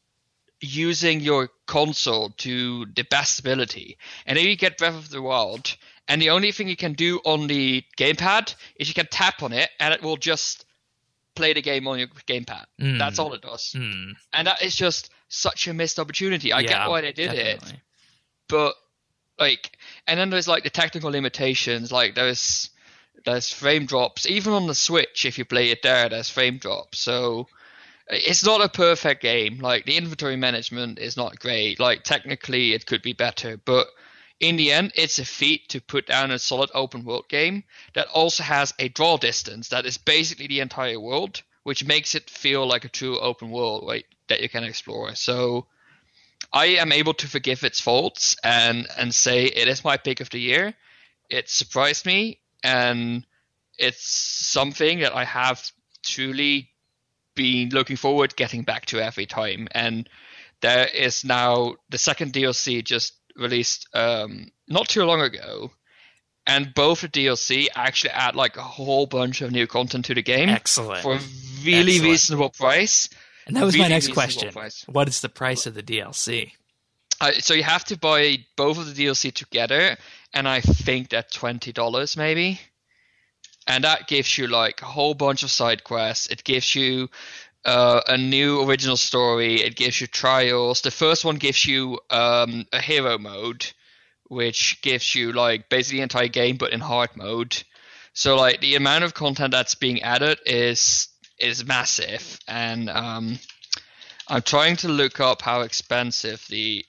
using your console to the best ability. And then you get Breath of the Wild, and the only thing you can do on the gamepad is you can tap on it, and it will just play the game on your gamepad. That's all it does. And that is just such a missed opportunity. I get why they did it. But, like, and then there's, like, the technical limitations. Like, there's frame drops. Even on the Switch, if you play it there, there's frame drops. So it's not a perfect game. Like, the inventory management is not great. Like, technically, it could be better. But in the end, it's a feat to put down a solid open world game that also has a draw distance that is basically the entire world, which makes it feel like a true open world, right, that you can explore. So I am able to forgive its faults and say it is my pick of the year. It surprised me, and it's something that I have truly been looking forward getting back to every time. And there is now the second DLC just released not too long ago, and both the DLC actually add like a whole bunch of new content to the game. Excellent. For a really reasonable price. And that was my next question. What is the price of the DLC? So you have to buy both of the DLC together, and I think that's $20 maybe. And that gives you like a whole bunch of side quests. It gives you a new original story. It gives you trials. The first one gives you a hero mode, which gives you like basically the entire game but in hard mode. So like the amount of content that's being added is massive. And I'm trying to look up how expensive the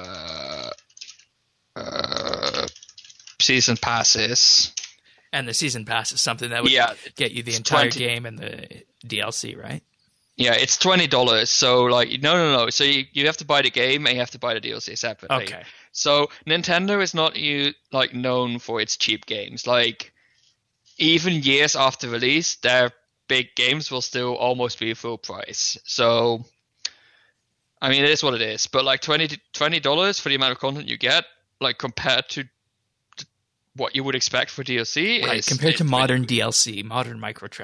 season pass is. And the season pass is something that would get you the entire game and the DLC, right? Yeah, it's $20. So like no. So you have to buy the game and you have to buy the DLC separately. Okay. So Nintendo is not known for its cheap games. Like even years after release, their big games will still almost be full price. So I mean, it is what it is. But like $20 for the amount of content you get, like compared to what you would expect for DLC, right? Compared to modern DLC, modern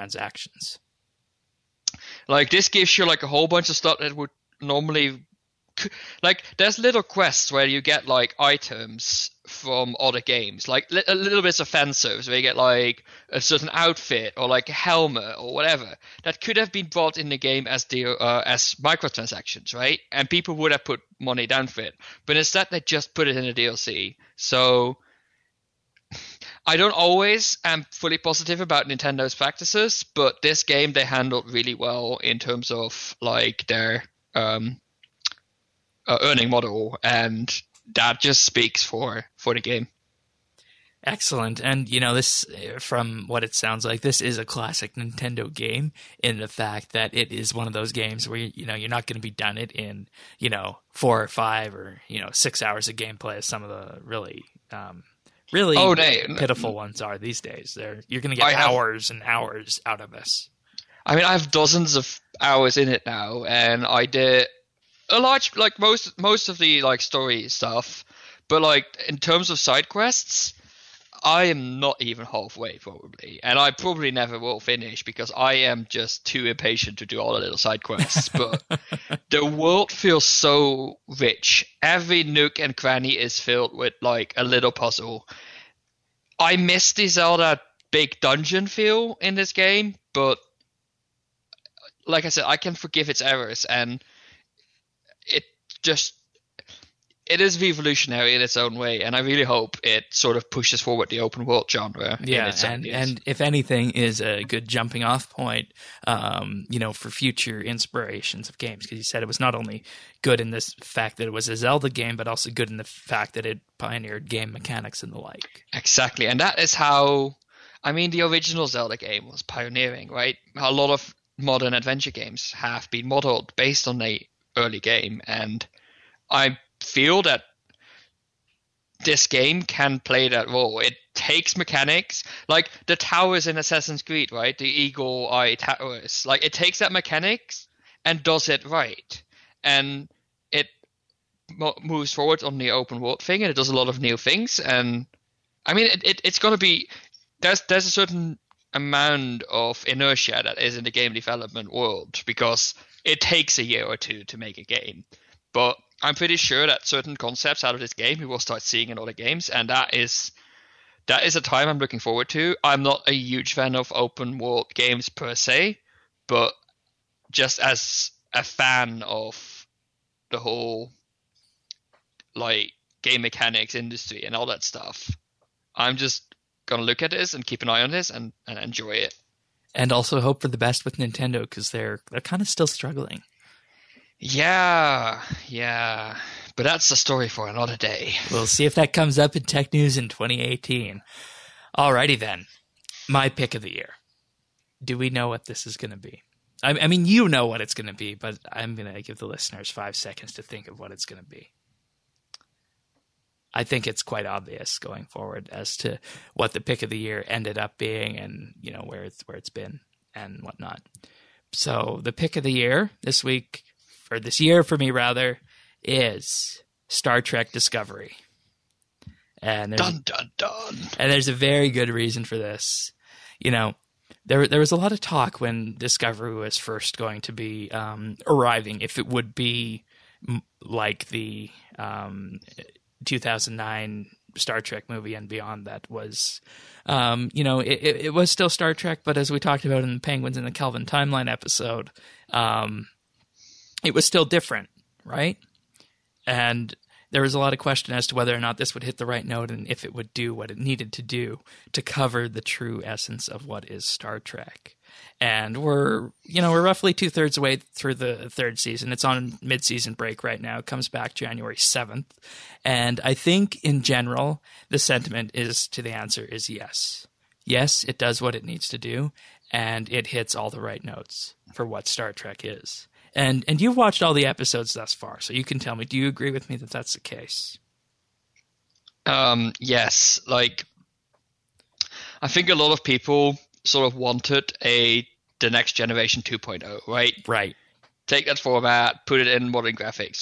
microtransactions. Like this gives you like a whole bunch of stuff that would normally like there's little quests where you get like items from other games, like a little bits of fan service where you get like a certain outfit or like a helmet or whatever that could have been brought in the game as microtransactions, right? And people would have put money down for it, but instead they just put it in a DLC. So I don't always am fully positive about Nintendo's practices, but this game they handled really well in terms of like their earning model, and that just speaks for the game. Excellent. And, this, from what it sounds like, this is a classic Nintendo game in the fact that it is one of those games where, you're not going to be done it in, 4 or 5 or, 6 hours of gameplay as some of the really pitiful ones are these days. You're going to get hours and hours out of this. I mean, I have dozens of hours in it now, and I did a large, like most of the like story stuff, but like in terms of side quests, I am not even halfway probably, and I probably never will finish because I am just too impatient to do all the little side quests. But the world feels so rich. Every nook and cranny is filled with like a little puzzle. I miss the Zelda big dungeon feel in this game, but like I said, I can forgive its errors, and it is revolutionary in its own way, and I really hope it sort of pushes forward the open world genre. Yeah, and if anything, is a good jumping off point, for future inspirations of games. Because you said it was not only good in this fact that it was a Zelda game, but also good in the fact that it pioneered game mechanics and the like. Exactly, and that is how, the original Zelda game was pioneering, right? A lot of modern adventure games have been modeled based on the early game, and I feel that this game can play that role. It takes mechanics, like the towers in Assassin's Creed, right? The eagle eye towers. Like, it takes that mechanics and does it right. And it moves forward on the open world thing, and it does a lot of new things. And it's going to be, there's a certain amount of inertia that is in the game development world because it takes a year or two to make a game. But I'm pretty sure that certain concepts out of this game we will start seeing in other games, and that is a time I'm looking forward to. I'm not a huge fan of open world games per se, but just as a fan of the whole like game mechanics industry and all that stuff, I'm just gonna look at this and keep an eye on this and enjoy it. And also hope for the best with Nintendo, because they're kind of still struggling. Yeah, but that's a story for another day. We'll see if that comes up in Tech News in 2018. Alrighty then, my pick of the year. Do we know what this is going to be? I mean, you know what it's going to be, but I'm going to give the listeners 5 seconds to think of what it's going to be. I think it's quite obvious going forward as to what the pick of the year ended up being, and where it's been and whatnot. So the pick of the year this week, or this year for me rather, is Star Trek Discovery. And dun dun dun. And there's a very good reason for this. There was a lot of talk when Discovery was first going to be arriving, if it would be like the 2009 Star Trek movie and beyond that was, it was still Star Trek, but as we talked about in the Penguins in the Kelvin Timeline episode, it was still different, right? And there was a lot of question as to whether or not this would hit the right note and if it would do what it needed to do to cover the true essence of what is Star Trek. And we're roughly 2/3 away through the 3rd season. It's on mid-season break right now. It comes back January 7th. And I think in general, the sentiment to the answer is yes. Yes, it does what it needs to do, and it hits all the right notes for what Star Trek is. And you've watched all the episodes thus far, so you can tell me, do you agree with me that that's the case? Yes. Like, I think a lot of people sort of wanted the next generation 2.0, right? Right. Take that format, put it in modern graphics.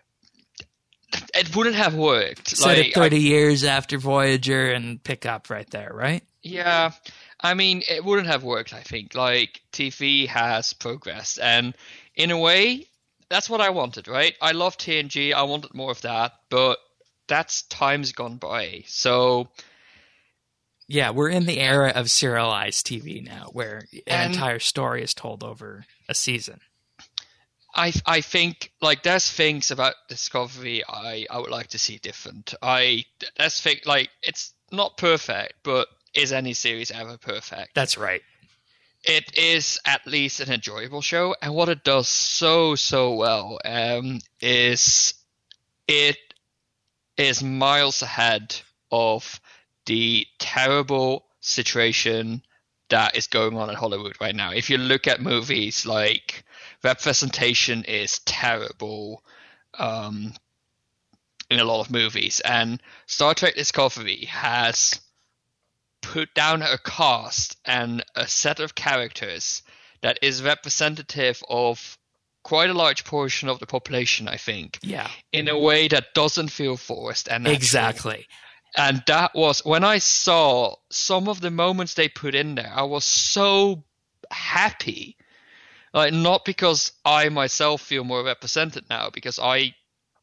It wouldn't have worked. Set it 30 years after Voyager and pick up right there, right? Yeah. It wouldn't have worked, I think. Like, TV has progressed, and in a way, that's what I wanted, right? I love TNG. I wanted more of that, but that's time's gone by. So yeah, we're in the era of serialized TV now, where an entire story is told over a season. I think like there's things about Discovery I would like to see different. That's think like it's not perfect, but is any series ever perfect? That's right. It is at least an enjoyable show, and what it does so well is it is miles ahead of the terrible situation that is going on in Hollywood right now. If you look at movies, like representation is terrible in a lot of movies, and Star Trek Discovery has put down a cast and a set of characters that is representative of quite a large portion of the population, I think. Yeah. In a way that doesn't feel forced and natural. Exactly. And that was when I saw some of the moments they put in there, I was so happy. Like, not because I myself feel more represented now, because I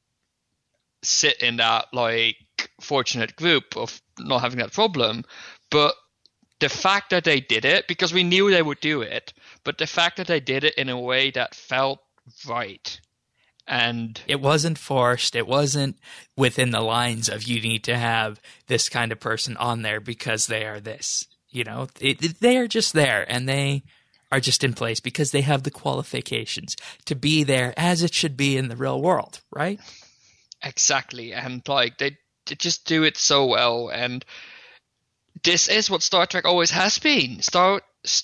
sit in that like fortunate group of not having that problem, but the fact that they did it, because we knew they would do it, but the fact that they did it in a way that felt right. And it wasn't forced. It wasn't within the lines of you need to have this kind of person on there because they are this. You know, they are just there, and they are just in place because they have the qualifications to be there as it should be in the real world, right? Exactly. And like they just do it so well. And this is what Star Trek always has been. Star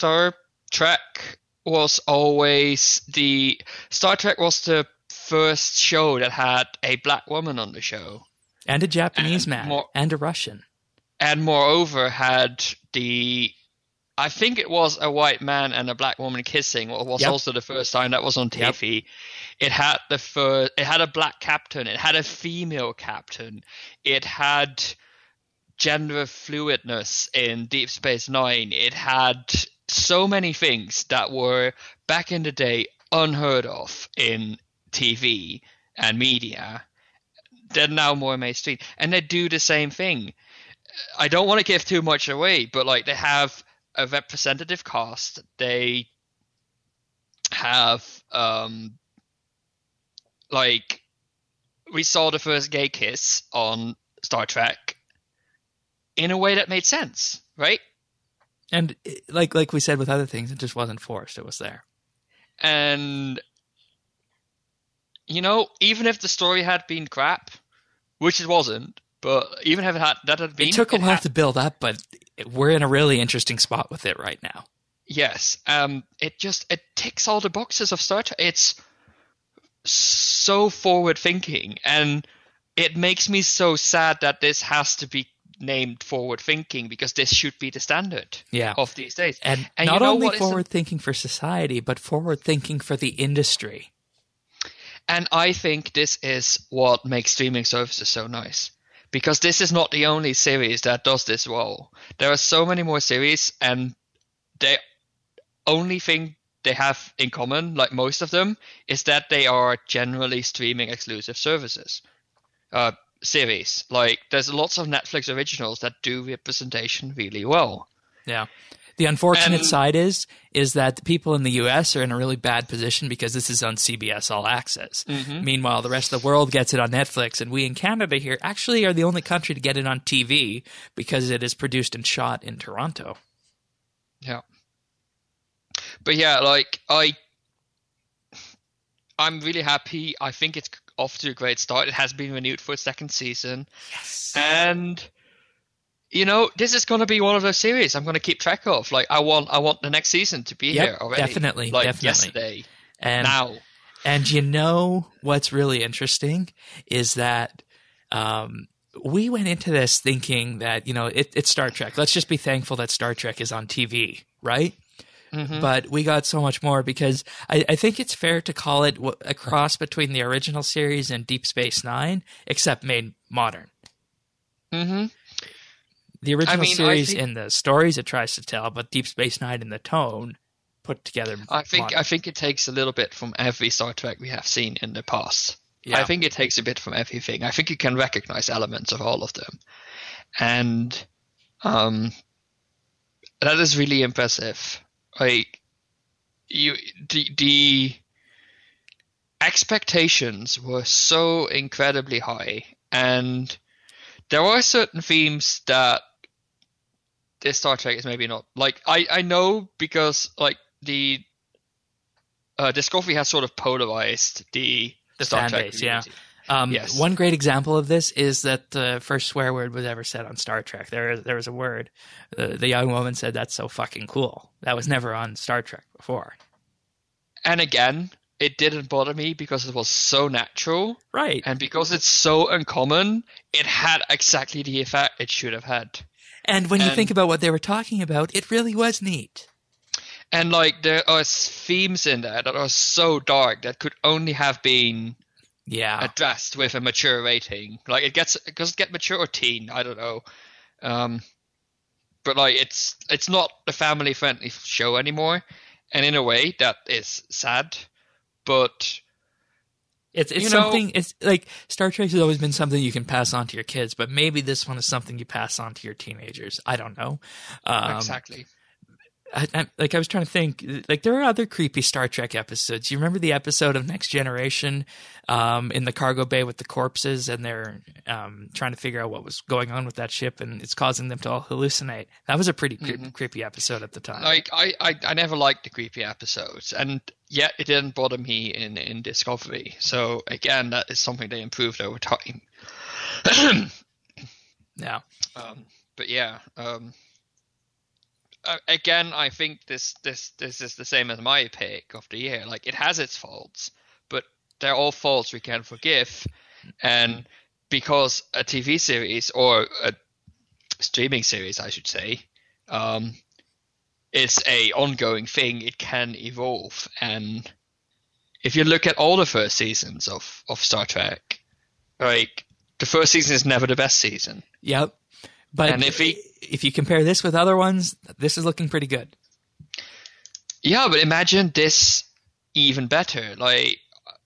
Trek was always Star Trek was the first show that had a black woman on the show. And a Japanese man. And a Russian. And moreover had I think it was a white man and a black woman kissing. It was also the first time that was on TV. It had it had a black captain. It had a female captain. It had gender fluidness in Deep Space Nine. It had so many things that were back in the day unheard of in TV and media. They're now more mainstream, and they do the same thing. I don't want to give too much away, but like they have a representative cast. They have like we saw the first gay kiss on Star Trek in a way that made sense, right? And like we said with other things, it just wasn't forced. It was there. And you know, even if the story had been crap, which it wasn't, but even if that had been, it took a while to build up, but we're in a really interesting spot with it right now. Yes, it ticks all the boxes of Star Trek. It's so forward thinking, and it makes me so sad that this has to be named forward thinking, because this should be the standard of these days. And not only forward thinking for society, but forward thinking for the industry. And I think this is what makes streaming services so nice, because this is not the only series that does this well. There are so many more series, and the only thing they have in common, like most of them, is that they are generally streaming exclusive services. Series. Like, there's lots of Netflix originals that do representation really well. Yeah. The unfortunate side is that the people in the U.S. are in a really bad position because this is on CBS All Access. Mm-hmm. Meanwhile, the rest of the world gets it on Netflix, and we in Canada here actually are the only country to get it on TV because it is produced and shot in Toronto. Yeah. But yeah, like, I'm really happy. I think it's off to a great start. It has been renewed for a second season. Yes. And you know, this is going to be one of those series I'm going to keep track of. Like, I want the next season to be here already. Definitely, like yesterday. And now. And you know what's really interesting is that we went into this thinking that, you know, it's Star Trek. Let's just be thankful that Star Trek is on TV, right? Mm-hmm. But we got so much more, because I think it's fair to call it a cross between the original series and Deep Space Nine, except made modern. Mm-hmm. The original series in the stories it tries to tell, but Deep Space Nine in the tone put together. I think it takes a little bit from every Star Trek we have seen in the past. Yeah. I think it takes a bit from everything. I think you can recognize elements of all of them, and that is really impressive. Like the expectations were so incredibly high, and there are certain themes that this Star Trek is maybe not like. I know because like the Discovery has sort of polarized the Star fan Trek base, community. Yes. One great example of this is that the first swear word was ever said on Star Trek. There was a word. The young woman said, "That's so fucking cool." That was never on Star Trek before. And again, it didn't bother me because it was so natural. Right. And because it's so uncommon, it had exactly the effect it should have had. And when you think about what they were talking about, it really was neat. And like there are themes in there that are so dark that could only have been addressed with a mature rating. Like it get mature or teen, I don't know. But like it's not a family friendly show anymore. And in a way that is sad. But it's something. It's like Star Trek has always been something you can pass on to your kids, but maybe this one is something you pass on to your teenagers. I don't know. Exactly. I was trying to think. Like there are other creepy Star Trek episodes. You remember the episode of Next Generation in the cargo bay with the corpses, and they're trying to figure out what was going on with that ship, and it's causing them to all hallucinate. That was a pretty creepy episode at the time. Like I never liked the creepy episodes, and yet it didn't bother me in Discovery. So again, that is something they improved over time. Yeah. But yeah. Again, I think this is the same as my pick of the year. Like it has its faults, but they're all faults we can forgive. And because a TV series or a streaming series, I should say, is a ongoing thing, it can evolve. And if you look at all the first seasons of Star Trek, like the first season is never the best season. Yep. But and if you compare this with other ones, this is looking pretty good. Yeah, but imagine this even better. Like,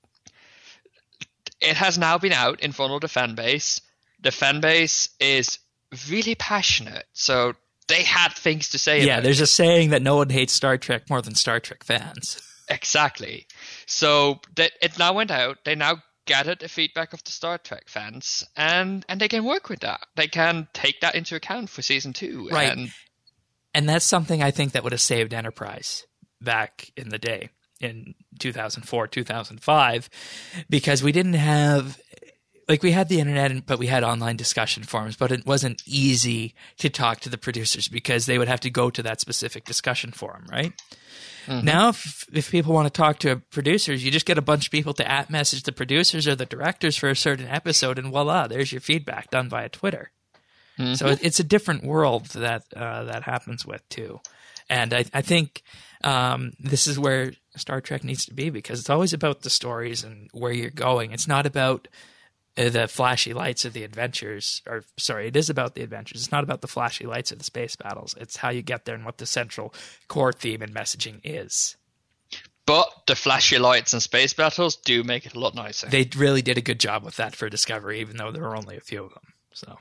it has now been out in front of the fan base. The fan base is really passionate, so they had things to say. Yeah, there's a saying that no one hates Star Trek more than Star Trek fans. Exactly. So that it now went out. They now gathered the feedback of the Star Trek fans, and they can work with that. They can take that into account for season 2. Right. And that's something I think that would have saved Enterprise back in the day, in 2004, 2005, because we didn't have, like, we had the internet, but we had online discussion forums, but it wasn't easy to talk to the producers because they would have to go to that specific discussion forum, right? Mm-hmm. Now, if people want to talk to producers, you just get a bunch of people to message the producers or the directors for a certain episode, and voila, there's your feedback done via Twitter. Mm-hmm. So it's a different world that happens with too, and I think this is where Star Trek needs to be, because it's always about the stories and where you're going. It's not about the flashy lights of the adventures, or sorry, it is about the adventures. It's not about the flashy lights of the space battles. It's how you get there and what the central core theme and messaging is. But the flashy lights and space battles do make it a lot nicer. They really did a good job with that for Discovery, even though there were only a few of them. So,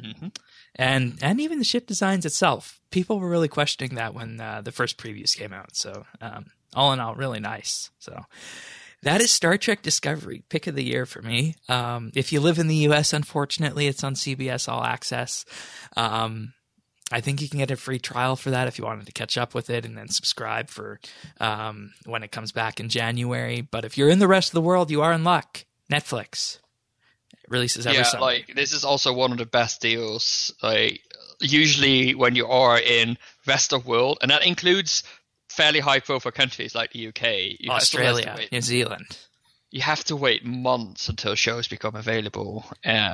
and even the ship designs itself, people were really questioning that when the first previews came out. So, all in all, really nice. So. That is Star Trek Discovery, pick of the year for me. If you live in the U.S., unfortunately, it's on CBS All Access. I think you can get a free trial for that if you wanted to catch up with it and then subscribe for when it comes back in January. But if you're in the rest of the world, you are in luck. Netflix. It releases every Sunday. Like this is also one of the best deals. Like usually when you are in rest of world, and that includes fairly high-profile countries like the UK, Australia, New Zealand. You have to wait months until shows become available.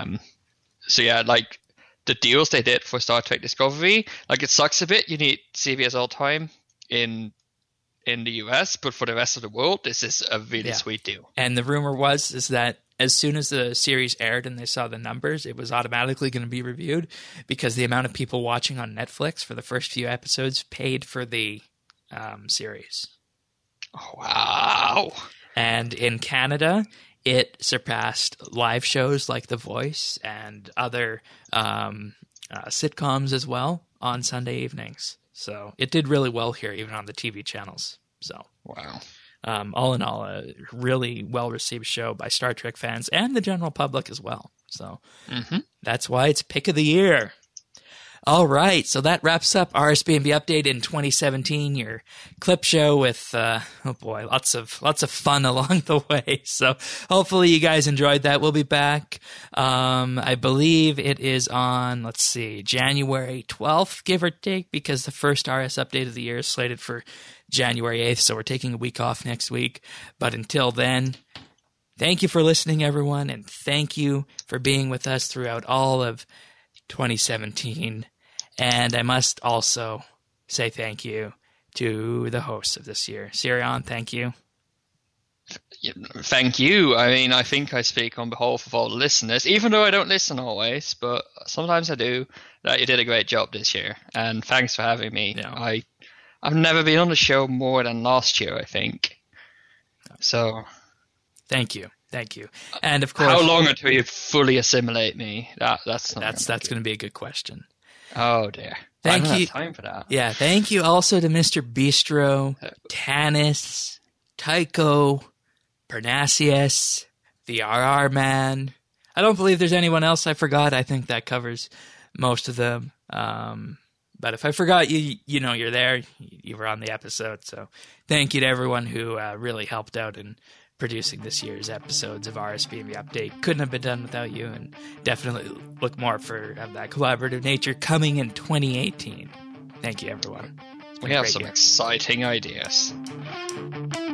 So yeah, like the deals they did for Star Trek Discovery, like it sucks a bit. You need CBS all time in the US, but for the rest of the world, this is a really sweet deal. And the rumor is that as soon as the series aired and they saw the numbers, it was automatically going to be reviewed because the amount of people watching on Netflix for the first few episodes paid for the series. Oh, wow. And in Canada, it surpassed live shows like The Voice and other sitcoms as well on Sunday evenings. So it did really well here, even on the TV channels. So wow. All in all, a really well-received show by Star Trek fans and the general public as well. So that's why it's Pick of the Year. All right, so that wraps up RSBNB Update in 2017, your clip show with, lots of fun along the way. So hopefully you guys enjoyed that. We'll be back. I believe it is on, January 12th, give or take, because the first RS Update of the year is slated for January 8th, so we're taking a week off next week. But until then, thank you for listening, everyone, and thank you for being with us throughout all of 2017. And I must also say thank you to the hosts of this year. Sirion, thank you. Thank you. I mean, I think I speak on behalf of all the listeners, even though I don't listen always, but sometimes I do, that you did a great job this year. And thanks for having me. Yeah. I've never been on the show more than last year, I think. So thank you. Thank you. And of course, how long until you fully assimilate me? That's going to be a good question. Oh dear. Thank I don't you. have time for that. Yeah. Thank you also to Mr. Bistro, Tanis, Tycho, Parnassius, the RR Man. I don't believe there's anyone else I forgot. I think that covers most of them. But if I forgot you, you're there. You were on the episode. So thank you to everyone who really helped out in producing this year's episodes of RSBNB Update. Couldn't have been done without you, and definitely look more for that collaborative nature coming in 2018. Thank you, everyone. We have some exciting ideas.